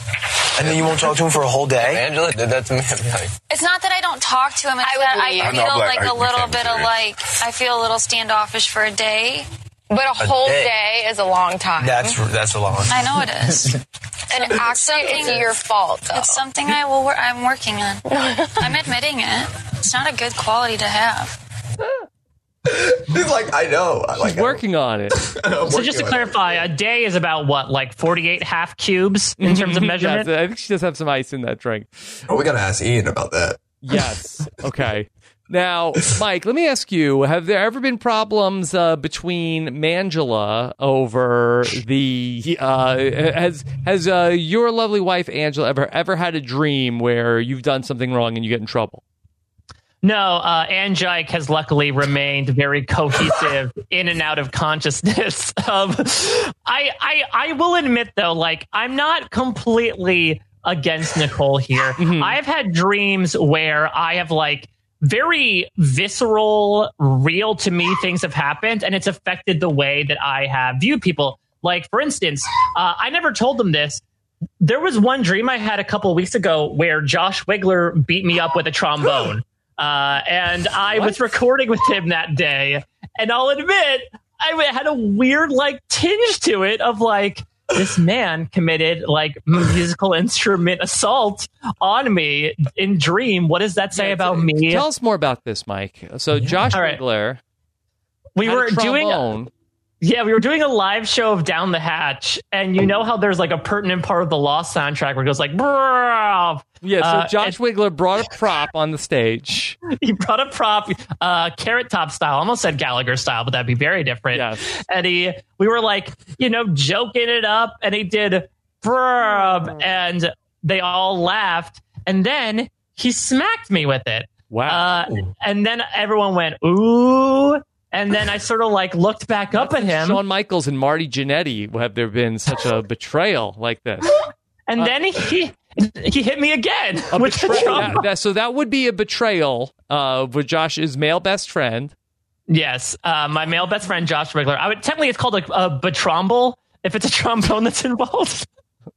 S15: And then you won't talk to him for a whole day?
S12: Angela did that to me.
S5: It's not that I don't talk to him. It's that I feel like a little bit of like, I feel a little standoffish for a day.
S14: But a whole day is a long time.
S15: That's a long time.
S5: I know it is.
S14: And actually, it's your fault, though.
S5: It's something I'm working on. I'm admitting it. It's not a good quality to have.
S12: He's like, I know.
S1: He's working on it.
S2: So just to clarify, a day is about what, like 48 half cubes in terms of measurement?
S1: Yes, I think she does have some ice in that drink.
S12: Oh, we got to ask Ian about that.
S1: Yes. Okay. Now, Mike, let me ask you, have there ever been problems between Mangela over the has your lovely wife Angela ever had a dream where you've done something wrong and you get in trouble?
S2: No, Angike has luckily remained very cohesive in and out of consciousness. I will admit, though, like, I'm not completely against Nicole here. I've had dreams where I have, like, very visceral, real to me things have happened, and it's affected the way that I have viewed people. Like, for instance, I never told them this. There was one dream I had a couple of weeks ago where Josh Wigler beat me up with a trombone. And I was recording with him that day, and I'll admit I had a weird like tinge to it of like, this man committed like musical instrument assault on me in dream. What does that say about me?
S1: Tell us more about this, Mike. So Josh Wigler,
S2: we were doing a live show of Down the Hatch, and you know how there's like a pertinent part of the Lost soundtrack where it goes like, brrr.
S1: Yeah, so Josh Wigler brought a prop on the stage.
S2: He brought a prop, Carrot Top style. I almost said Gallagher style, but that'd be very different.
S1: Yes.
S2: And we were like, joking it up, and he did brrr, and they all laughed, and then he smacked me with it.
S1: Wow.
S2: And then everyone went, ooh. And then I sort of like looked back up at him.
S1: Shawn Michaels and Marty Jannetty, have there been such a betrayal like this?
S2: And then he hit me again.
S1: So that would be a betrayal with Josh's male best friend.
S2: Yes, my male best friend, Josh Wigler. Technically, it's called a betromble if it's a trombone that's involved.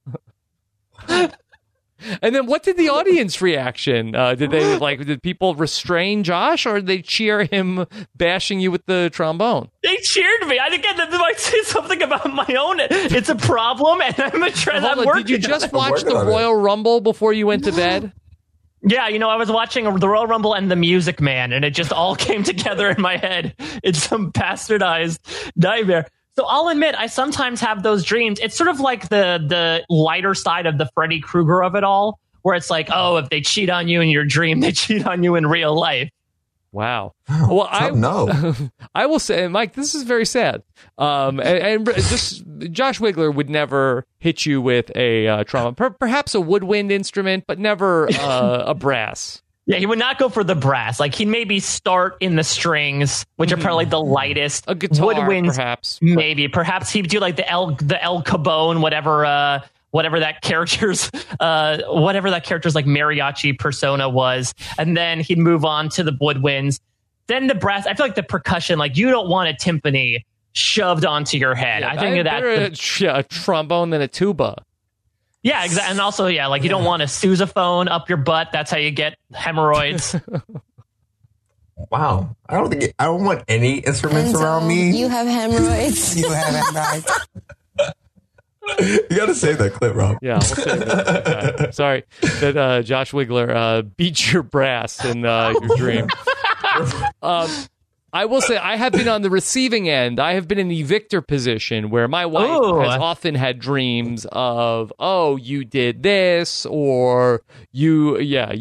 S1: And then what did the audience reaction? Did people restrain Josh, or did they cheer him bashing you with the trombone?
S2: They cheered me. I think that might say something about my own. It's a problem, and I'm a trend.
S1: Did you just watch the Royal Rumble before you went to bed?
S2: Yeah, I was watching the Royal Rumble and The Music Man, and it just all came together in my head. It's some bastardized nightmare. So I'll admit, I sometimes have those dreams. It's sort of like the lighter side of the Freddy Krueger of it all, where it's like, oh, if they cheat on you in your dream, they cheat on you in real life.
S1: Wow. Well, I will say, Mike, this is very sad. And just Josh Wigler would never hit you with a trombone, perhaps a woodwind instrument, but never a brass.
S2: Yeah, he would not go for the brass. Like, he'd maybe start in the strings, which are probably the lightest.
S1: A guitar,
S2: woodwinds,
S1: perhaps.
S2: Maybe. Perhaps he'd do like the El Cabone, whatever that character's like mariachi persona was, and then he'd move on to the woodwinds. Then the brass. I feel like the percussion, like, you don't want a timpani shoved onto your head.
S1: Yeah,
S2: I think that's
S1: a trombone than a tuba.
S2: Yeah, exactly. And also, you don't want a sousaphone up your butt. That's how you get hemorrhoids.
S12: Wow. I don't want any instruments around me.
S16: You have hemorrhoids.
S13: You have hemorrhoids.
S12: You got to save that clip, Rob.
S1: Yeah, we'll save it. Okay. Sorry that Josh Wigler beat your brass in your dream. I will say I have been on the receiving end. I have been in the victor position where my wife has often had dreams of, oh, you did this, or you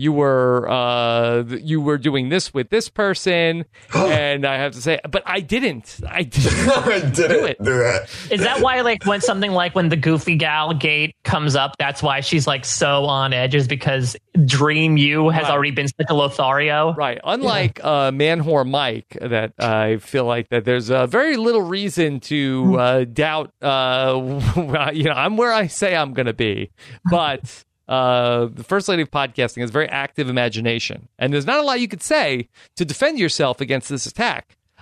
S1: were doing this with this person, and I have to say, but I didn't. I didn't do it.
S2: Is that why, like, when something like when the Goofy Gal Gate comes up, that's why she's like so on edge, is because Dream You has already been such a Lothario?
S1: Right. Unlike Man Whore Mike, that I feel like that there's very little reason to doubt. I'm where I say I'm going to be, but the First Lady of Podcasting has a very active imagination, and there's not a lot you could say to defend yourself against this attack.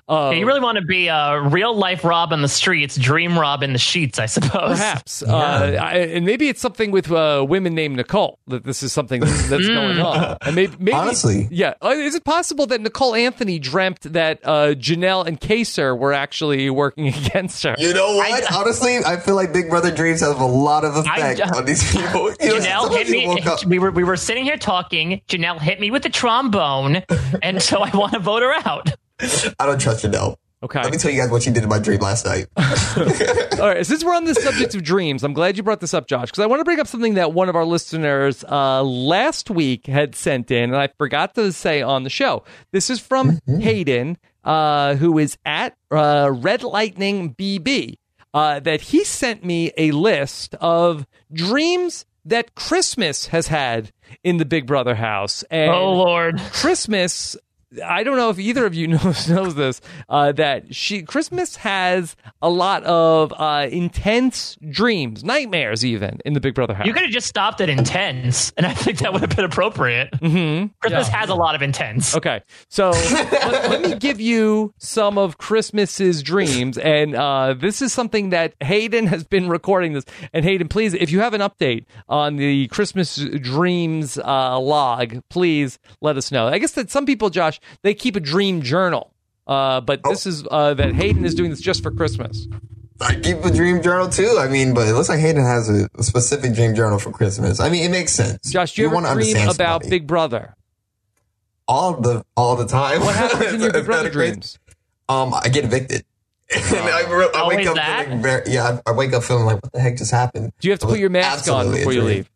S2: You really want to be a real life Rob on the streets, dream Rob in the sheets, I suppose.
S1: Perhaps. And maybe it's something with women named Nicole, that this is something that's going on. And maybe,
S12: honestly.
S1: Yeah. Is it possible that Nicole Anthony dreamt that Janelle and Kaser were actually working against her?
S12: You know what? Honestly, I feel like Big Brother dreams have a lot of effect on these people.
S2: Janelle hit me. We were sitting here talking. Janelle hit me with the trombone, and so I want to vote her out.
S12: I don't trust Janelle.
S1: Okay.
S12: Let me tell you guys what she did in my dream last night.
S1: All right. Since we're on the subject of dreams, I'm glad you brought this up, Josh, because I want to bring up something that one of our listeners last week had sent in, and I forgot to say on the show. This is from Hayden, who is at Red Lightning BB, that he sent me a list of dreams that Christmas has had in the Big Brother house. And
S2: oh, Lord.
S1: Christmas, I don't know if either of you knows this, that Christmas has a lot of intense dreams, nightmares even, in the Big Brother house.
S2: You could have just stopped at intense, and I think that would have been appropriate. Christmas has a lot of intense.
S1: Okay, so let me give you some of Christmas's dreams, and this is something that Hayden has been recording this. And Hayden, please, if you have an update on the Christmas dreams log, please let us know. I guess that some people, Josh, they keep a dream journal, but this is that Hayden is doing this just for Christmas.
S12: I keep a dream journal too. I mean, but it looks like Hayden has a specific dream journal for Christmas. I mean, it makes sense.
S1: Josh, do you ever dream about Big Brother?
S12: All the time.
S1: What happens in your Big Brother dreams?
S12: I get evicted. And I wake up feeling I wake up feeling like, what the heck just happened?
S1: Do you have to put your mask on before you leave?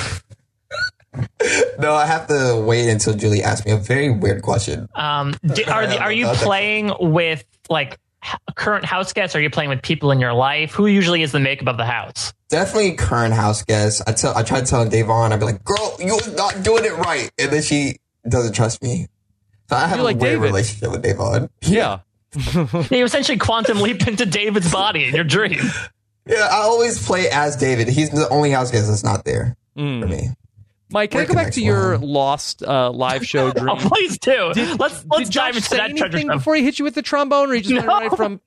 S12: No, I have to wait until Julie asks me a very weird question.
S2: Are you playing with like current house guests? Or are you playing with people in your life? Who usually is the makeup of the house?
S12: Definitely current house guests. I tried telling Davon, I'd be like, girl, you're not doing it right. And then she doesn't trust me. So I have a weird relationship with Davon.
S1: Yeah.
S2: You essentially quantum leap into David's body in your dream.
S12: Yeah, I always play as David. He's the only house guest that's not there for me.
S1: Mike, can I go back to your Lost live show dream?
S2: Oh, please do. Let's dive into that treasure
S1: thing before he hit you with the trombone, or he just went right from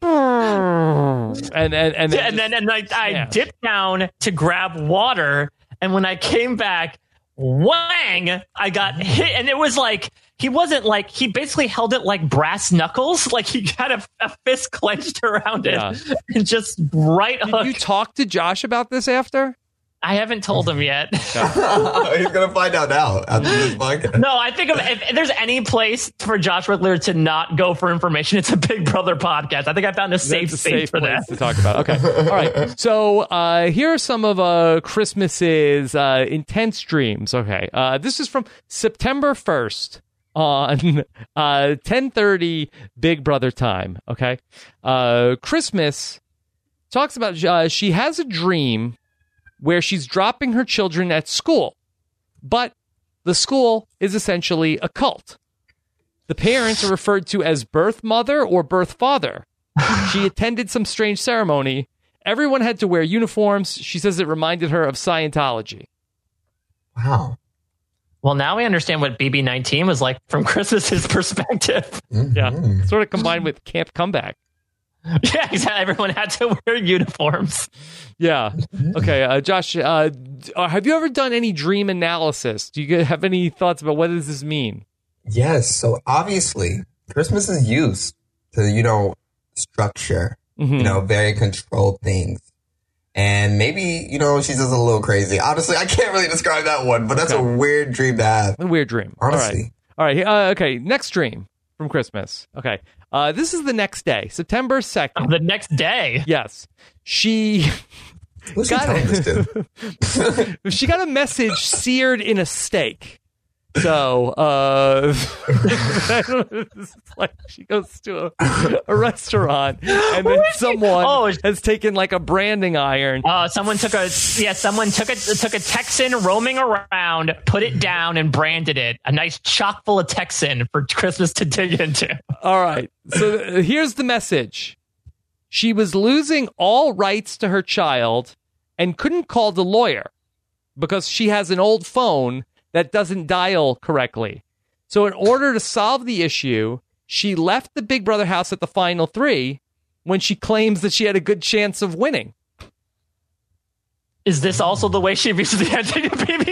S1: and then
S2: I dipped down to grab water, and when I came back, whang! I got hit, and it was like he basically held it like brass knuckles, like he had a fist clenched around it, and just right.
S1: Did you talk to Josh about this after?
S2: I haven't told him yet.
S12: He's going to find out now after this podcast.
S2: No, I think if there's any place for Josh Rickler to not go for information, it's a Big Brother podcast. I think I found a safe space for that.
S1: To talk about. Okay. All right. So here are some of Christmas's intense dreams. Okay. This is from September 1st on 10:30 Big Brother time. Okay. Christmas talks about she has a dream where she's dropping her children at school, but the school is essentially a cult. The parents are referred to as birth mother or birth father. She attended some strange ceremony. Everyone had to wear uniforms. She says it reminded her of Scientology.
S12: Wow.
S2: Well, now we understand what BB-19 was like from Christmas's perspective.
S1: Yeah, sort of combined with Camp Comeback.
S2: Yeah, exactly. Everyone had to wear uniforms.
S1: Yeah. Okay, Josh, have you ever done any dream analysis? Do you have any thoughts about what does this mean?
S12: Yes. So obviously, Christmas is used to, structure, very controlled things. And maybe, she's just a little crazy. Honestly, I can't really describe that one, but that's a weird dream to have.
S1: A weird dream.
S12: Honestly.
S1: All right. Okay, next dream from Christmas. Okay. This is the next day, September 2nd.
S2: Oh, the next day?
S1: Yes. She got a message seared in a steak. So, it's like she goes to a restaurant, and then someone has taken like a branding iron.
S2: Someone took a Texan roaming around, put it down, and branded it. A nice chock full of Texan for Christmas to dig into.
S1: All right. So here's the message. She was losing all rights to her child and couldn't call the lawyer because she has an old phone that doesn't dial correctly. So in order to solve the issue, she left the Big Brother house at the final 3 when she claims that she had a good chance of winning.
S2: Is this also the way she views the ending of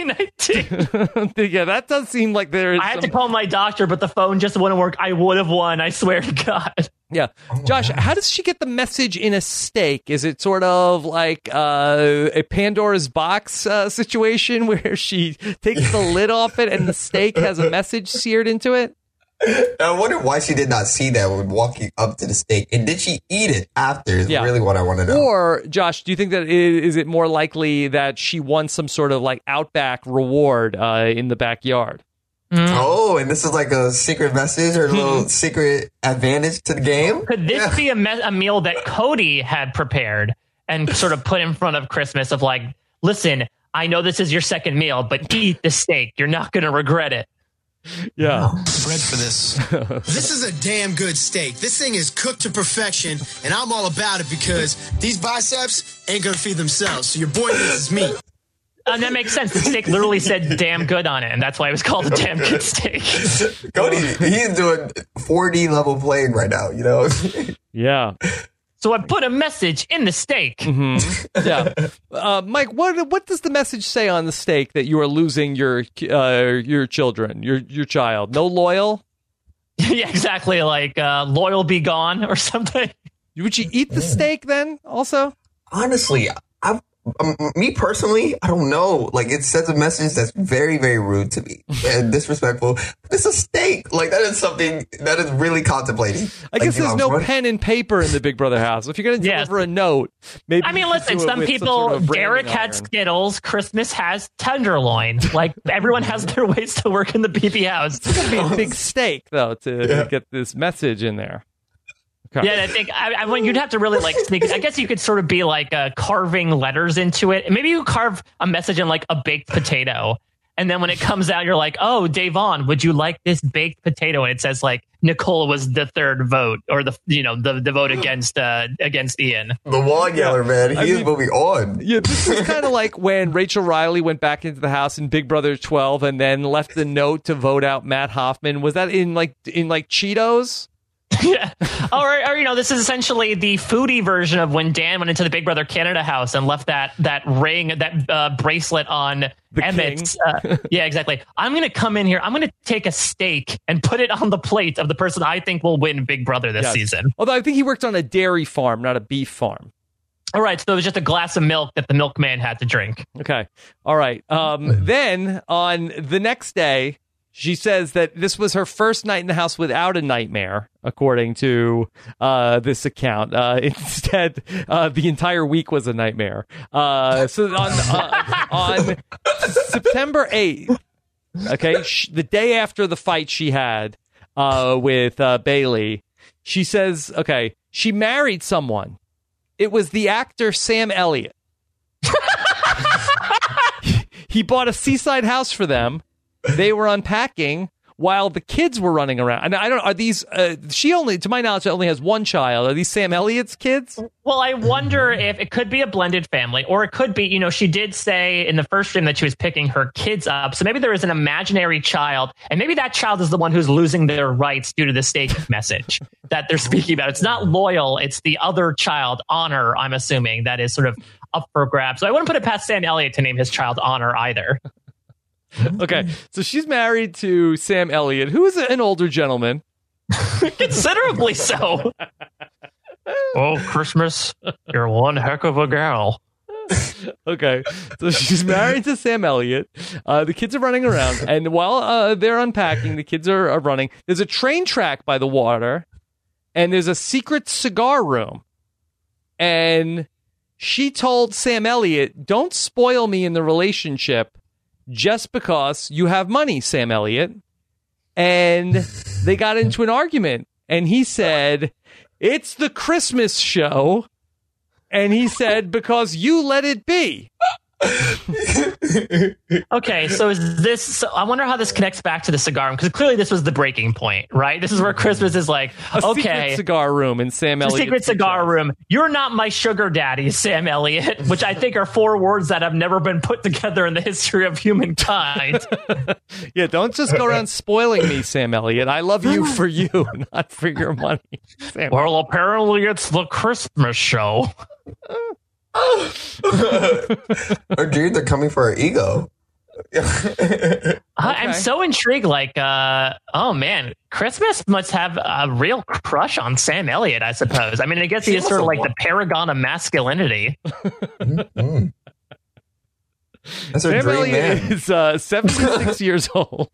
S2: BB19?
S1: Yeah, that does seem like there is.
S2: I had to call my doctor, but the phone just wouldn't work. I would have won. I swear to God.
S1: Yeah. Josh, how does she get the message in a steak? Is it sort of like a Pandora's box situation where she takes the lid off it and the steak has a message seared into it?
S12: I wonder why she did not see that when walking up to the steak. And did she eat it after is really what I want to know.
S1: Or, Josh, do you think that is it more likely that she won some sort of like Outback reward in the backyard?
S12: Oh, and this is like a secret message or a little secret advantage to the game?
S2: Could this be a meal that Cody had prepared and sort of put in front of Christmas of like, listen, I know this is your second meal, but eat the steak. You're not going to regret it.
S1: Yeah.
S16: Bread for this. This is a damn good steak. This thing is cooked to perfection, and I'm all about it because these biceps ain't gonna feed themselves. So your boy needs meat.
S2: And that makes sense. The steak literally said damn good on it, and that's why it was called a damn good steak.
S12: Cody, he's doing 4D level playing right now, you know?
S1: Yeah.
S2: So I put a message in the steak.
S1: Mm-hmm. Yeah. Mike, what does the message say on the steak that you are losing your children, your child? No loyal?
S2: Yeah, exactly. Like loyal be gone or something.
S1: Would you eat the steak then also?
S12: Honestly, me personally, I don't know. Like, it sends a message that's very, very rude to me and disrespectful. It's a steak. Like, that is something that is really contemplating.
S1: I guess there's no pen and paper in the Big Brother house. If you're going to deliver a note, maybe.
S2: I mean, listen, some people, Derek had Skittles. Christmas has Tenderloin. Like, everyone has their ways to work in the BB house.
S1: It's going to be a big steak, though, to get this message in there. Okay.
S2: Yeah, I think I mean, you'd have to really like sneak. I guess you could sort of be like carving letters into it. Maybe you carve a message in like a baked potato, and then when it comes out, you're like, "Oh, Davon, would you like this baked potato?" And it says like Nicole was the third vote, or the vote against Ian.
S12: The wall yeller, man, he is moving on.
S1: Yeah, this is kind of like when Rachel Riley went back into the house in Big Brother 12 and then left the note to vote out Matt Hoffman. Was that in Cheetos?
S2: Yeah. Or this is essentially the foodie version of when Dan went into the Big Brother Canada house and left that ring, that bracelet on Emmett's. Yeah, exactly. I'm going to come in here. I'm going to take a steak and put it on the plate of the person I think will win Big Brother this season.
S1: Although I think he worked on a dairy farm, not a beef farm.
S2: All right. So it was just a glass of milk that the milkman had to drink.
S1: Okay. All right. Then on the next day, she says that this was her first night in the house without a nightmare, according to this account. Instead, the entire week was a nightmare. So on September 8th, okay, the day after the fight she had with Bailey, she says, okay, she married someone. It was the actor Sam Elliott. He bought a seaside house for them. They were unpacking while the kids were running around. And I don't know, are these, she only, to my knowledge, only has one child. Are these Sam Elliott's kids?
S2: Well, I wonder if it could be a blended family, or it could be, she did say in the first stream that she was picking her kids up. So maybe there is an imaginary child, and maybe that child is the one who's losing their rights due to the steak message that they're speaking about. It's not loyal. It's the other child, Honor, I'm assuming, that is sort of up for grabs. So I wouldn't put it past Sam Elliott to name his child Honor either.
S1: Okay, so she's married to Sam Elliott, who is an older gentleman.
S2: Considerably so. Oh, Christmas, you're one heck of a gal.
S1: Okay, so she's married to Sam Elliott. The kids are running around, and while they're unpacking, the kids are running. There's a train track by the water, and there's a secret cigar room. And she told Sam Elliott, "Don't spoil me in the relationship just because you have money, Sam Elliott." And they got into an argument, and he said, "It's the Christmas show." And he said, "Because you let it be."
S2: Okay, so is this? So I wonder how this connects back to the cigar room, because clearly this was the breaking point, right? This is where Christmas is like,
S1: a secret cigar room in Sam Elliott's
S2: secret cigar room. You're not my sugar daddy, Sam Elliott, which I think are 4 words that have never been put together in the history of humankind.
S1: Yeah, don't just go around spoiling me, Sam Elliott. I love you for you, not for your money. Sam.
S2: Well, apparently it's the Christmas show.
S12: Our dreams are coming for our ego.
S2: I'm so intrigued. Like, oh man, Christmas must have a real crush on Sam Elliott, I suppose. I mean, I guess he is sort of like the paragon of masculinity.
S12: That's
S1: Sam Elliott is 76 years old.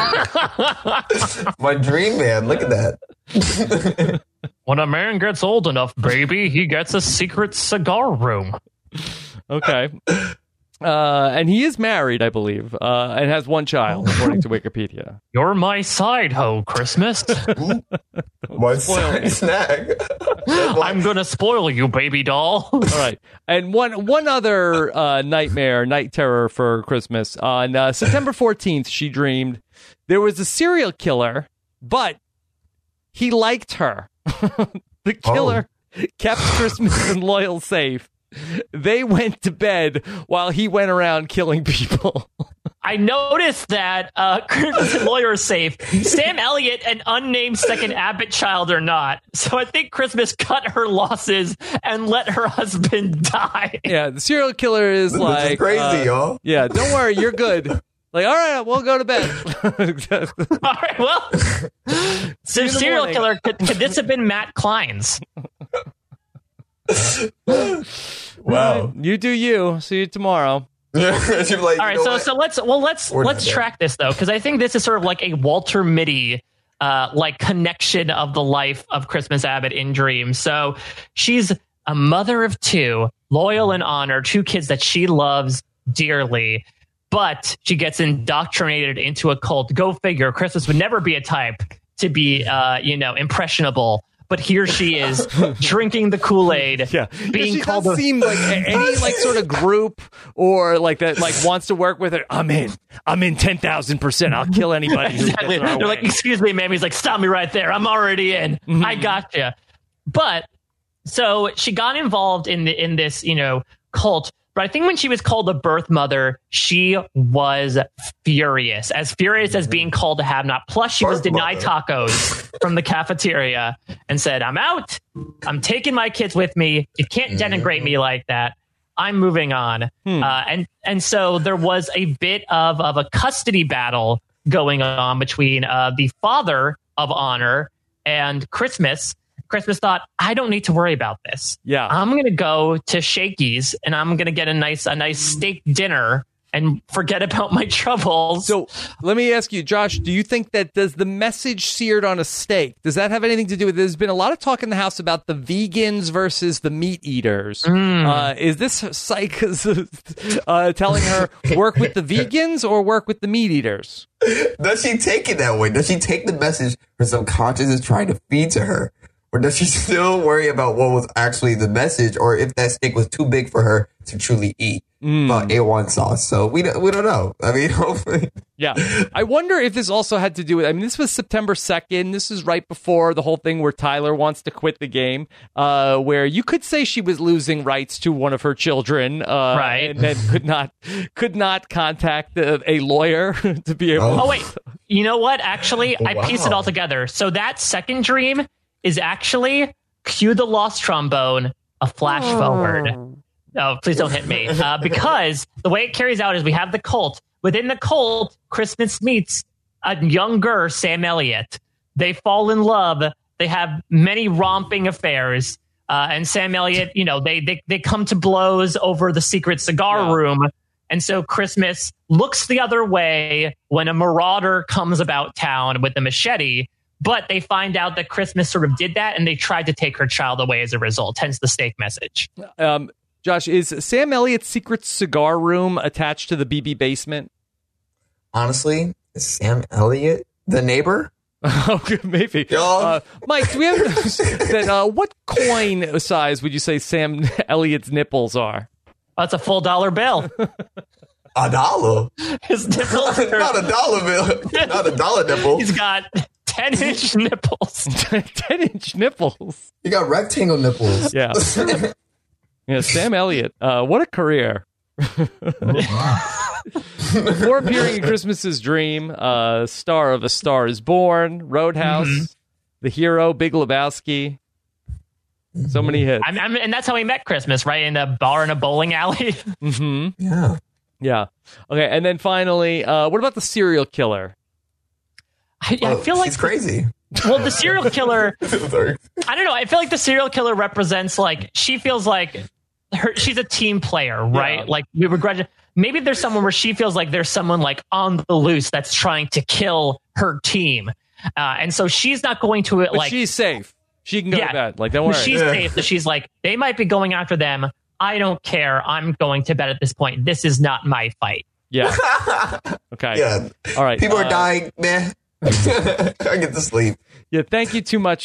S12: My dream man. Look at that.
S2: When a man gets old enough, baby, he gets a secret cigar room.
S1: Okay. And he is married, I believe, and has 1 child, according to Wikipedia.
S2: You're my side hoe, Christmas.
S12: My side snack.
S2: I'm going to spoil you, baby doll.
S1: All right. And one other night terror for Christmas. On September 14th, she dreamed there was a serial killer, but he liked her. The killer kept Christmas and Loyal safe. They went to bed while he went around killing people.
S2: I noticed that Christmas and Lawyer is safe. Sam Elliott, an unnamed second Abbott child, are not. So I think Christmas cut her losses and let her husband die.
S1: Yeah, the serial killer is
S12: this
S1: like...
S12: is crazy, y'all.
S1: Yeah, don't worry, you're good. Like, all right, we'll go to bed.
S2: All right, well, the serial killer, could this have been Matt Klein's?
S12: Wow.
S1: You do you. See you tomorrow.
S2: All right, so let's track this though, because I think this is sort of like a Walter Mitty like connection of the life of Christmas Abbott in Dreams. So she's a mother of 2, loyal and honored, 2 kids that she loves dearly, but she gets indoctrinated into a cult. Go figure. Christmas would never be a type to be impressionable. But here she is drinking the Kool-Aid.
S1: Yeah,
S2: being
S1: she
S2: called
S1: does seem like any like sort of group or like that like wants to work with her. I'm in 10,000%. I'll kill anybody.
S2: Exactly. They're like, excuse me, ma'am. He's like, stop me right there. I'm already in.
S1: Mm-hmm.
S2: I gotcha. But so she got involved in this cult. But I think when she was called a birth mother, she was furious as being called a have-not. Plus, she was denied tacos from the cafeteria and said, I'm out. I'm taking my kids with me. You can't denigrate me like that. I'm moving on. And so there was a bit of a custody battle going on between the father of Honor and Christmas. Christmas thought, I don't need to worry about this.
S1: Yeah,
S2: I'm going to go to Shakey's and I'm going to get a nice steak dinner and forget about my troubles.
S1: So let me ask you, Josh, do you think that does the message seared on a steak, does that have anything to do with it? There's been a lot of talk in the house about the vegans versus the meat eaters. Is this psych telling her work with the vegans or work with the meat eaters?
S12: Does she take it that way? Does she take the message her subconscious is trying to feed to her? Or does she still worry about what was actually the message, or if that steak was too big for her to truly eat? A1 sauce. So we don't know. I mean, hopefully.
S1: Yeah. I wonder if this also had to do with, this was September 2nd. This is right before the whole thing where Tyler wants to quit the game, where you could say she was losing rights to one of her children,
S2: right.
S1: And then could not contact a lawyer to be able
S2: Oh, wait. You know what? Actually, I pieced it all together. So that second dream is actually, cue the lost trombone, a flash forward. Oh, please don't hit me. Because the way it carries out is we have the cult. Within the cult, Christmas meets a younger Sam Elliott. They fall in love. They have many romping affairs. And Sam Elliott, they come to blows over the secret cigar room. And so Christmas looks the other way when a marauder comes about town with a machete. But they find out that Christmas sort of did that, and they tried to take her child away as a result, hence the steak message.
S1: Josh, is Sam Elliott's secret cigar room attached to the BB basement?
S12: Honestly, is Sam Elliott the neighbor?
S1: Okay, maybe. Mike, do we have that? What coin size would you say Sam Elliott's nipples are?
S2: That's a full $1 bill.
S12: $1?
S2: His nipples are...
S12: Not a dollar bill. Not a dollar nipple.
S2: He's got 10-inch nipples.
S1: 10-inch nipples.
S12: You got rectangle nipples.
S1: Yeah. Yeah, Sam Elliott. What a career. Before appearing in Christmas's Dream, star of A Star is Born, Roadhouse, The Hero, Big Lebowski. So many hits.
S2: And that's how he met Christmas, right? In a bar in a bowling alley.
S12: Yeah.
S1: Yeah. Okay, and then finally, what about the serial killer?
S2: I feel like
S12: he's crazy.
S2: Well, the serial killer, I don't know. I feel like the serial killer represents, like, she feels like she's a team player, right? Yeah. Like, we begrudge. Maybe there's someone where she feels like there's someone like on the loose that's trying to kill her team. And so she's not going to it.
S1: But
S2: like,
S1: she's safe. She can go to bed. Like, don't worry.
S2: She's safe. So she's like, they might be going after them. I don't care. I'm going to bed at this point. This is not my fight.
S1: Yeah. Okay.
S12: Yeah.
S1: All right.
S12: People are dying, man. I get to sleep.
S1: Yeah. Thank you too much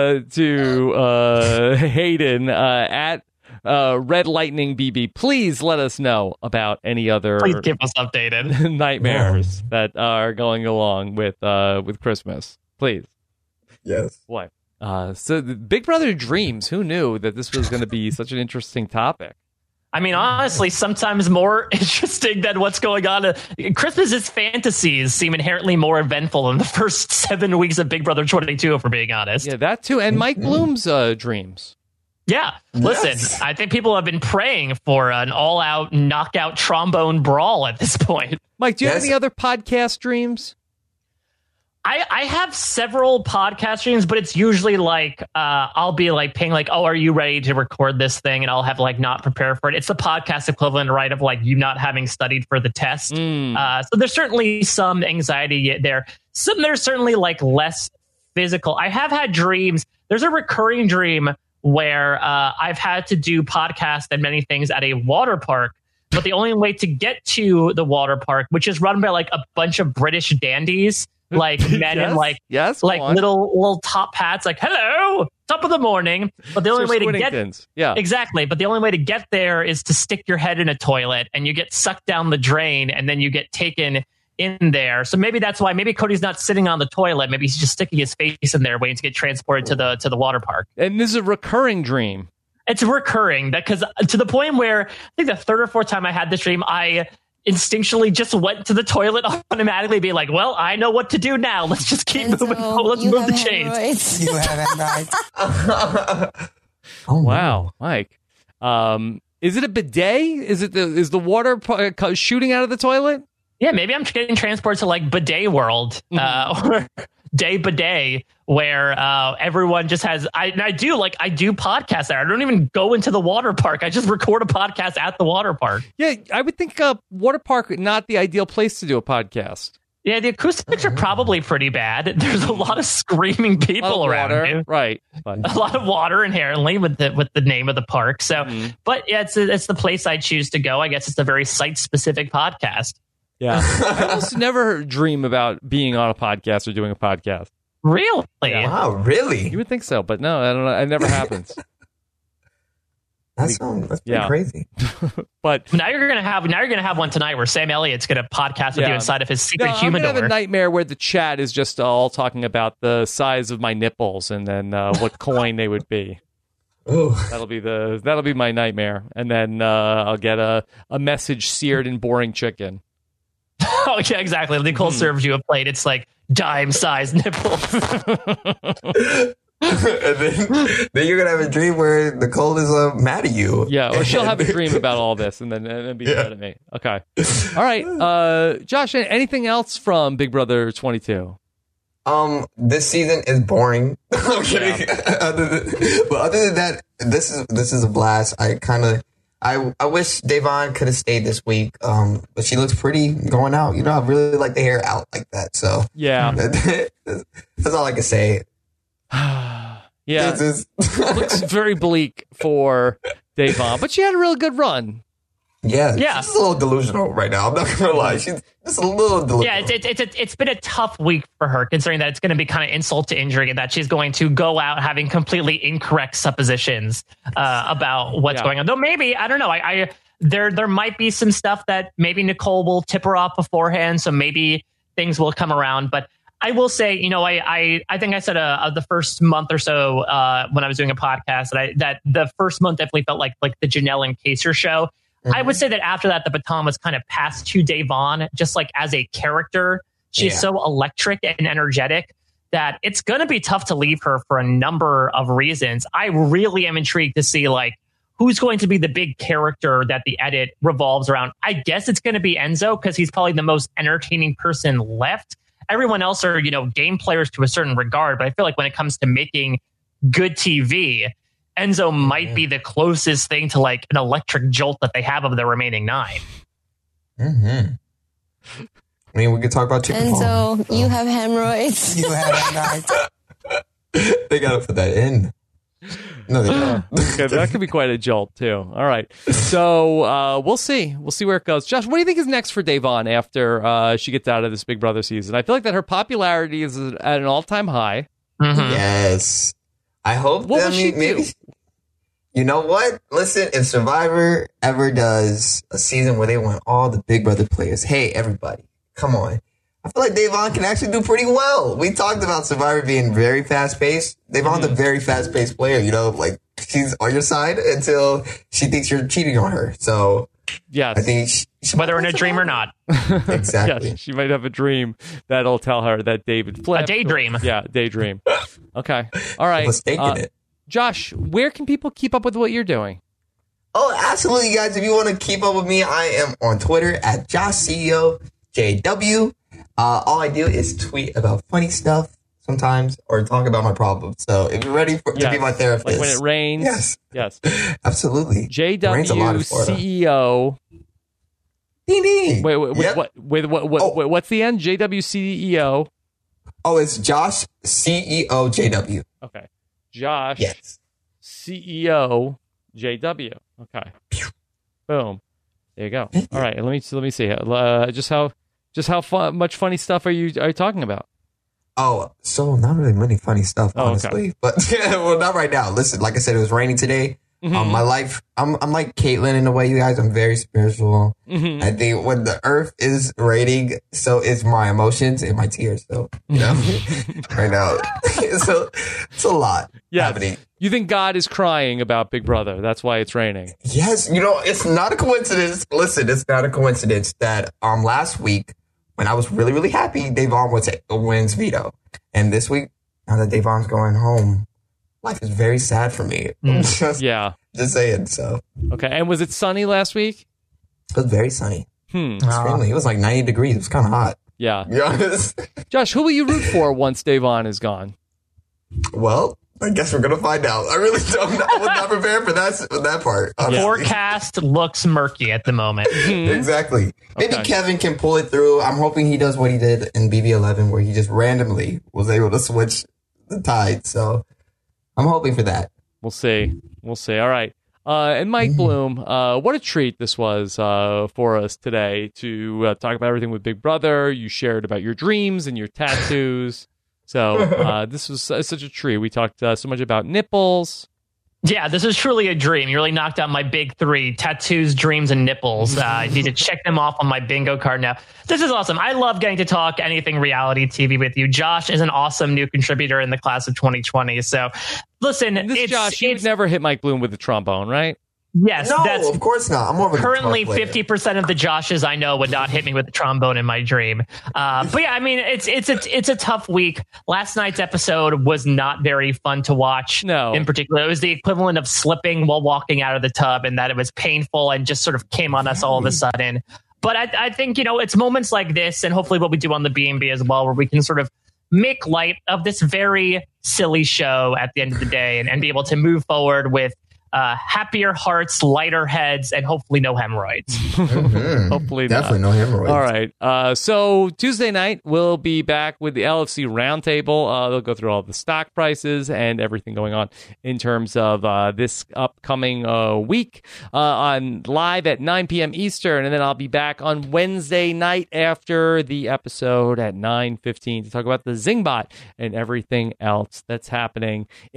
S1: to Hayden at Red Lightning BB. Please let us know about any other.
S2: Please keep us updated.
S1: Nightmares that are going along with Christmas. Please.
S12: Yes.
S1: What? So the Big Brother Dreams. Who knew that this was going to be such an interesting topic?
S2: I mean, honestly, sometimes more interesting than what's going on. Christmas's fantasies seem inherently more eventful than the first 7 weeks of Big Brother 22, if we're being honest.
S1: Yeah, that too. And Mike Bloom's dreams.
S2: Yeah. Listen, I think people have been praying for an all-out knockout trombone brawl at this point.
S1: Mike, do you have any other podcast dreams?
S2: I have several podcast streams, but it's usually like I'll be like paying like, oh, are you ready to record this thing? And I'll have like not prepared for it. It's the podcast equivalent, right, of like you not having studied for the test. So there's certainly some anxiety there. There's certainly like less physical. I have had dreams. There's a recurring dream where I've had to do podcasts and many things at a water park. But the only way to get to the water park, which is run by like a bunch of British dandies, like men in like little top hats, like hello, top of the morning. But the only way to get exactly. But the only way to get there is to stick your head in a toilet, and you get sucked down the drain, and then you get taken in there. So maybe that's why. Maybe Cody's not sitting on the toilet. Maybe he's just sticking his face in there, waiting to get transported to the water park.
S1: And this is a recurring dream.
S2: It's recurring because to the point where I think the third or fourth time I had this dream, I instinctually just went to the toilet automatically, being like, well, I know what to do now. Let's just keep moving. Let's move the chains.
S13: You have hemorrhoids.
S1: Oh, wow, Mike. Is it a bidet? Is the water shooting out of the toilet?
S2: Yeah, maybe I'm getting transported to like bidet world or day bidet, where everyone just has. I do podcasts there. I don't even go into the water park. I just record a podcast at the water park.
S1: Yeah, I would think water park not the ideal place to do a podcast.
S2: Yeah, the acoustics are probably pretty bad. There's a lot of screaming people around you.
S1: Right.
S2: A lot of water inherently with the name of the park. So, but yeah, it's the place I choose to go. I guess it's a very site specific podcast.
S1: Yeah. I almost never dream about being on a podcast or doing a podcast.
S2: Really?
S1: Yeah.
S12: Wow, really?
S1: You would think so, but no, I don't know. It never happens.
S12: That's pretty crazy.
S1: But
S2: now you're gonna have one tonight where Sam Elliott's gonna podcast with you inside of his secret humidor.
S1: I'm gonna have a nightmare where the chat is just all talking about the size of my nipples and then what coin they would be.
S12: Ooh.
S1: That'll be my nightmare, and then I'll get a message seared in boring chicken.
S2: Oh yeah, exactly. Nicole serves you a plate. It's like dime-sized nipples.
S12: And then you're gonna have a dream where Nicole is mad at you.
S1: Yeah, or she'll have a dream about all this and then be mad at me. Okay. All right. Josh, anything else from Big Brother 22?
S12: This season is boring. I'm kidding. But other than that, this is a blast. I wish Devon could have stayed this week, but she looks pretty going out. You know, I really like the hair out like that. So
S1: yeah,
S12: that's all I can say.
S1: Yeah, looks very bleak for Devon, but she had a really good run.
S12: Yeah. She's a little delusional right now. I'm not gonna lie, she's just a little delusional.
S2: Yeah, it's been a tough week for her, considering that it's going to be kind of insult to injury, and that she's going to go out having completely incorrect suppositions about what's going on. Though maybe, I don't know. there might be some stuff that maybe Nicole will tip her off beforehand, so maybe things will come around. But I will say, I think I said the first month or so when I was doing a podcast that the first month definitely felt like the Janelle and Kaser show. Mm-hmm. I would say that after that, the baton was kind of passed to Da'Vonne, just like as a character. She's so electric and energetic that it's going to be tough to leave her for a number of reasons. I really am intrigued to see who's going to be the big character that the edit revolves around. I guess it's going to be Enzo because he's probably the most entertaining person left. Everyone else are, game players to a certain regard, but I feel like when it comes to making good TV, Enzo might be the closest thing to an electric jolt that they have of the remaining 9.
S12: Mm-hmm. I mean, we could talk about chicken
S17: Enzo, you have hemorrhoids.
S12: You have hemorrhoids. They gotta put that in. No, they don't.
S1: Okay, that could be quite a jolt too. All right, so we'll see. We'll see where it goes. Josh, what do you think is next for Da'Vonne after she gets out of this Big Brother season? I feel like that her popularity is at an all-time high.
S2: Mm-hmm.
S12: Yes, I hope.
S1: What will she do?
S12: Maybe. You know what? Listen, if Survivor ever does a season where they want all the Big Brother players, hey, everybody, come on. I feel like Da'Vonne can actually do pretty well. We talked about Survivor being very fast-paced. Da'Vonne's a very fast-paced player, she's on your side until she thinks you're cheating on her. So,
S1: yes.
S12: I think she
S2: whether in a dream or not.
S12: Exactly.
S1: Yes, she might have a dream that'll tell her that David flipped.
S2: A daydream.
S1: Yeah, daydream. Okay. All right.
S12: Mistaken it.
S1: Josh, where can people keep up with what you're doing?
S12: Oh, absolutely, guys. If you want to keep up with me, I am on Twitter at JoshCEOJW. All I do is tweet about funny stuff sometimes or talk about my problems. So if you're ready to be my therapist.
S1: Like when it rains.
S12: Yes. Absolutely.
S1: JWCEO.
S12: Ding ding.
S1: Wait, what's the end? JWCEO.
S12: Oh, it's Josh CEO JW.
S1: Okay. Josh.
S12: Yes.
S1: CEO JW. Okay. Boom. There you go. All right. Let me see. Just how much funny stuff are you talking about?
S12: Oh, so not really many funny stuff, honestly.
S1: Okay.
S12: But well, not right now. Listen, like I said, it was raining today.
S1: Mm-hmm.
S12: My life, I'm like Caitlyn in a way, you guys. I'm very spiritual.
S1: Mm-hmm.
S12: I think when the earth is raining, so is my emotions and my tears. So, right now, so it's a lot happening.
S1: You think God is crying about Big Brother? That's why it's raining.
S12: Yes, it's not a coincidence. Listen, it's not a coincidence that last week when I was really, really happy, Da'Vonne wins veto, and this week now that Da'Vonne's going home, life is very sad for me. Just saying. So
S1: okay, and was it sunny last week?
S12: It was very sunny. Extremely. It was like 90 degrees. It was kind of hot.
S1: Yeah.
S12: To be honest.
S1: Josh, who will you root for once Da'Vonne is gone?
S12: Well, I guess we're gonna find out. I really don't know. I was not prepared for that part. Honestly.
S2: Forecast looks murky at the moment.
S12: Exactly. Maybe Kevin can pull it through. I'm hoping he does what he did in BB11, where he just randomly was able to switch the tide. So I'm hoping for that.
S1: We'll see. All right. And Mike Bloom, what a treat this was for us today to talk about everything with Big Brother. You shared about your dreams and your tattoos. So this was such a treat. We talked so much about nipples.
S2: Yeah, this is truly a dream. You really knocked out my big 3: tattoos, dreams, and nipples. I need to check them off on my bingo card now. This is awesome. I love getting to talk anything reality TV with you. Josh is an awesome new contributor in the class of 2020. So listen,
S1: Josh, you would never hit Mike Bloom with a trombone, right?
S2: Yes,
S12: no, of course not. I'm more of a
S2: currently
S12: guitar player.
S2: 50% of the Joshes I know would not hit me with a trombone in my dream. But yeah, I mean, it's a tough week. Last night's episode was not very fun to watch.
S1: No,
S2: in particular, it was the equivalent of slipping while walking out of the tub, and that it was painful and just sort of came on us all of a sudden. But I think it's moments like this, and hopefully what we do on the B&B as well, where we can sort of make light of this very silly show at the end of the day, and be able to move forward with happier hearts, lighter heads, and hopefully no hemorrhoids.
S1: Hopefully
S12: definitely no hemorrhoids.
S1: All right. So Tuesday night, we'll be back with the LFC Roundtable. They'll go through all the stock prices and everything going on in terms of this upcoming week on live at 9 p.m. Eastern. And then I'll be back on Wednesday night after the episode at 9:15 to talk about the Zingbot and everything else that's happening in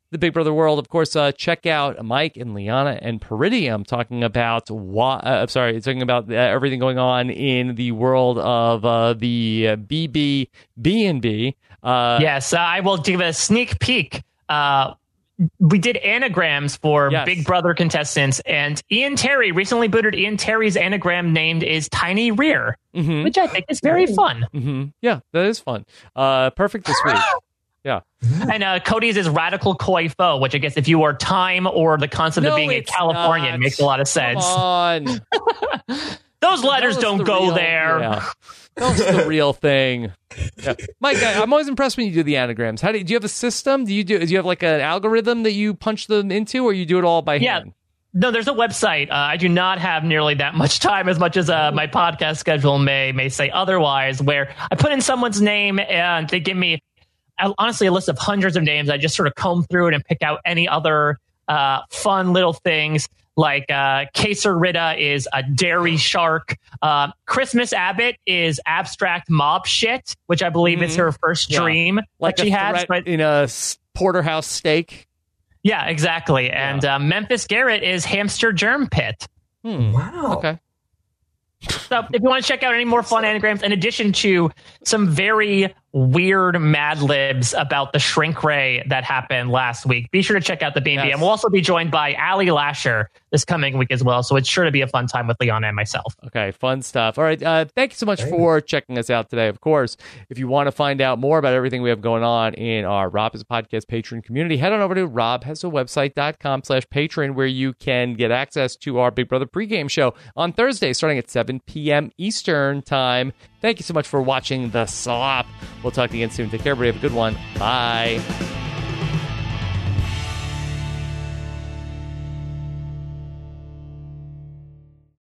S1: the Big Brother world, of course, check out Mike and Liana and Peridium talking about everything going on in the world of the BB&B.
S2: Yes, I will give a sneak peek. We did anagrams for Big Brother contestants, and Ian Terry recently booted. Ian Terry's anagram named is Tiny Rear, which I think is very fun.
S1: Mm-hmm. Yeah, that is fun. Perfect this week. Yeah.
S2: And Cody's is Radical Koi Fo, which I guess if you are time or the concept of being a Californian makes a lot of sense.
S1: Come on.
S2: Those letters don't go there.
S1: Yeah. That's the real thing. Yeah. Mike, I'm always impressed when you do the anagrams. Do you have a system? Do you have like an algorithm that you punch them into, or you do it all by hand?
S2: No, there's a website. I do not have nearly that much time, as much as my podcast schedule may say otherwise, where I put in someone's name and they give me, honestly, a list of hundreds of names. I just sort of comb through it and pick out any other fun little things. Like Kaser Rita is a dairy shark. Christmas Abbott is abstract mob shit, which I believe is her first dream
S1: like
S2: that she has.
S1: But in a porterhouse steak.
S2: Yeah, exactly. And Memphis Garrett is hamster germ pit.
S12: Wow.
S1: Okay.
S2: So if you want to check out any more fun anagrams, in addition to some very weird Mad Libs about the shrink ray that happened last week, be sure to check out the B&B. And we'll also be joined by Ali Lasher this coming week as well. So it's sure to be a fun time with Liana and myself.
S1: Okay, fun stuff. All right. Thank you so much for checking us out today. Of course, if you want to find out more about everything we have going on in our Rob Has a Podcast Patreon community, head on over to robhasawebsite.com/Patreon, where you can get access to our Big Brother pregame show on Thursday, starting at 7 p.m. Eastern time. Thank you so much for watching The Slop. We'll talk to you again soon. Take care, everybody. Have a good one. Bye.